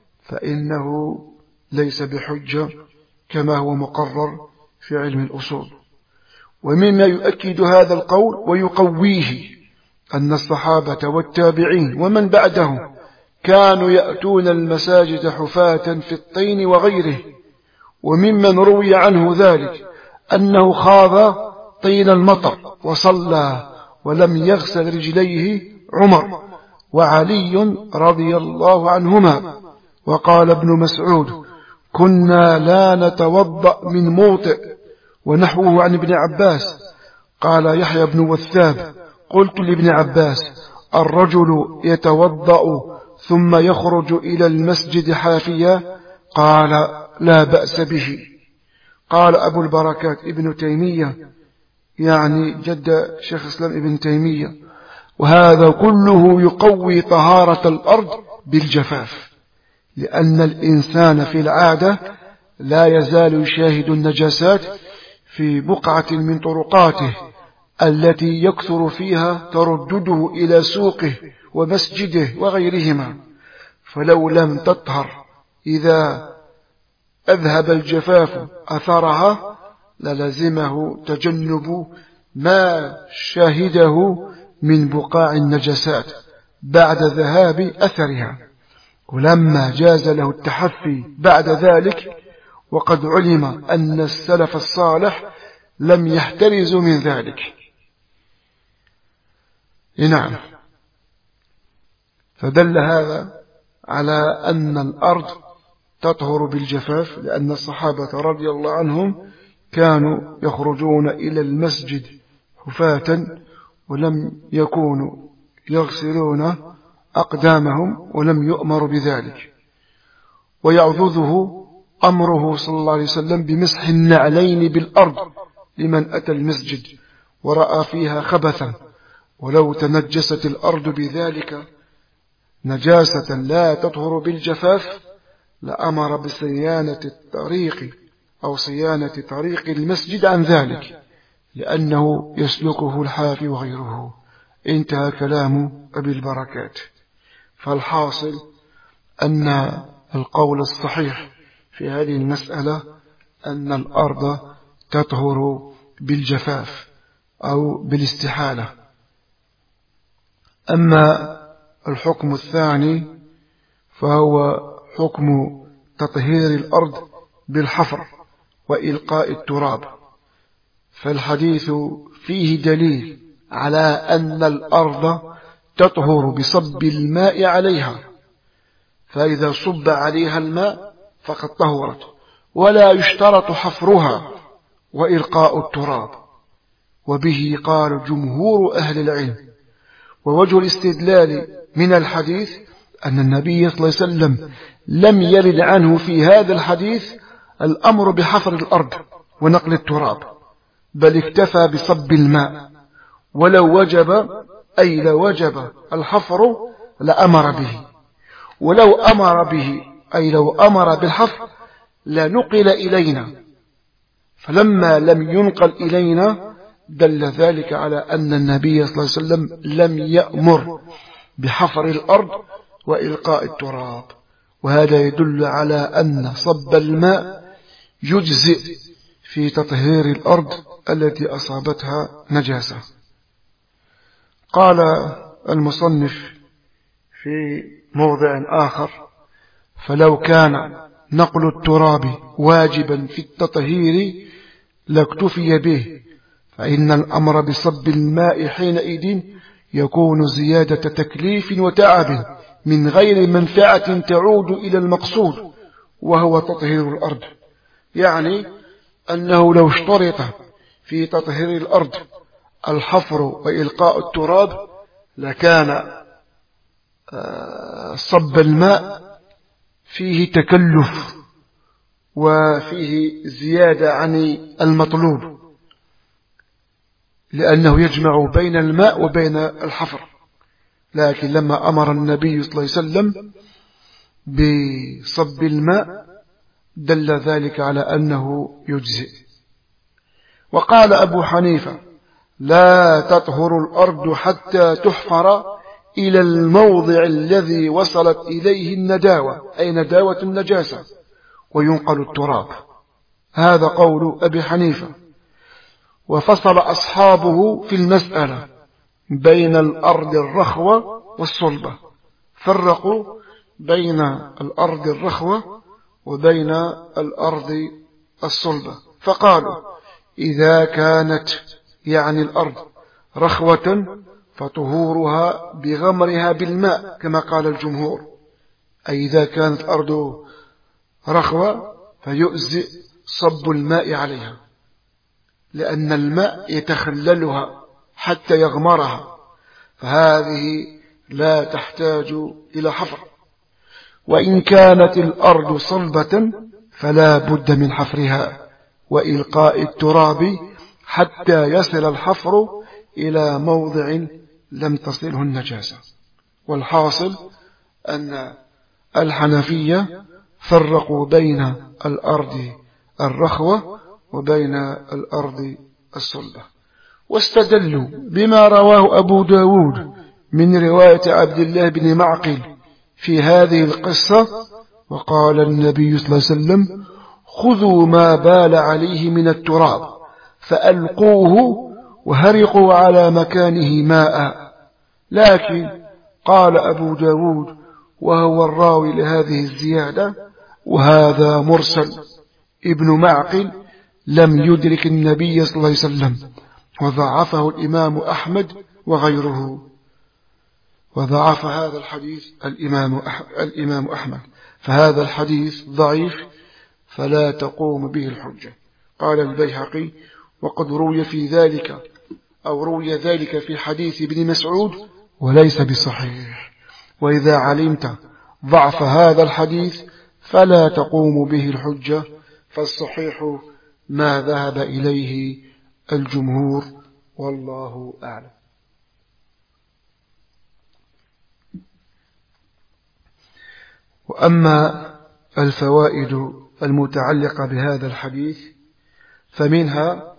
Speaker 2: فإنه ليس بحجة كما هو مقرر في علم الأصول. ومما يؤكد هذا القول ويقويه أن الصحابة والتابعين ومن بعدهم كانوا يأتون المساجد حفاة في الطين وغيره. وممن روي عنه ذلك أنه خاض طين المطر وصلى ولم يغسل رجليه عمر وعلي رضي الله عنهما. وقال ابن مسعود كنا لا نتوضأ من موطئ، ونحوه عن ابن عباس. قال يحيى بن وثاب قلت لابن عباس الرجل يتوضأ ثم يخرج إلى المسجد حافيا؟ قال لا بأس به. قال أبو البركات ابن تيمية، يعني جد شيخ الإسلام ابن تيمية، وهذا كله يقوي طهارة الأرض بالجفاف، لأن الإنسان في العادة لا يزال يشاهد النجاسات في بقعة من طرقاته التي يكثر فيها تردده إلى سوقه ومسجده وغيرهما، فلو لم تطهر إذا أذهب الجفاف أثرها للزمه تجنب ما شاهده من بقاع النجاسات بعد ذهاب أثرها. ولما جاز له التحفي بعد ذلك، وقد علم أن السلف الصالح لم يحترزوا من ذلك. نعم، فدل هذا على أن الأرض تطهر بالجفاف، لأن الصحابة رضي الله عنهم كانوا يخرجون إلى المسجد حفاة ولم يكونوا يغسلون أقدامهم ولم يؤمروا بذلك. ويعضده أمره صلى الله عليه وسلم بمسح النعلين بالأرض لمن أتى المسجد ورأى فيها خبثا، ولو تنجست الأرض بذلك نجاسة لا تطهر بالجفاف لأمر بصيانة الطريق أو صيانة طريق المسجد عن ذلك، لأنه يسلكه الحافي وغيره. انتهى كلام أبي البركات. فالحاصل أن القول الصحيح في هذه المسألة أن الأرض تطهر بالجفاف أو بالاستحالة. أما الحكم الثاني فهو حكم تطهير الأرض بالحفر وإلقاء التراب، فالحديث فيه دليل على أن الأرض تطهر بصب الماء عليها، فإذا صب عليها الماء فقد طهرت، ولا يشترط حفرها وإلقاء التراب. وبه قال جمهور أهل العلم. ووجه الاستدلال من الحديث أن النبي صلى الله عليه وسلم لم يرد عنه في هذا الحديث الأمر بحفر الأرض ونقل التراب، بل اكتفى بصب الماء، ولو وجب أي لو وجب الحفر لأمر به، ولو أمر به أي لو أمر بالحفر لنقل إلينا، فلما لم ينقل إلينا دل ذلك على أن النبي صلى الله عليه وسلم لم يأمر بحفر الأرض وإلقاء التراب. وهذا يدل على أن صب الماء يجزئ في تطهير الأرض التي أصابتها نجاسة. قال المصنف في موضع آخر: فلو كان نقل التراب واجبا في التطهير لاكتفي به، فإن الأمر بصب الماء حينئذ يكون زيادة تكليف وتعب من غير منفعة تعود إلى المقصود وهو تطهير الأرض. يعني أنه لو اشترط في تطهير الأرض الحفر وإلقاء التراب لكان صب الماء فيه تكلف وفيه زيادة عن المطلوب، لأنه يجمع بين الماء وبين الحفر. لكن لما أمر النبي صلى الله عليه وسلم بصب الماء دل ذلك على أنه يجزئ. وقال أبو حنيفة: لا تطهر الأرض حتى تحفر إلى الموضع الذي وصلت إليه النداوة، أي نداوة النجاسة، وينقل التراب. هذا قول أبي حنيفة. وفصل أصحابه في المسألة بين الأرض الرخوة والصلبة، فرقوا بين الأرض الرخوة وبين الأرض الصلبة، فقالوا: إذا كانت يعني الأرض رخوة فطهورها بغمرها بالماء كما قال الجمهور، أي إذا كانت الأرض رخوة فيؤزئ صب الماء عليها، لأن الماء يتخللها حتى يغمرها، فهذه لا تحتاج إلى حفر. وإن كانت الأرض صلبة فلا بد من حفرها وإلقاء التراب حتى يصل الحفر إلى موضع لم تصله النجاسة. والحاصل أن الحنفية فرقوا بين الأرض الرخوة وبين الأرض الصلبة، واستدلوا بما رواه أبو داود من رواية عبد الله بن معقل في هذه القصة. وقال النبي صلى الله عليه وسلم: خذوا ما بال عليه من التراب فألقوه وهرقوا على مكانه ماء. لكن قال أبو داود وهو الراوي لهذه الزيادة: وهذا مرسل، ابن معقل لم يدرك النبي صلى الله عليه وسلم، وضعفه الإمام أحمد وغيره. وضعف هذا الحديث الإمام الإمام أحمد، فهذا الحديث ضعيف فلا تقوم به الحجة. قال البيهقي: وقد روي في ذلك أو روي ذلك في حديث ابن مسعود وليس بصحيح. وإذا علمت ضعف هذا الحديث فلا تقوم به الحجة، فالصحيح ما ذهب إليه الجمهور، والله أعلم. وأما الفوائد المتعلقة بهذا الحديث فمنها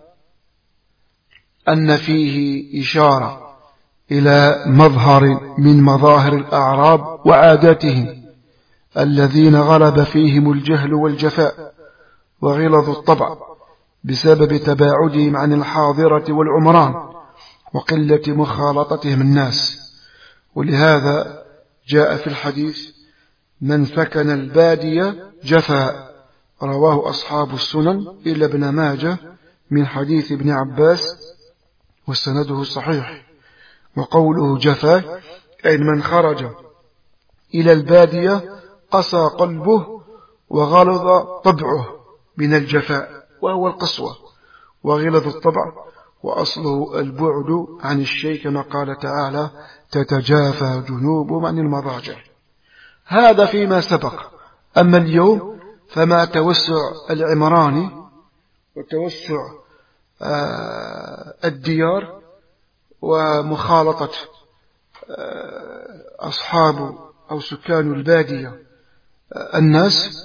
Speaker 2: أن فيه إشارة إلى مظهر من مظاهر الأعراب وعاداتهم الذين غلب فيهم الجهل والجفاء وغلظ الطبع بسبب تباعدهم عن الحاضرة والعمران وقلة مخالطتهم الناس. ولهذا جاء في الحديث: من سكن البادية جفا، رواه أصحاب السنن إلا ابن ماجه من حديث ابن عباس وسنده صحيح. وقوله جفا أي من خرج إلى البادية قسى قلبه وغلظ طبعه من الجفاء وهو القسوة، وغلظ الطبع وأصله البعد عن الشيء كما قال تعالى: تتجافى جنوبهم عن المضاجع. هذا فيما سبق. أما اليوم فما توسع العمراني وتوسع الديار ومخالطة أصحاب أو سكان البادية الناس،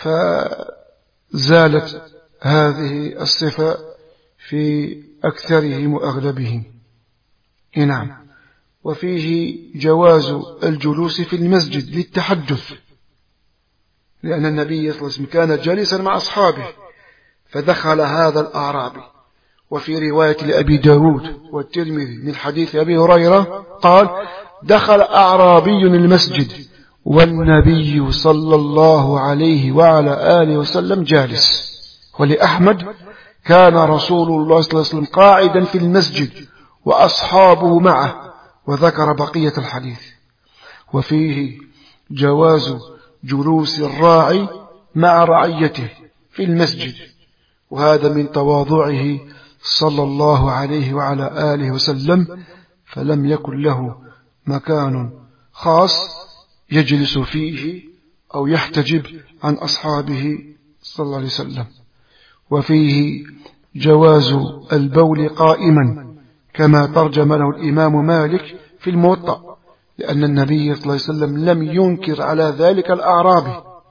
Speaker 2: فزالت هذه الصفة في أكثرهم وأغلبهم. نعم. وفيه جواز الجلوس في المسجد للتحدث، لأن النبي صلى الله عليه وسلم كان جالسا مع أصحابه فدخل هذا الأعرابي وفي رواية لأبي داود والترمذي من حديث أبي هريرة قال: دخل أعرابي المسجد والنبي صلى الله عليه وعلى آله وسلم جالس. ولأحمد: كان رسول الله صلى الله عليه وسلم قاعدا في المسجد وأصحابه معه، وذكر بقية الحديث. وفيه جواز جلوس الراعي مع رعيته في المسجد، وهذا من تواضعه صلى الله عليه وعلى آله وسلم، فلم يكن له مكان خاص يجلس فيه أو يحتجب عن أصحابه صلى الله عليه وسلم. وفيه جواز البول قائما، كما ترجم له الإمام مالك في الموطأ، لأن النبي صلى الله عليه وسلم لم ينكر على ذلك الأعرابي.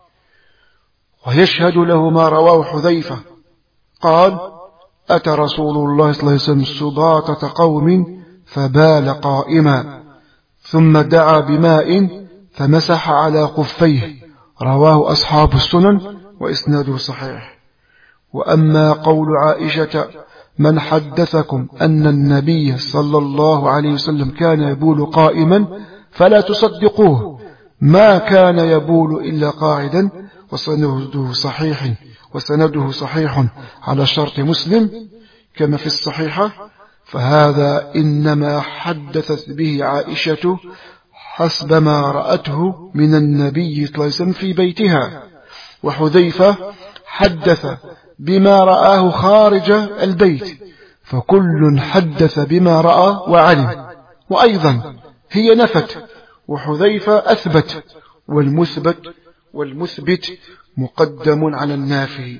Speaker 2: ويشهد له ما رواه حذيفة قال: أتى رسول الله صلى الله عليه وسلم سباطة قوم فبال قائما، ثم دعا بماء فمسح على خفيه، رواه أصحاب السنن وإسناده صحيح. وأما قول عائشة: من حدثكم أن النبي صلى الله عليه وسلم كان يبول قائما فلا تصدقوه، ما كان يبول إلا قاعدا، وسنده صحيح وسنده صحيح على شرط مسلم كما في الصحيحة، فهذا إنما حدثت به عائشة حسب ما رأته من النبي صلى الله عليه وسلم في بيتها، وحذيفة حدث بما رآه خارج البيت، فكل حدث بما رأى وعلم. وأيضا هي نفت وحذيفة أثبت، والمثبت والمثبت مقدم على النافي.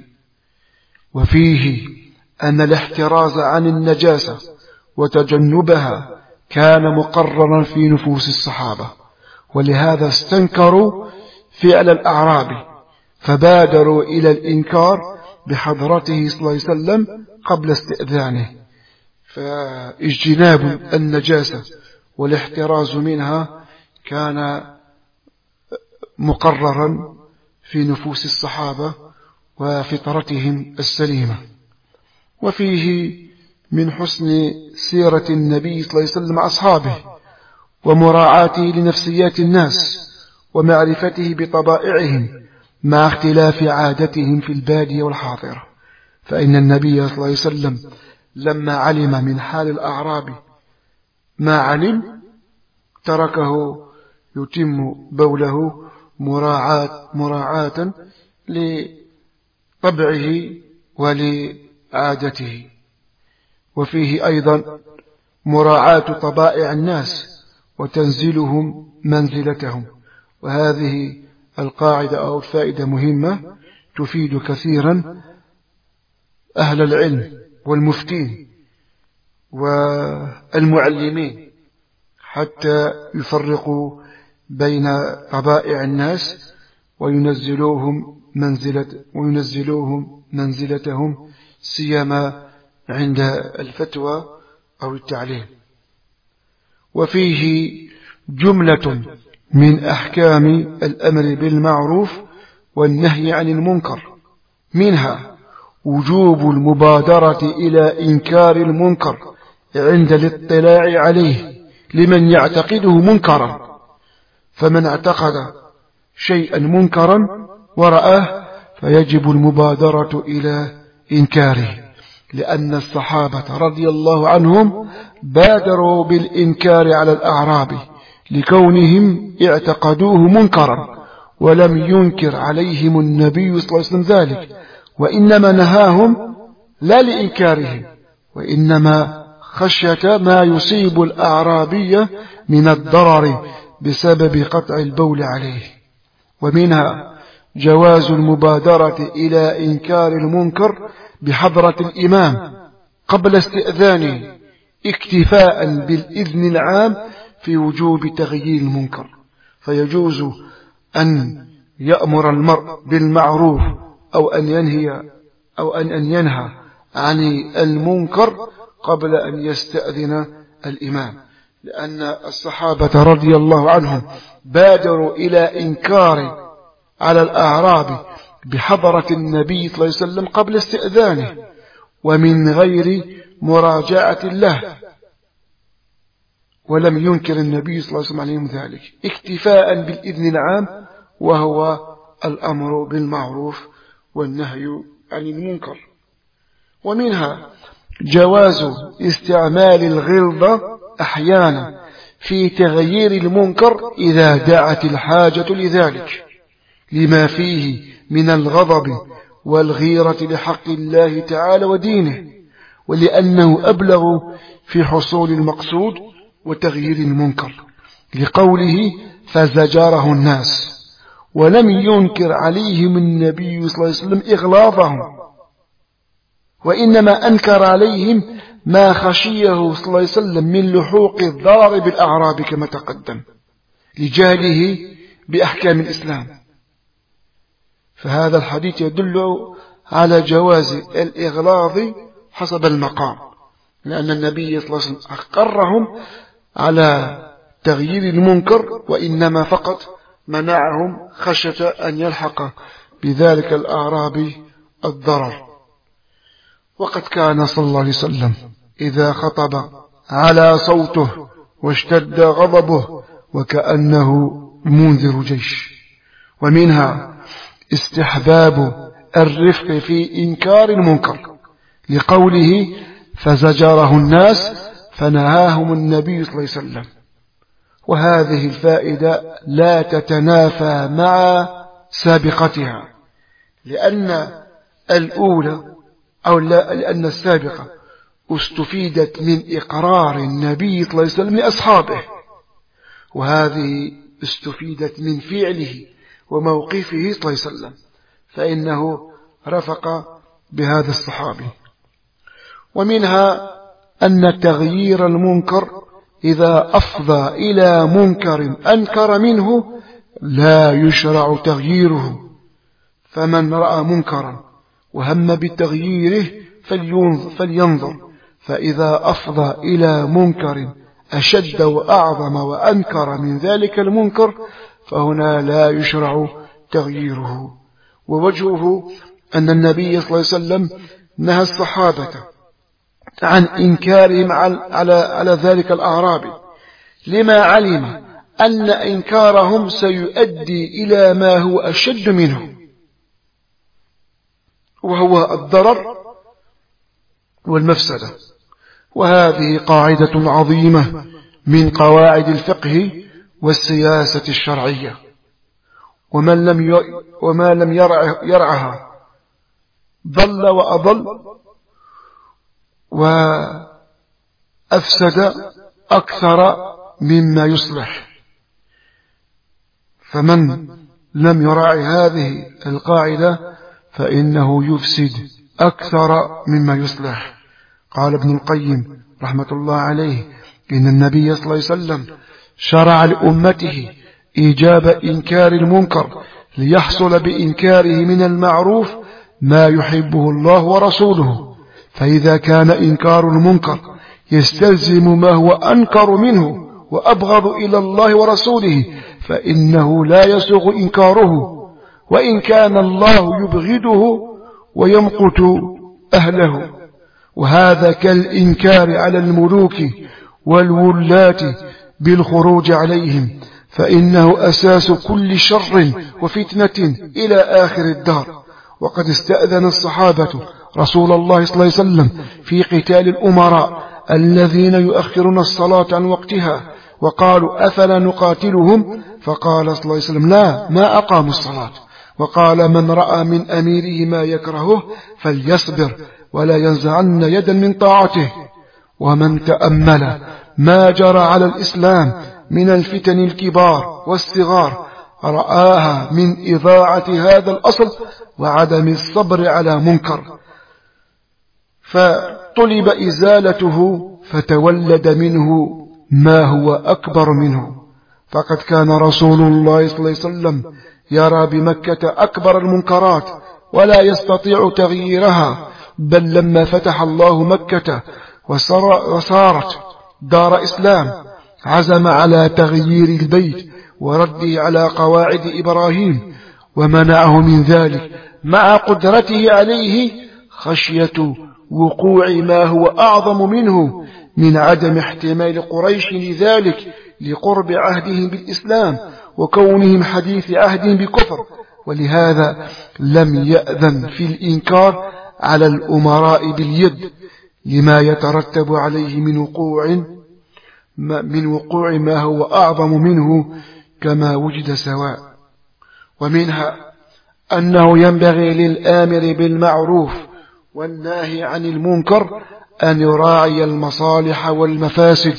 Speaker 2: وفيه أن الاحتراز عن النجاسة وتجنبها كان مقررا في نفوس الصحابة، ولهذا استنكروا فعل الأعرابي، فبادروا إلى الإنكار بحضرته صلى الله عليه وسلم قبل استئذانه. فاجتناب النجاسة والاحتراز منها كان مقررا في نفوس الصحابة وفطرتهم السليمة. وفيه من حسن سيرة النبي صلى الله عليه وسلم مع أصحابه ومراعاته لنفسيات الناس ومعرفته بطبائعهم مع اختلاف عادتهم في البادية والحاضرة، فإن النبي صلى الله عليه وسلم لما علم من حال الأعراب ما علم تركه يتم بوله مراعاة, مراعاة لطبعه ولعادته. وفيه أيضا مراعاة طبائع الناس وتنزلهم منزلتهم، وهذه القاعدة أو الفائدة مهمة تفيد كثيرا أهل العلم والمفتين والمعلمين حتى يفرقوا بين طبائع الناس وينزلوهم منزلة وينزلوهم منزلتهم، سيما عند الفتوى أو التعليم. وفيه جملة من أحكام الأمر بالمعروف والنهي عن المنكر، منها وجوب المبادرة إلى إنكار المنكر عند الاطلاع عليه لمن يعتقده منكرا، فمن اعتقد شيئا منكرا ورآه فيجب المبادرة إلى إنكاره، لأن الصحابة رضي الله عنهم بادروا بالإنكار على الأعراب لكونهم اعتقدوه منكرا، ولم ينكر عليهم النبي صلى الله عليه وسلم ذلك، وإنما نهاهم لا لإنكارهم، وإنما خشية ما يصيب الأعرابية من الضرر بسبب قطع البول عليه. ومنها جواز المبادرة إلى إنكار المنكر بحضرة الإمام قبل استئذانه، اكتفاء بالإذن العام في وجوب تغيير المنكر، فيجوز أن يأمر المرء بالمعروف أو أن ينهي أو أن أن ينهى عن المنكر قبل أن يستأذن الإمام، لأن الصحابة رضي الله عنهم بادروا إلى إنكار على بحضرة النبي صلى الله عليه وسلم قبل استئذانه، ومن غير مراجعة له، ولم ينكر النبي صلى الله عليه وسلم عليهم ذلك اكتفاء بالإذن العام، وهو الأمر بالمعروف والنهي عن المنكر. ومنها جواز استعمال الغلظة أحيانا في تغيير المنكر إذا دعت الحاجة لذلك، لما فيه من الغضب والغيرة لحق الله تعالى ودينه، ولأنه أبلغ في حصول المقصود وتغيير المنكر، لقوله فزجره الناس، ولم ينكر عليهم النبي صلى الله عليه وسلم إغلاظهم، وإنما أنكر عليهم ما خشيه صلى الله عليه وسلم من لحوق الضرر بالأعراب كما تقدم، لجهله بأحكام الإسلام. فهذا الحديث يدل على جواز الإغلاظ حسب المقام، لأن النبي صلى الله عليه وسلم أقرهم على تغيير المنكر، وإنما فقط منعهم خشية أن يلحق بذلك الأعرابي الضرر. وقد كان صلى الله عليه وسلم إذا خطب على صوته واشتد غضبه وكأنه منذر جيش. ومنها استحباب الرفق في إنكار المنكر، لقوله فزجره الناس فنهاهم النبي صلى الله عليه وسلم. وهذه الفائدة لا تتنافى مع سابقتها، لأن الأولى أو لا لأن السابقة استفيدت من إقرار النبي صلى الله عليه وسلم لأصحابه، وهذه استفيدت من فعله وموقفه صلى الله عليه وسلم، فإنه رفق بهذا الصحابي. ومنها أن تغيير المنكر إذا أفضى إلى منكر أنكر منه لا يشرع تغييره، فمن رأى منكرا وهم بتغييره فلينظر، فإذا أفضى إلى منكر أشد وأعظم وأنكر من ذلك المنكر فهنا لا يشرع تغييره. ووجهه أن النبي صلى الله عليه وسلم نهى الصحابة عن إنكارهم على, على ذلك الأعرابي، لما علم أن إنكارهم سيؤدي إلى ما هو أشد منه، وهو الضرر والمفسدة. وهذه قاعدة عظيمة من قواعد الفقه والسياسة الشرعية، ومن لم وما لم يرع يرعها ضل وأضل وأفسد أكثر مما يصلح. فمن لم يراعي هذه القاعدة فإنه يفسد أكثر مما يصلح. قال ابن القيم رحمة الله عليه إن النبي صلى الله عليه وسلم شرع لأمته إيجاب إنكار المنكر ليحصل بإنكاره من المعروف ما يحبه الله ورسوله، فإذا كان إنكار المنكر يستلزم ما هو أنكر منه وأبغض إلى الله ورسوله فإنه لا يسوغ إنكاره، وإن كان الله يبغضه ويمقت أهله. وهذا كالإنكار على الملوك والولاة بالخروج عليهم، فإنه أساس كل شر وفتنة إلى آخر الدار. وقد استأذن الصحابة رسول الله صلى الله عليه وسلم في قتال الأمراء الذين يؤخرون الصلاة عن وقتها، وقالوا أفلا نقاتلهم؟ فقال صلى الله عليه وسلم لا، ما أقاموا الصلاة. وقال من رأى من أميره ما يكرهه فليصبر ولا ينزعن يدا من طاعته. ومن تأمل ما جرى على الإسلام من الفتن الكبار والصغار رآها من إضاعة هذا الأصل وعدم الصبر على منكر، فطلب إزالته فتولد منه ما هو أكبر منه. فقد كان رسول الله صلى الله عليه وسلم يرى بمكة أكبر المنكرات ولا يستطيع تغييرها، بل لما فتح الله مكة وصارت دار إسلام عزم على تغيير البيت ورده على قواعد إبراهيم، ومنعه من ذلك مع قدرته عليه خشية وقوع ما هو أعظم منه من عدم احتمال قريش لذلك لقرب عهدهم بالإسلام وكونهم حديث عهد بكفر، ولهذا لم يأذن في الإنكار على الأمراء باليد لما يترتب عليه من وقوع من وقوع ما هو أعظم منه كما وجد سواء. ومنها أنه ينبغي للآمر بالمعروف والناهي عن المنكر أن يراعي المصالح والمفاسد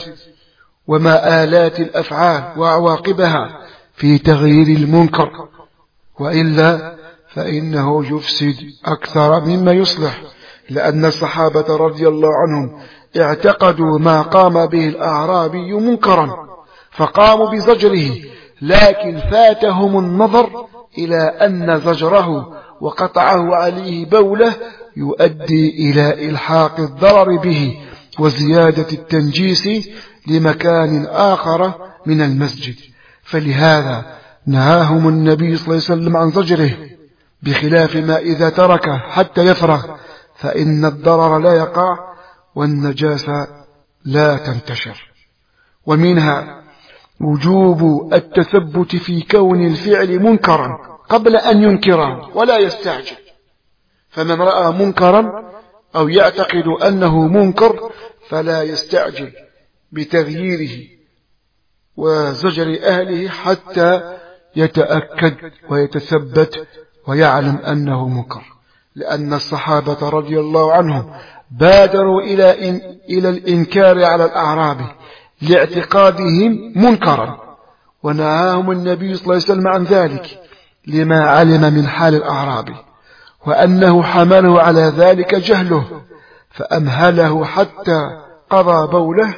Speaker 2: ومآلات الأفعال وعواقبها في تغيير المنكر، وإلا فإنه يفسد أكثر مما يصلح، لأن الصحابة رضي الله عنهم اعتقدوا ما قام به الأعرابي منكرا فقاموا بزجره، لكن فاتهم النظر إلى أن زجره وقطعه عليه بوله يؤدي إلى إلحاق الضرر به وزيادة التنجيس لمكان آخر من المسجد، فلهذا نهاهم النبي صلى الله عليه وسلم عن زجره، بخلاف ما إذا تركه حتى يفرغ فإن الضرر لا يقع والنجاسة لا تنتشر. ومنها وجوب التثبت في كون الفعل منكرا قبل أن ينكره ولا يستعجل، فمن رأى منكرا أو يعتقد أنه منكر فلا يستعجل بتغييره وزجر أهله حتى يتأكد ويتثبت ويعلم أنه منكر، لأن الصحابة رضي الله عنهم بادروا إلى, إن إلى الإنكار على الأعراب لاعتقادهم منكرا، ونهاهم النبي صلى الله عليه وسلم عن ذلك لما علم من حال الأعراب وأنه حمله على ذلك جهله، فأمهله حتى قضى بوله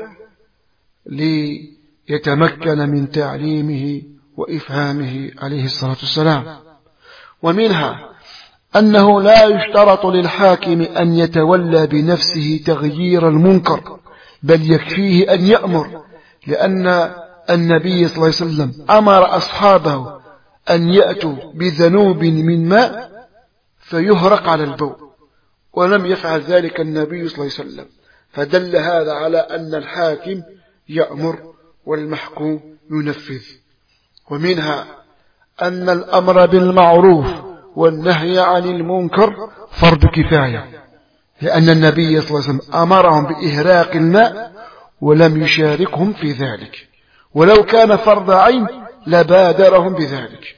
Speaker 2: ليتمكن من تعليمه وإفهامه عليه الصلاة والسلام. ومنها أنه لا يشترط للحاكم أن يتولى بنفسه تغيير المنكر، بل يكفيه أن يأمر، لأن النبي صلى الله عليه وسلم أمر أصحابه أن يأتوا بذنوب من ماء فيهرق على البول، ولم يفعل ذلك النبي صلى الله عليه وسلم، فدل هذا على أن الحاكم يأمر والمحكوم ينفذ. ومنها أن الأمر بالمعروف والنهي عن المنكر فرض كفاية، لأن النبي صلى الله عليه وسلم أمرهم بإهراق الماء ولم يشاركهم في ذلك، ولو كان فرض عين لبادرهم بذلك.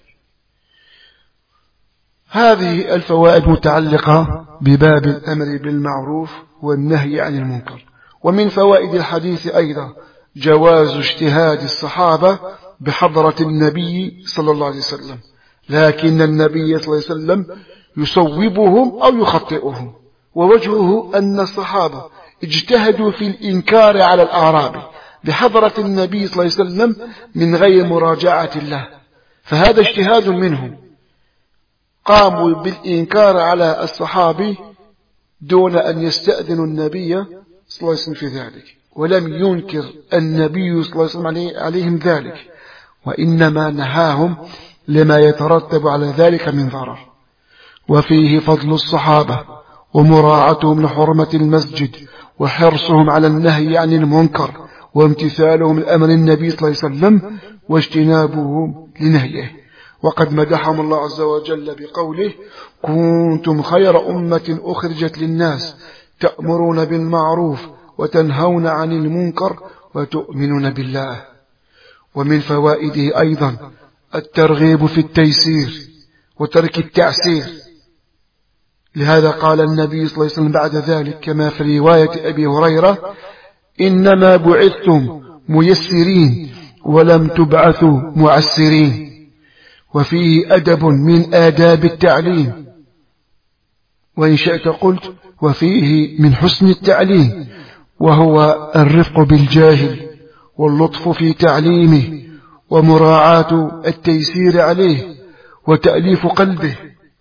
Speaker 2: هذه الفوائد متعلقة بباب الأمر بالمعروف والنهي عن المنكر. ومن فوائد الحديث أيضا جواز اجتهاد الصحابة بحضرة النبي صلى الله عليه وسلم، لكن النبي صلى الله عليه وسلم يصوبهم أو يخطئهم، ووجهه أن الصحابة اجتهدوا في الإنكار على الأعراب بحضرة النبي صلى الله عليه وسلم من غير مراجعة له، فهذا اجتهاد منهم، قاموا بالإنكار على الصحابي دون أن يستأذنوا النبي صلى الله عليه وسلم في ذلك، ولم ينكر النبي صلى الله عليه وسلم عليهم ذلك، وإنما نهاهم لما يترتب على ذلك من ضرر. وفيه فضل الصحابة ومراعاتهم لحرمة المسجد وحرصهم على النهي عن المنكر وامتثالهم لأمر النبي صلى الله عليه وسلم واجتنابهم لنهيه. وقد مدحهم الله عز وجل بقوله: كنتم خير أمة أخرجت للناس تأمرون بالمعروف وتنهون عن المنكر وتؤمنون بالله. ومن فوائده أيضا الترغيب في التيسير وترك التعسير، لهذا قال النبي صلى الله عليه وسلم بعد ذلك كما في رواية أبي هريرة: إنما بعثتم ميسرين ولم تبعثوا معسرين. وفيه أدب من آداب التعليم، وإن شئت قلت وفيه من حسن التعليم، وهو الرفق بالجاهل واللطف في تعليمه ومراعاة التيسير عليه وتأليف قلبه.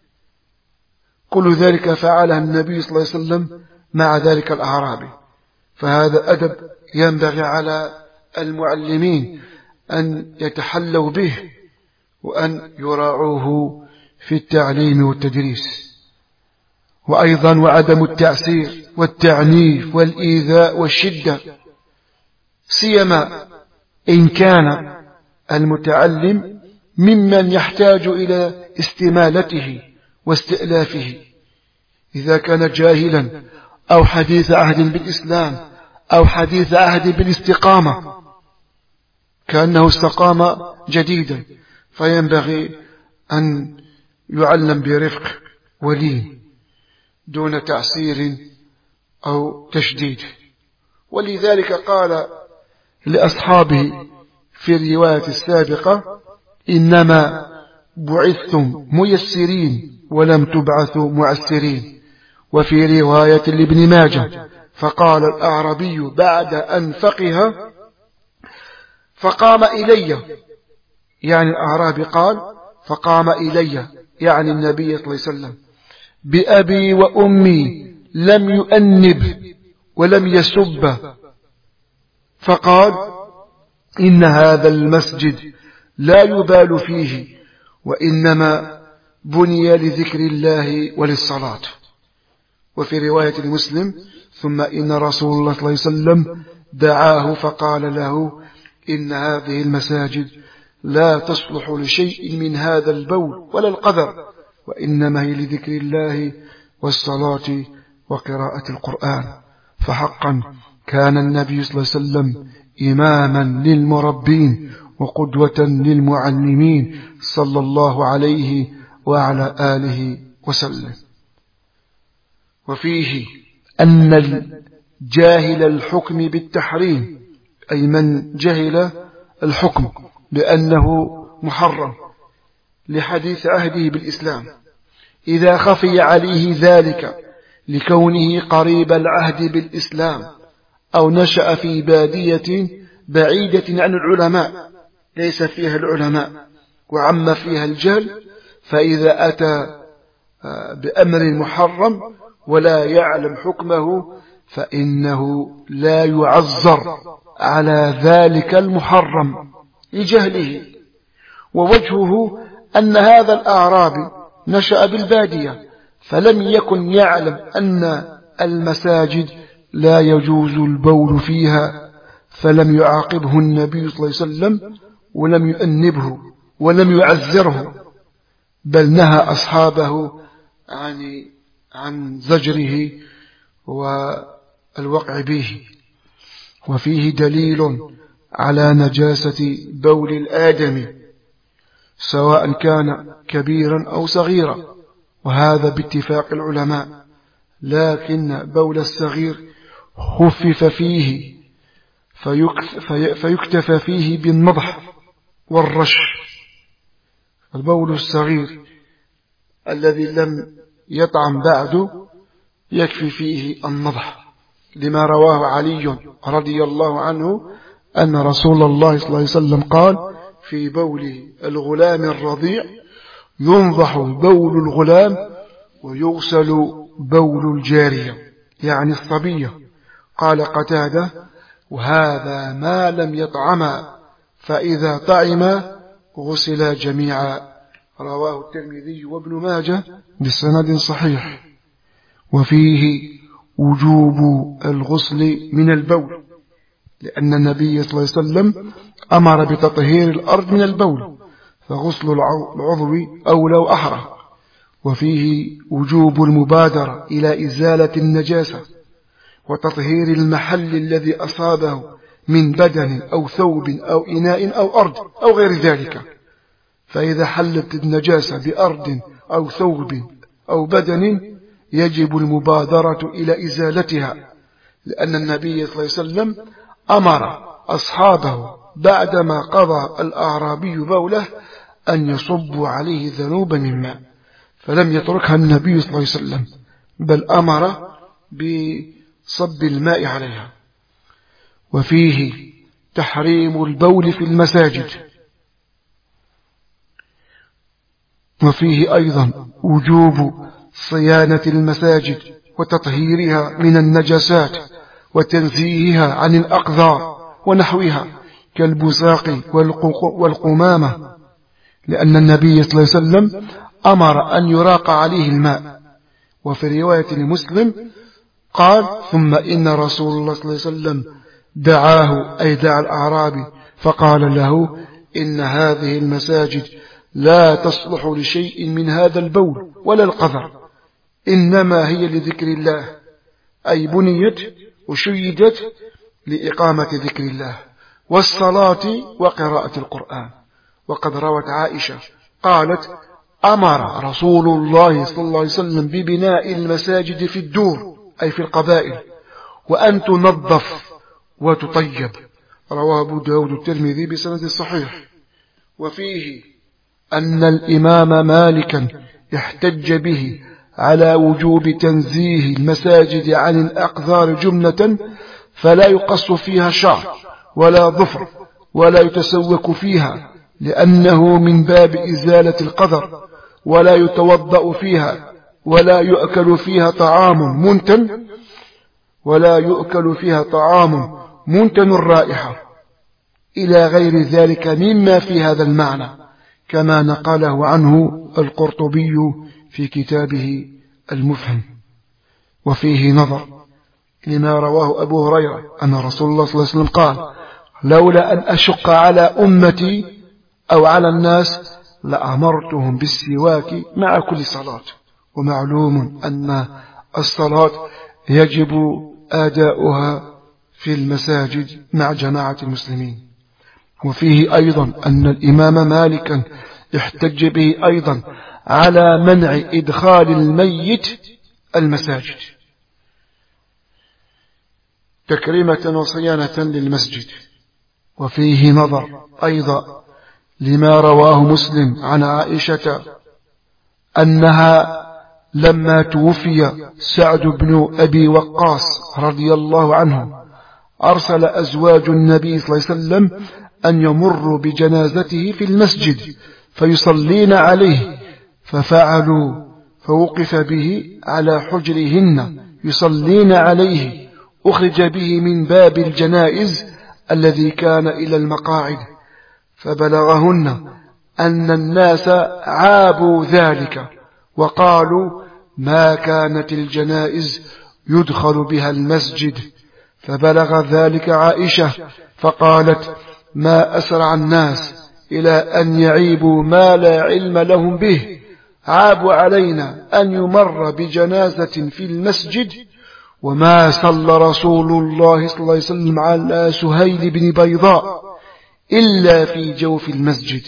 Speaker 2: كل ذلك فعله النبي صلى الله عليه وسلم مع ذلك الأعرابي، فهذا أدب ينبغي على المعلمين أن يتحلوا به وأن يراعوه في التعليم والتدريس. وأيضا وعدم التعسير والتعنيف والإيذاء والشدة، سيما إن كان المتعلم ممن يحتاج إلى استمالته واستئلافه. إذا كان جاهلا أو حديث عهد بالإسلام أو حديث عهد بالاستقامة كأنه استقام جديدا، فينبغي أن يعلم برفق ولين دون تعسير أو تشديد. ولذلك قال لأصحابه في الرواية السابقة: إنما بعثتم ميسرين ولم تبعثوا معسرين. وفي رواية لابن ماجه: فقال الأعرابي بعد أن فقه فقام إلي، يعني الأعرابي قال فقام إلي، يعني النبي صلى الله عليه وسلم، بأبي وأمي لم يؤنب ولم يسب، فقال: إن هذا المسجد لا يبال فيه، وإنما بني لذكر الله وللصلاة. وفي رواية لمسلم: ثم إن رسول الله صلى الله عليه وسلم دعاه فقال له: إن هذه المساجد لا تصلح لشيء من هذا البول ولا القذر، وإنما هي لذكر الله والصلاة وقراءة القرآن. فحقا كان النبي صلى الله عليه وسلم إماما للمربين وقدوة للمعلمين صلى الله عليه وعلى آله وسلم. وفيه أن الجاهل الحكم بالتحريم، أي من جهل الحكم بأنه محرم لحديث عهده بالإسلام، إذا خفي عليه ذلك لكونه قريب العهد بالإسلام أو نشأ في بادية بعيدة عن العلماء ليس فيها العلماء وعم فيها الجهل، فإذا أتى بأمر محرم ولا يعلم حكمه فإنه لا يعذر على ذلك المحرم لجهله. ووجهه أن هذا الأعرابي نشأ بالبادية فلم يكن يعلم أن المساجد لا يجوز البول فيها، فلم يعاقبه النبي صلى الله عليه وسلم ولم يؤنبه ولم يعذره، بل نهى أصحابه عن عن زجره والوقع به. وفيه دليل على نجاسة بول الآدمي سواء كان كبيرا أو صغيرا، وهذا باتفاق العلماء، لكن بول الصغير خفف فيه فيكتفى فيه بالنضح والرش. البول الصغير الذي لم يطعم بعد يكفي فيه النضح، لما رواه علي رضي الله عنه أن رسول الله صلى الله عليه وسلم قال في بول الغلام الرضيع: ينضح بول الغلام ويغسل بول الجارية، يعني الصبية. قال قتادة: وهذا ما لم يطعما، فإذا طعما غسلا جميعا. رواه الترمذي وابن ماجه بسند صحيح. وفيه وجوب الغسل من البول، لأن النبي صلى الله عليه وسلم أمر بتطهير الأرض من البول، فغسل العضو أولى وأحرى. وفيه وجوب المبادرة إلى إزالة النجاسة وتطهير المحل الذي أصابه من بدن أو ثوب أو إناء أو أرض أو غير ذلك. فإذا حلت النجاسة بأرض أو ثوب أو بدن يجب المبادرة إلى إزالتها، لأن النبي صلى الله عليه وسلم أمر أصحابه بعدما قضى الأعرابي بوله أن يصبوا عليه ذنوبا من ماء، فلم يتركها النبي صلى الله عليه وسلم، بل أمر بصب الماء عليها. وفيه تحريم البول في المساجد. وفيه أيضا وجوب صيانة المساجد وتطهيرها من النجاسات وتنزيهها عن الأقذار ونحوها كالبزاق والقمامة، لأن النبي صلى الله عليه وسلم أمر أن يراق عليه الماء. وفي رواية لمسلم: قال: ثم إن رسول الله صلى الله عليه وسلم دعاه، أي دعا الأعرابي، فقال له: إن هذه المساجد لا تصلح لشيء من هذا البول ولا القذر، إنما هي لذكر الله، أي بنيت وشيدت لإقامة ذكر الله والصلاة وقراءة القرآن. وقد روت عائشة قالت: أمر رسول الله صلى الله عليه وسلم ببناء المساجد في الدور، أي في القبائل، وأن تنظف وتطيب. رواه أبو داود الترمذي بسند صحيح. وفيه أن الإمام مالكا احتج به على وجوب تنزيه المساجد عن الأقذار جملة، فلا يقص فيها شعر ولا ظفر ولا يتسوك فيها، لأنه من باب إزالة القذر، ولا يتوضأ فيها، ولا يؤكل فيها طعام منتن ولا يؤكل فيها طعام منتن الرائحة، إلى غير ذلك مما في هذا المعنى، كما نقله عنه القرطبي في كتابه المفهم. وفيه نظر لما رواه أبو هريرة أن رسول الله صلى الله عليه وسلم قال: لولا أن أشق على أمتي أو على الناس لأمرتهم بالسواك مع كل صلاة. ومعلوم أن الصلاة يجب أداؤها في المساجد مع جماعة المسلمين. وفيه أيضا أن الإمام مالكا احتج به أيضا على منع إدخال الميت المساجد تكريمة وصيانة للمسجد. وفيه نظر أيضا لما رواه مسلم عن عائشة أنها لما توفي سعد بن أبي وقاص رضي الله عنه أرسل أزواج النبي صلى الله عليه وسلم أن يمروا بجنازته في المسجد فيصلين عليه، ففعلوا، فوقف به على حجرهن يصلين عليه، أخرج به من باب الجنائز الذي كان إلى المقاعد، فبلغهن أن الناس عابوا ذلك وقالوا: ما كانت الجنائز يدخل بها المسجد. فبلغ ذلك عائشة فقالت: ما أسرع الناس إلى أن يعيبوا ما لا علم لهم به، عابوا علينا أن يمر بجنازة في المسجد، وما صلى رسول الله صلى الله عليه وسلم على سهيل بن بيضاء إلا في جوف المسجد.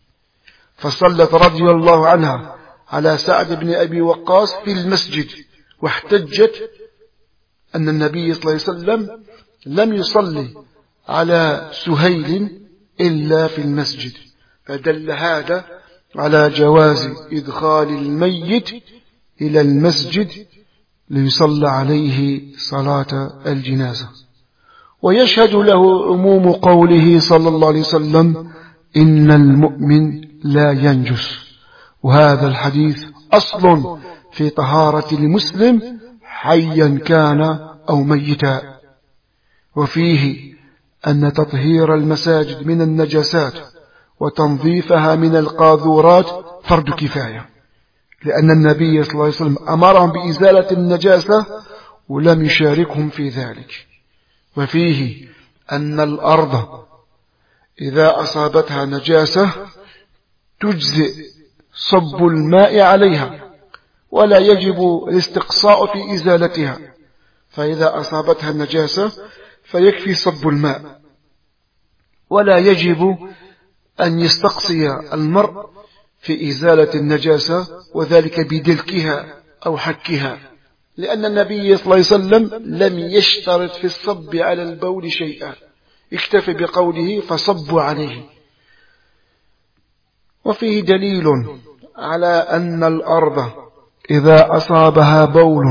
Speaker 2: فصلت رضي الله عنها على سعد بن أبي وقاص في المسجد، واحتجت أن النبي صلى الله عليه وسلم لم يصلي على سهيل إلا في المسجد، فدل هذا على جواز إدخال الميت إلى المسجد ليصلى عليه صلاة الجنازة. ويشهد له عموم قوله صلى الله عليه وسلم: إن المؤمن لا ينجس. وهذا الحديث أصل في طهارة المسلم حيا كان أو ميتا. وفيه أن تطهير المساجد من النجاسات وتنظيفها من القاذورات فرض كفاية، لأن النبي صلى الله عليه وسلم أمرهم بإزالة النجاسة ولم يشاركهم في ذلك. وفيه أن الأرض إذا أصابتها نجاسة تجزئ صب الماء عليها، ولا يجب الاستقصاء في إزالتها، فإذا أصابتها النجاسة فيكفي صب الماء، ولا يجب أن يستقصي المرء في إزالة النجاسة، وذلك بدلكها أو حكها، لأن النبي صلى الله عليه وسلم لم يشترط في الصب على البول شيئا، اكتفى بقوله فصبوا عليه. وفيه دليل على أن الأرض إذا أصابها بول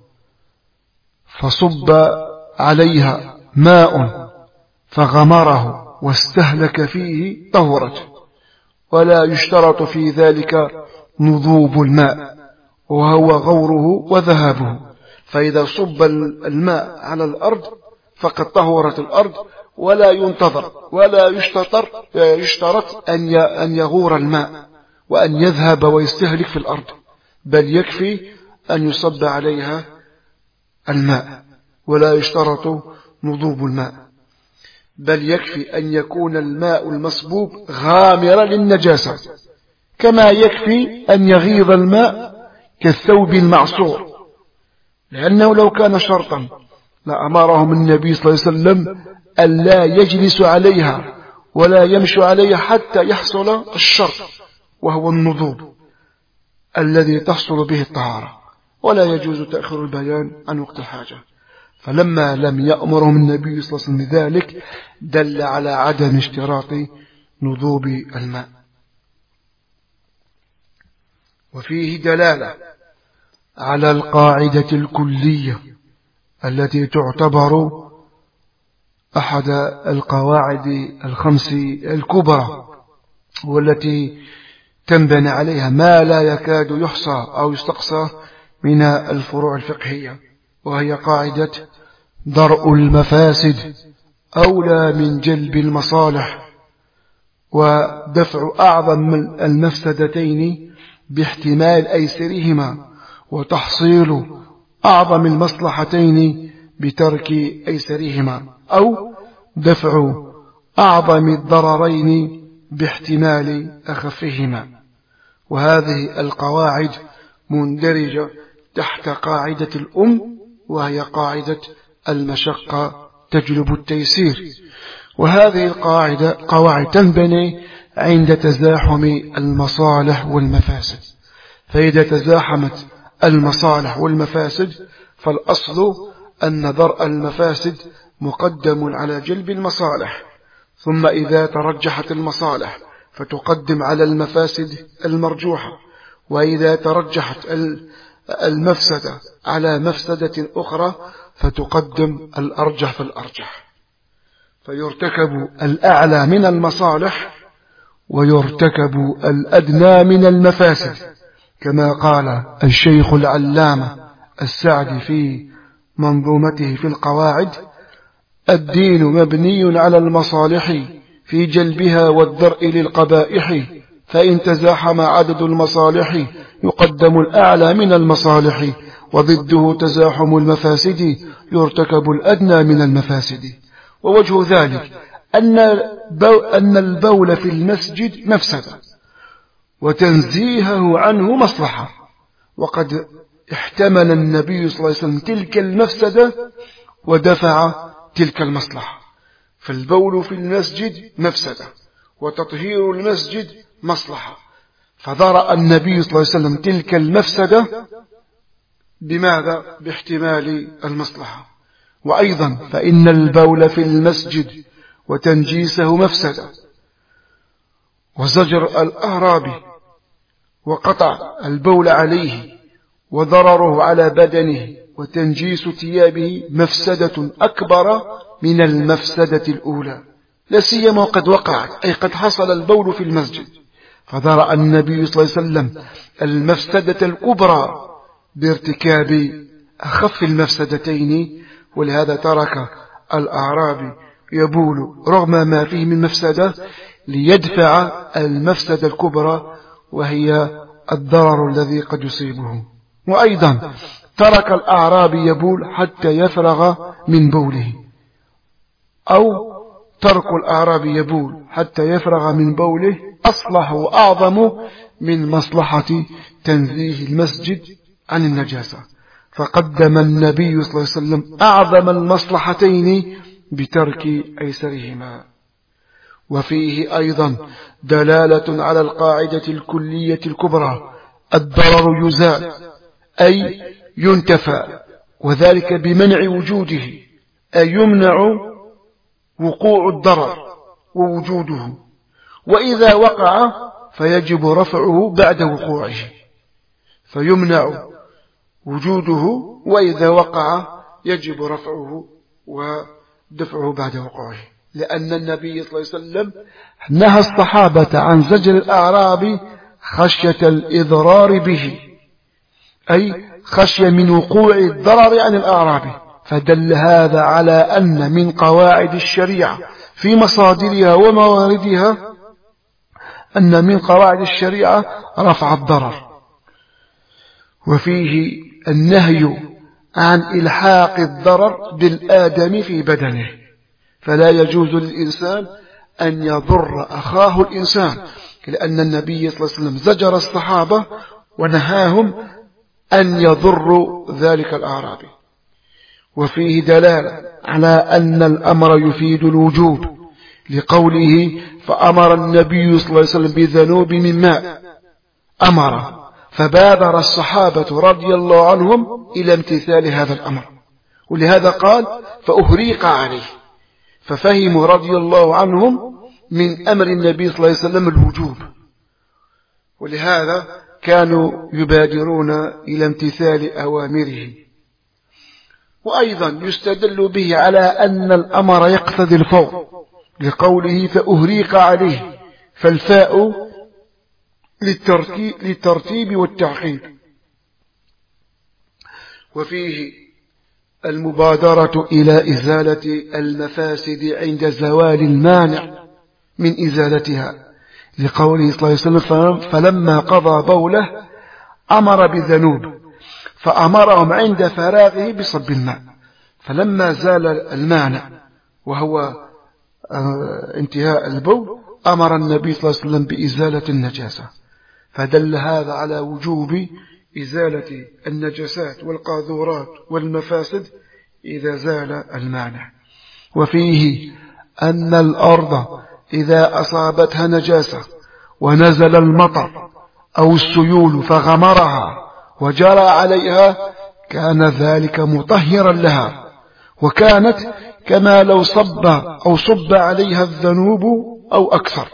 Speaker 2: فصب عليها ماء فغمره واستهلك فيه طهرت، ولا يشترط في ذلك نضوب الماء وهو غوره وذهابه، فإذا صب الماء على الأرض فقد طهرت الأرض، ولا ينتظر ولا يشترط, يشترط أن يغور الماء وأن يذهب ويستهلك في الأرض، بل يكفي أن يصب عليها الماء، ولا يشترط نضوب الماء، بل يكفي أن يكون الماء المصبوب غامرا للنجاسة، كما يكفي أن يغيظ الماء كالثوب المعصور، لأنه لو كان شرطا لأمرهم النبي صلى الله عليه وسلم ألا يجلس عليها ولا يمشي عليها حتى يحصل الشرط، وهو النضوب الذي تحصل به الطهارة، ولا يجوز تأخير البيان عن وقت الحاجة. فلما لم يأمرهم النبي صلى الله عليه وسلم بذلك دل على عدم اشتراط نضوب الماء. وفيه دلالة على القاعدة الكلية التي تعتبر أحد القواعد الخمس الكبرى، والتي تنبني عليها ما لا يكاد يحصى أو يستقصى من الفروع الفقهية، وهي قاعدة درء المفاسد أولى من جلب المصالح، ودفع أعظم المفسدتين باحتمال أيسرهما، وتحصيل أعظم المصلحتين بترك أيسرهما، أو دفع أعظم الضررين باحتمال أخفهما. وهذه القواعد مندرجة تحت قاعدة الأم، وهي قاعدة المشقة تجلب التيسير. وهذه القاعدة قواعد تنبني عند تزاحم المصالح والمفاسد، فإذا تزاحمت المصالح والمفاسد فالأصل أن درء المفاسد مقدم على جلب المصالح، ثم إذا ترجحت المصالح فتقدم على المفاسد المرجوحة، وإذا ترجحت المفسدة على مفسدة أخرى فتقدم الأرجح فالأرجح، فيرتكب الأعلى من المصالح ويرتكب الأدنى من المفاسد، كما قال الشيخ العلامة السعدي في منظومته في القواعد: الدين مبني على المصالح في جلبها والدرء للقبائح، فإن تزاحم عدد المصالح يقدم الأعلى من المصالح، وضده تزاحم المفاسد يرتكب الأدنى من المفاسد. ووجه ذلك أن البول في المسجد مفسدة وتنزيهه عنه مصلحة، وقد احتمل النبي صلى الله عليه وسلم تلك المفسدة ودفع تلك المصلحة. فالبول في المسجد مفسدة وتطهير المسجد مصلحة، فضرأ النبي صلى الله عليه وسلم تلك المفسدة بماذا؟ باحتمال المصلحة. وأيضا فإن البول في المسجد وتنجيسه مفسدة، وزجر الأهراب وقطع البول عليه وضرره على بدنه وتنجيس ثيابه مفسدة أكبر من المفسدة الأولى، لا سيما وقد وقعت، أي قد حصل البول في المسجد، فضرأ النبي صلى الله عليه وسلم المفسدة الكبرى بارتكاب أخف المفسدتين، ولهذا ترك الأعرابي يبول رغم ما فيه من مفسدة ليدفع المفسدة الكبرى وهي الضرر الذي قد يصيبه. وأيضا ترك الأعرابي يبول حتى يفرغ من بوله، أو ترك الأعرابي يبول حتى يفرغ من بوله أصلح وأعظم من مصلحة تنزيه المسجد عن النجاسة، فقدم النبي صلى الله عليه وسلم أعظم المصلحتين بترك أيسرهما. وفيه أيضا دلالة على القاعدة الكلية الكبرى: الضرر يزال، أي ينتفى، وذلك بمنع وجوده، أي يمنع وقوع الضرر ووجوده، وإذا وقع فيجب رفعه بعد وقوعه، فيمنع وجوده، وإذا وقع يجب رفعه ودفعه بعد وقوعه، لأن النبي صلى الله عليه وسلم نهى الصحابة عن زجر الأعراب خشية الإضرار به، أي خشية من وقوع الضرر عن الأعراب، فدل هذا على أن من قواعد الشريعة في مصادرها ومواردها أن من قواعد الشريعة رفع الضرر. وفيه النهي عن إلحاق الضرر بالآدم في بدنه، فلا يجوز للإنسان أن يضر أخاه الإنسان، لأن النبي صلى الله عليه وسلم زجر الصحابة ونهاهم أن يضروا ذلك الأعرابي. وفيه دلالة على أن الأمر يفيد الوجوب لقوله فأمر النبي صلى الله عليه وسلم بذنوب من ماء، أمر، فبادر الصحابة رضي الله عنهم إلى امتثال هذا الأمر، ولهذا قال فأهريق عليه، ففهموا رضي الله عنهم من أمر النبي صلى الله عليه وسلم الوجوب، ولهذا كانوا يبادرون إلى امتثال أوامره. وأيضا يستدل به على أن الأمر يقتضي الفور لقوله فأهريق عليه، فالفاء للترتيب والتعقيب. وفيه المبادرة إلى إزالة المفاسد عند زوال المانع من إزالتها، لقوله صلى الله عليه وسلم فلما قضى بوله أمر بذنوب، فأمرهم عند فراغه بصب الماء، فلما زال المانع وهو انتهاء البول أمر النبي صلى الله عليه وسلم بإزالة النجاسة، فدل هذا على وجوب إزالة النجاسات والقاذورات والمفاسد إذا زال المانع. وفيه أن الأرض إذا أصابتها نجاسة ونزل المطر أو السيول فغمرها وجرى عليها كان ذلك مطهرا لها، وكانت كما لو صب أو صب عليها الذنوب أو أكثر،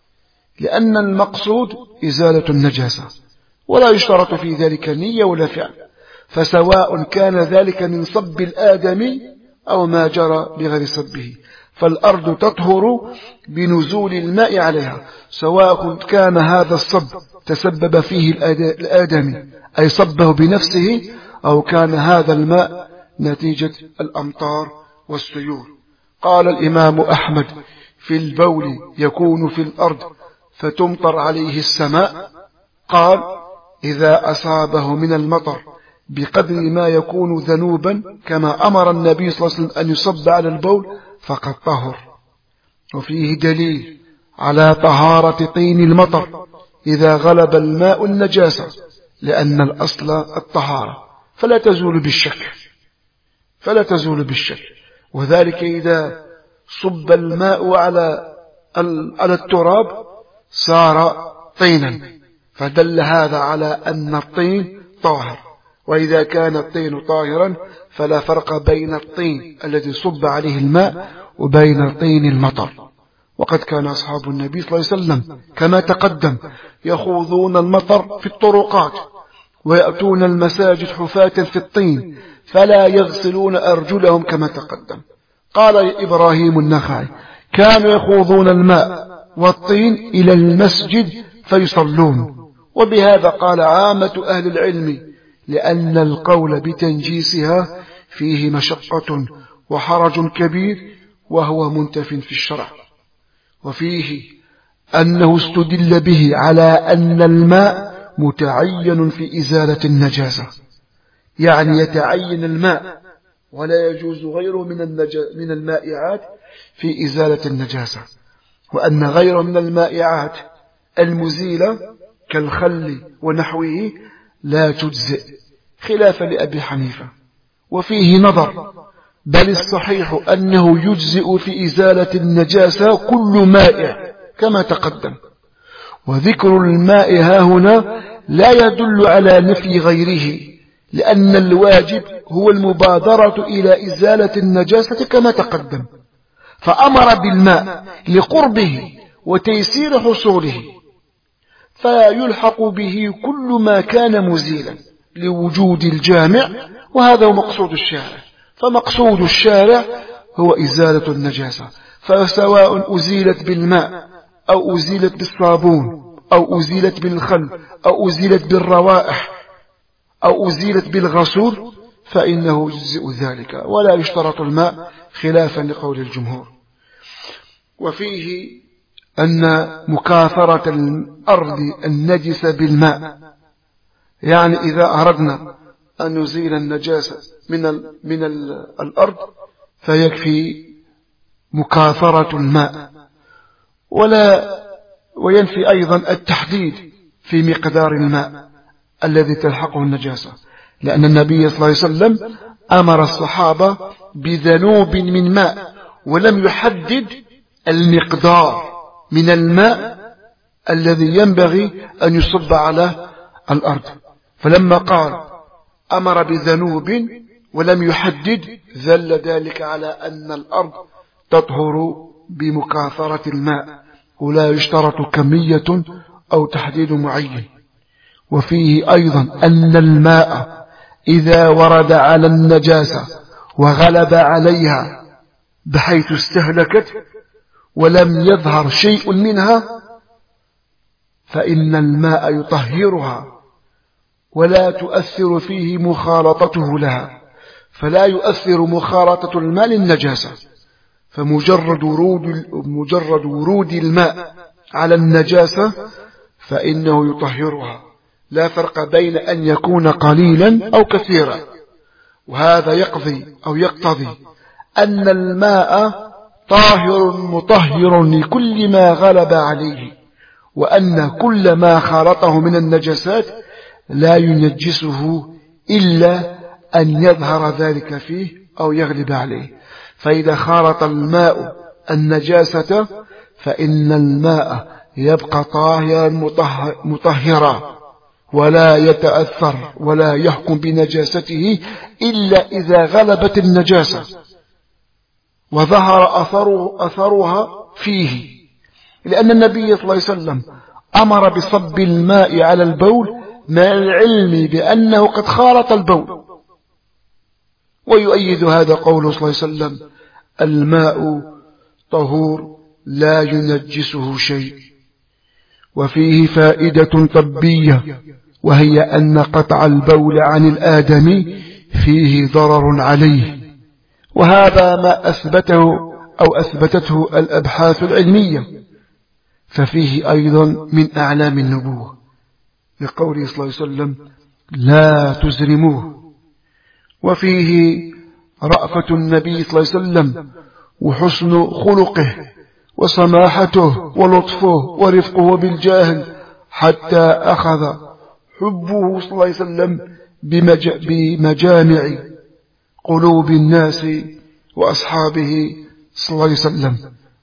Speaker 2: لأن المقصود إزالة النجاسة، ولا يشترط في ذلك نية ولا فعل، فسواء كان ذلك من صب الآدم أو ما جرى بغير صبه، فالأرض تطهر بنزول الماء عليها، سواء كان هذا الصب تسبب فيه الآدم أي صبه بنفسه، أو كان هذا الماء نتيجة الأمطار والسيول. قال الإمام أحمد في البول يكون في الأرض فتمطر عليه السماء، قال إذا أصابه من المطر بقدر ما يكون ذنوبا كما أمر النبي صلى الله عليه وسلم أن يصب على البول فقد طهر. وفيه دليل على طهارة طين المطر إذا غلب الماء النجاسة، لأن الأصل الطهارة فلا تزول بالشك فلا تزول بالشك وذلك إذا صب الماء على على التراب صار طينا، فدل هذا على أن الطين طاهر، وإذا كان الطين طاهرا فلا فرق بين الطين الذي صب عليه الماء وبين طين المطر. وقد كان أصحاب النبي صلى الله عليه وسلم كما تقدم يخوضون المطر في الطرقات ويأتون المساجد حفاة في الطين فلا يغسلون أرجلهم كما تقدم. قال إبراهيم النخعي كانوا يخوضون الماء والطين إلى المسجد فيصلون، وبهذا قال عامة أهل العلم، لأن القول بتنجيسها فيه مشقة وحرج كبير وهو منتف في الشرع. وفيه أنه استدل به على أن الماء متعين في إزالة النجاسة، يعني يتعين الماء ولا يجوز غيره من, من المائعات في إزالة النجاسة، وأن غيره من المائعات المزيلة كالخل ونحوه لا تجزئ، خلافا لأبي حنيفة. وفيه نظر، بل الصحيح أنه يجزئ في إزالة النجاسة كل مائع كما تقدم، وذكر الماء ها هنا لا يدل على نفي غيره، لأن الواجب هو المبادرة إلى إزالة النجاسة كما تقدم، فأمر بالماء لقربه وتيسير حصوله، فيلحق به كل ما كان مزيلا لوجود الجامع، وهذا هو مقصود الشارع. فمقصود الشارع هو إزالة النجاسة، فسواء أزيلت بالماء أو أزيلت بالصابون أو أزيلت بالخل أو أزيلت بالروائح أو أزيلت بالغسول فإنه يجزئ ذلك، ولا يشترط الماء خلافا لقول الجمهور. وفيه أن مكاثرة الأرض النجسة بالماء، يعني إذا أردنا أن يزيل النجاسة من ال من ال الأرض فيكفي مكاثرة الماء، ولا وينفي أيضا التحديد في مقدار الماء الذي تلحقه النجاسة، لأن النبي صلى الله عليه وسلم أمر الصحابة بذنوب من ماء ولم يحدد المقدار من الماء الذي ينبغي أن يصب على الأرض. فلما قال أمر بذنوب ولم يحدد دل ذلك على أن الأرض تطهر بمكاثرة الماء، ولا يشترط كمية أو تحديد معين. وفيه أيضا أن الماء إذا ورد على النجاسة وغلب عليها بحيث استهلكت ولم يظهر شيء منها فإن الماء يطهرها ولا تؤثر فيه مخالطته لها، فلا يؤثر مخالطة الماء للنجاسة، فمجرد ورود مجرد ورود الماء على النجاسة فإنه يطهرها، لا فرق بين أن يكون قليلا أو كثيرا. وهذا يقضي أو يقتضي أن الماء طاهر مطهر لكل ما غلب عليه، وأن كل ما خالطه من النجاسات لا ينجسه إلا أن يظهر ذلك فيه أو يغلب عليه. فإذا خالط الماء النجاسة فإن الماء يبقى طاهرا مطهرا ولا يتأثر ولا يحكم بنجاسته إلا إذا غلبت النجاسة وظهر أثره أثرها فيه، لأن النبي صلى الله عليه وسلم أمر بصب الماء على البول مع العلم بأنه قد خالط البول. ويؤيد هذا قوله صلى الله عليه وسلم الماء طهور لا ينجسه شيء. وفيه فائدة طبية، وهي أن قطع البول عن الآدمي فيه ضرر عليه، وهذا ما أثبته أو أثبتته الأبحاث العلمية. ففيه أيضا من أعلام النبوة لقوله صلى الله عليه وسلم لا تزرموه. وفيه رأفة النبي صلى الله عليه وسلم وحسن خلقه وسماحته ولطفه ورفقه بالجاهل، حتى أخذ حبه صلى الله عليه وسلم بمج... بمجامع قلوب الناس وأصحابه صلى الله عليه وسلم،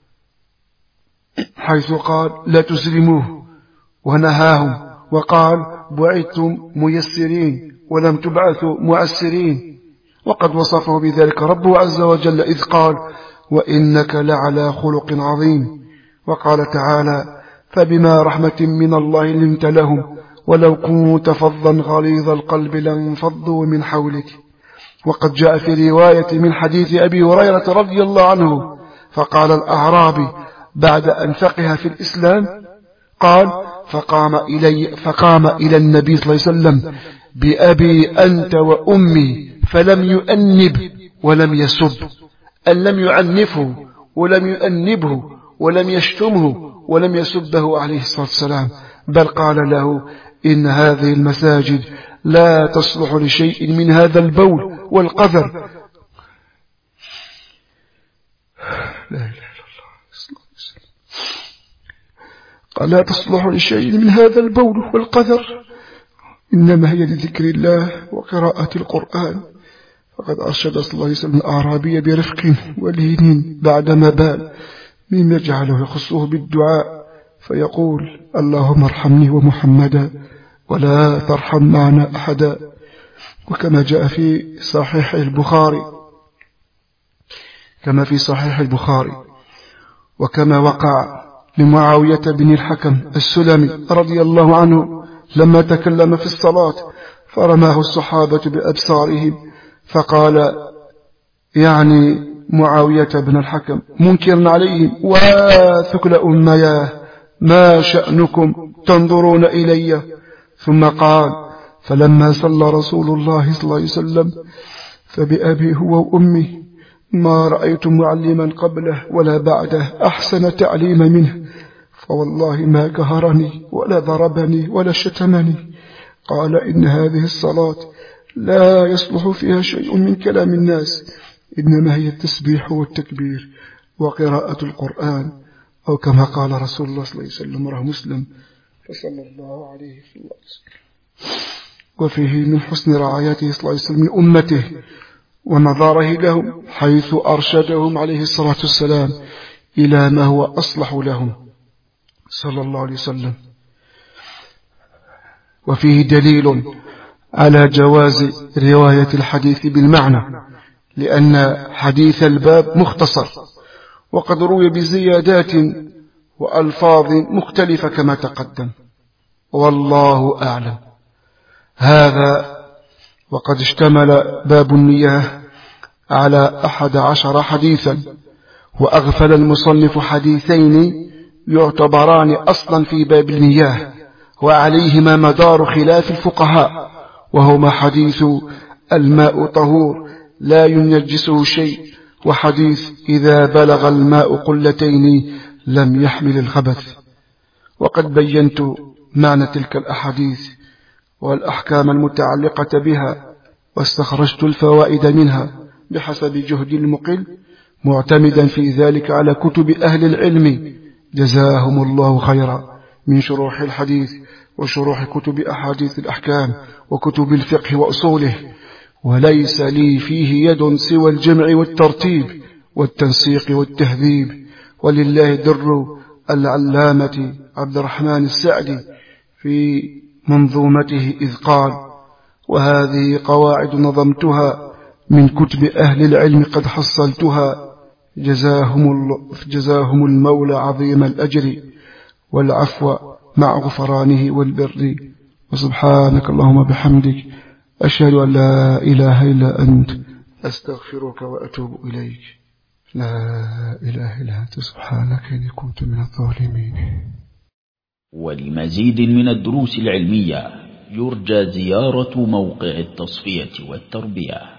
Speaker 2: حيث قال لا تسلموه ونهاهم، وقال بعثتم ميسرين ولم تبعثوا معسرين. وقد وصفه بذلك ربه عز وجل إذ قال وإنك لعلى خلق عظيم. وقال تعالى فبما رحمة من الله لنت لهم ولو كنت فظا غليظ القلب لانفضوا من حولك. وقد جاء في رواية من حديث أبي هريرة رضي الله عنه فقال الأعرابي بعد أن فقه في الإسلام قال فقام إلي فقام إلى النبي صلى الله عليه وسلم بأبي أنت وأمي فلم يؤنب ولم يسب، أن لم يعنفه ولم يؤنبه ولم يشتمه ولم يسبه عليه الصلاة والسلام، بل قال له إن هذه المساجد لا تصلح لشيء من هذا البول والقذر. لا إله إلا الله. قال لا تصلح لشيء من هذا البول والقذر، إنما هي لذكر الله وقراءة القرآن. فقد أرشد صلى الله عليه وسلم الأعرابي برفق ولين بعدما بال مما يجعله يخصه بالدعاء فيقول اللهم ارحمني ومحمدا ولا ترحم معنا أحدا. وكما جاء في صحيح البخاري كما في صحيح البخاري وكما وقع لمعاوية بن الحكم السلمي رضي الله عنه لما تكلم في الصلاة فرماه الصحابة بأبصارهم فقال يعني معاوية بن الحكم منكرا عليهم وثكل أمياه ما شأنكم تنظرون إلي؟ ثم قال فلما صلى رسول الله صلى الله عليه وسلم فبأبي هو وأمي ما رأيت معلما قبله ولا بعده أحسن تعليم منه، فوالله ما قهرني ولا ضربني ولا شتمني. قال إن هذه الصلاة لا يصلح فيها شيء من كلام الناس، إنما هي التسبيح والتكبير وقراءة القرآن، أو كما قال رسول الله صلى الله عليه وسلم رواه مسلم فصلى الله عليه وسلم. وفيه من حسن رعايته صلى الله عليه وسلم لأمته ونظاره لهم، حيث أرشدهم عليه الصلاة والسلام إلى ما هو أصلح لهم صلى الله عليه وسلم. وفيه دليل على جواز رواية الحديث بالمعنى، لأن حديث الباب مختصر، وقد روي بزيادات وألفاظ مختلفة كما تقدم، والله أعلم. هذا وقد اشتمل باب المياه على أحد عشر حديثا، وأغفل المصنف حديثين يعتبران أصلا في باب المياه وعليهما مدار خلاف الفقهاء، وهما حديث الماء طهور لا ينجسه شيء، وحديث إذا بلغ الماء قلتين لم يحمل الخبث. وقد بينت معنى تلك الأحاديث والأحكام المتعلقة بها، واستخرجت الفوائد منها بحسب جهد المقل، معتمدا في ذلك على كتب أهل العلم جزاهم الله خيرا من شروح الحديث وشروح كتب أحاديث الأحكام وكتب الفقه وأصوله، وليس لي فيه يد سوى الجمع والترتيب والتنسيق والتهذيب، ولله در العلامة عبد الرحمن السعدي في منظومته إذ قال: وهذه قواعد نظمتها من كتب أهل العلم قد حصلتها، جزاهم, الله جزاهم المولى عظيم الأجر والعفو مع غفرانه والبر. وسبحانك اللهم بحمدك أشهد أن لا إله إلا أنت أستغفرك وأتوب إليك. لا إله إلا أنت سبحانك إني كنت من الظالمين.
Speaker 1: ولمزيد من الدروس العلمية يرجى زيارة موقع التصفية والتربية.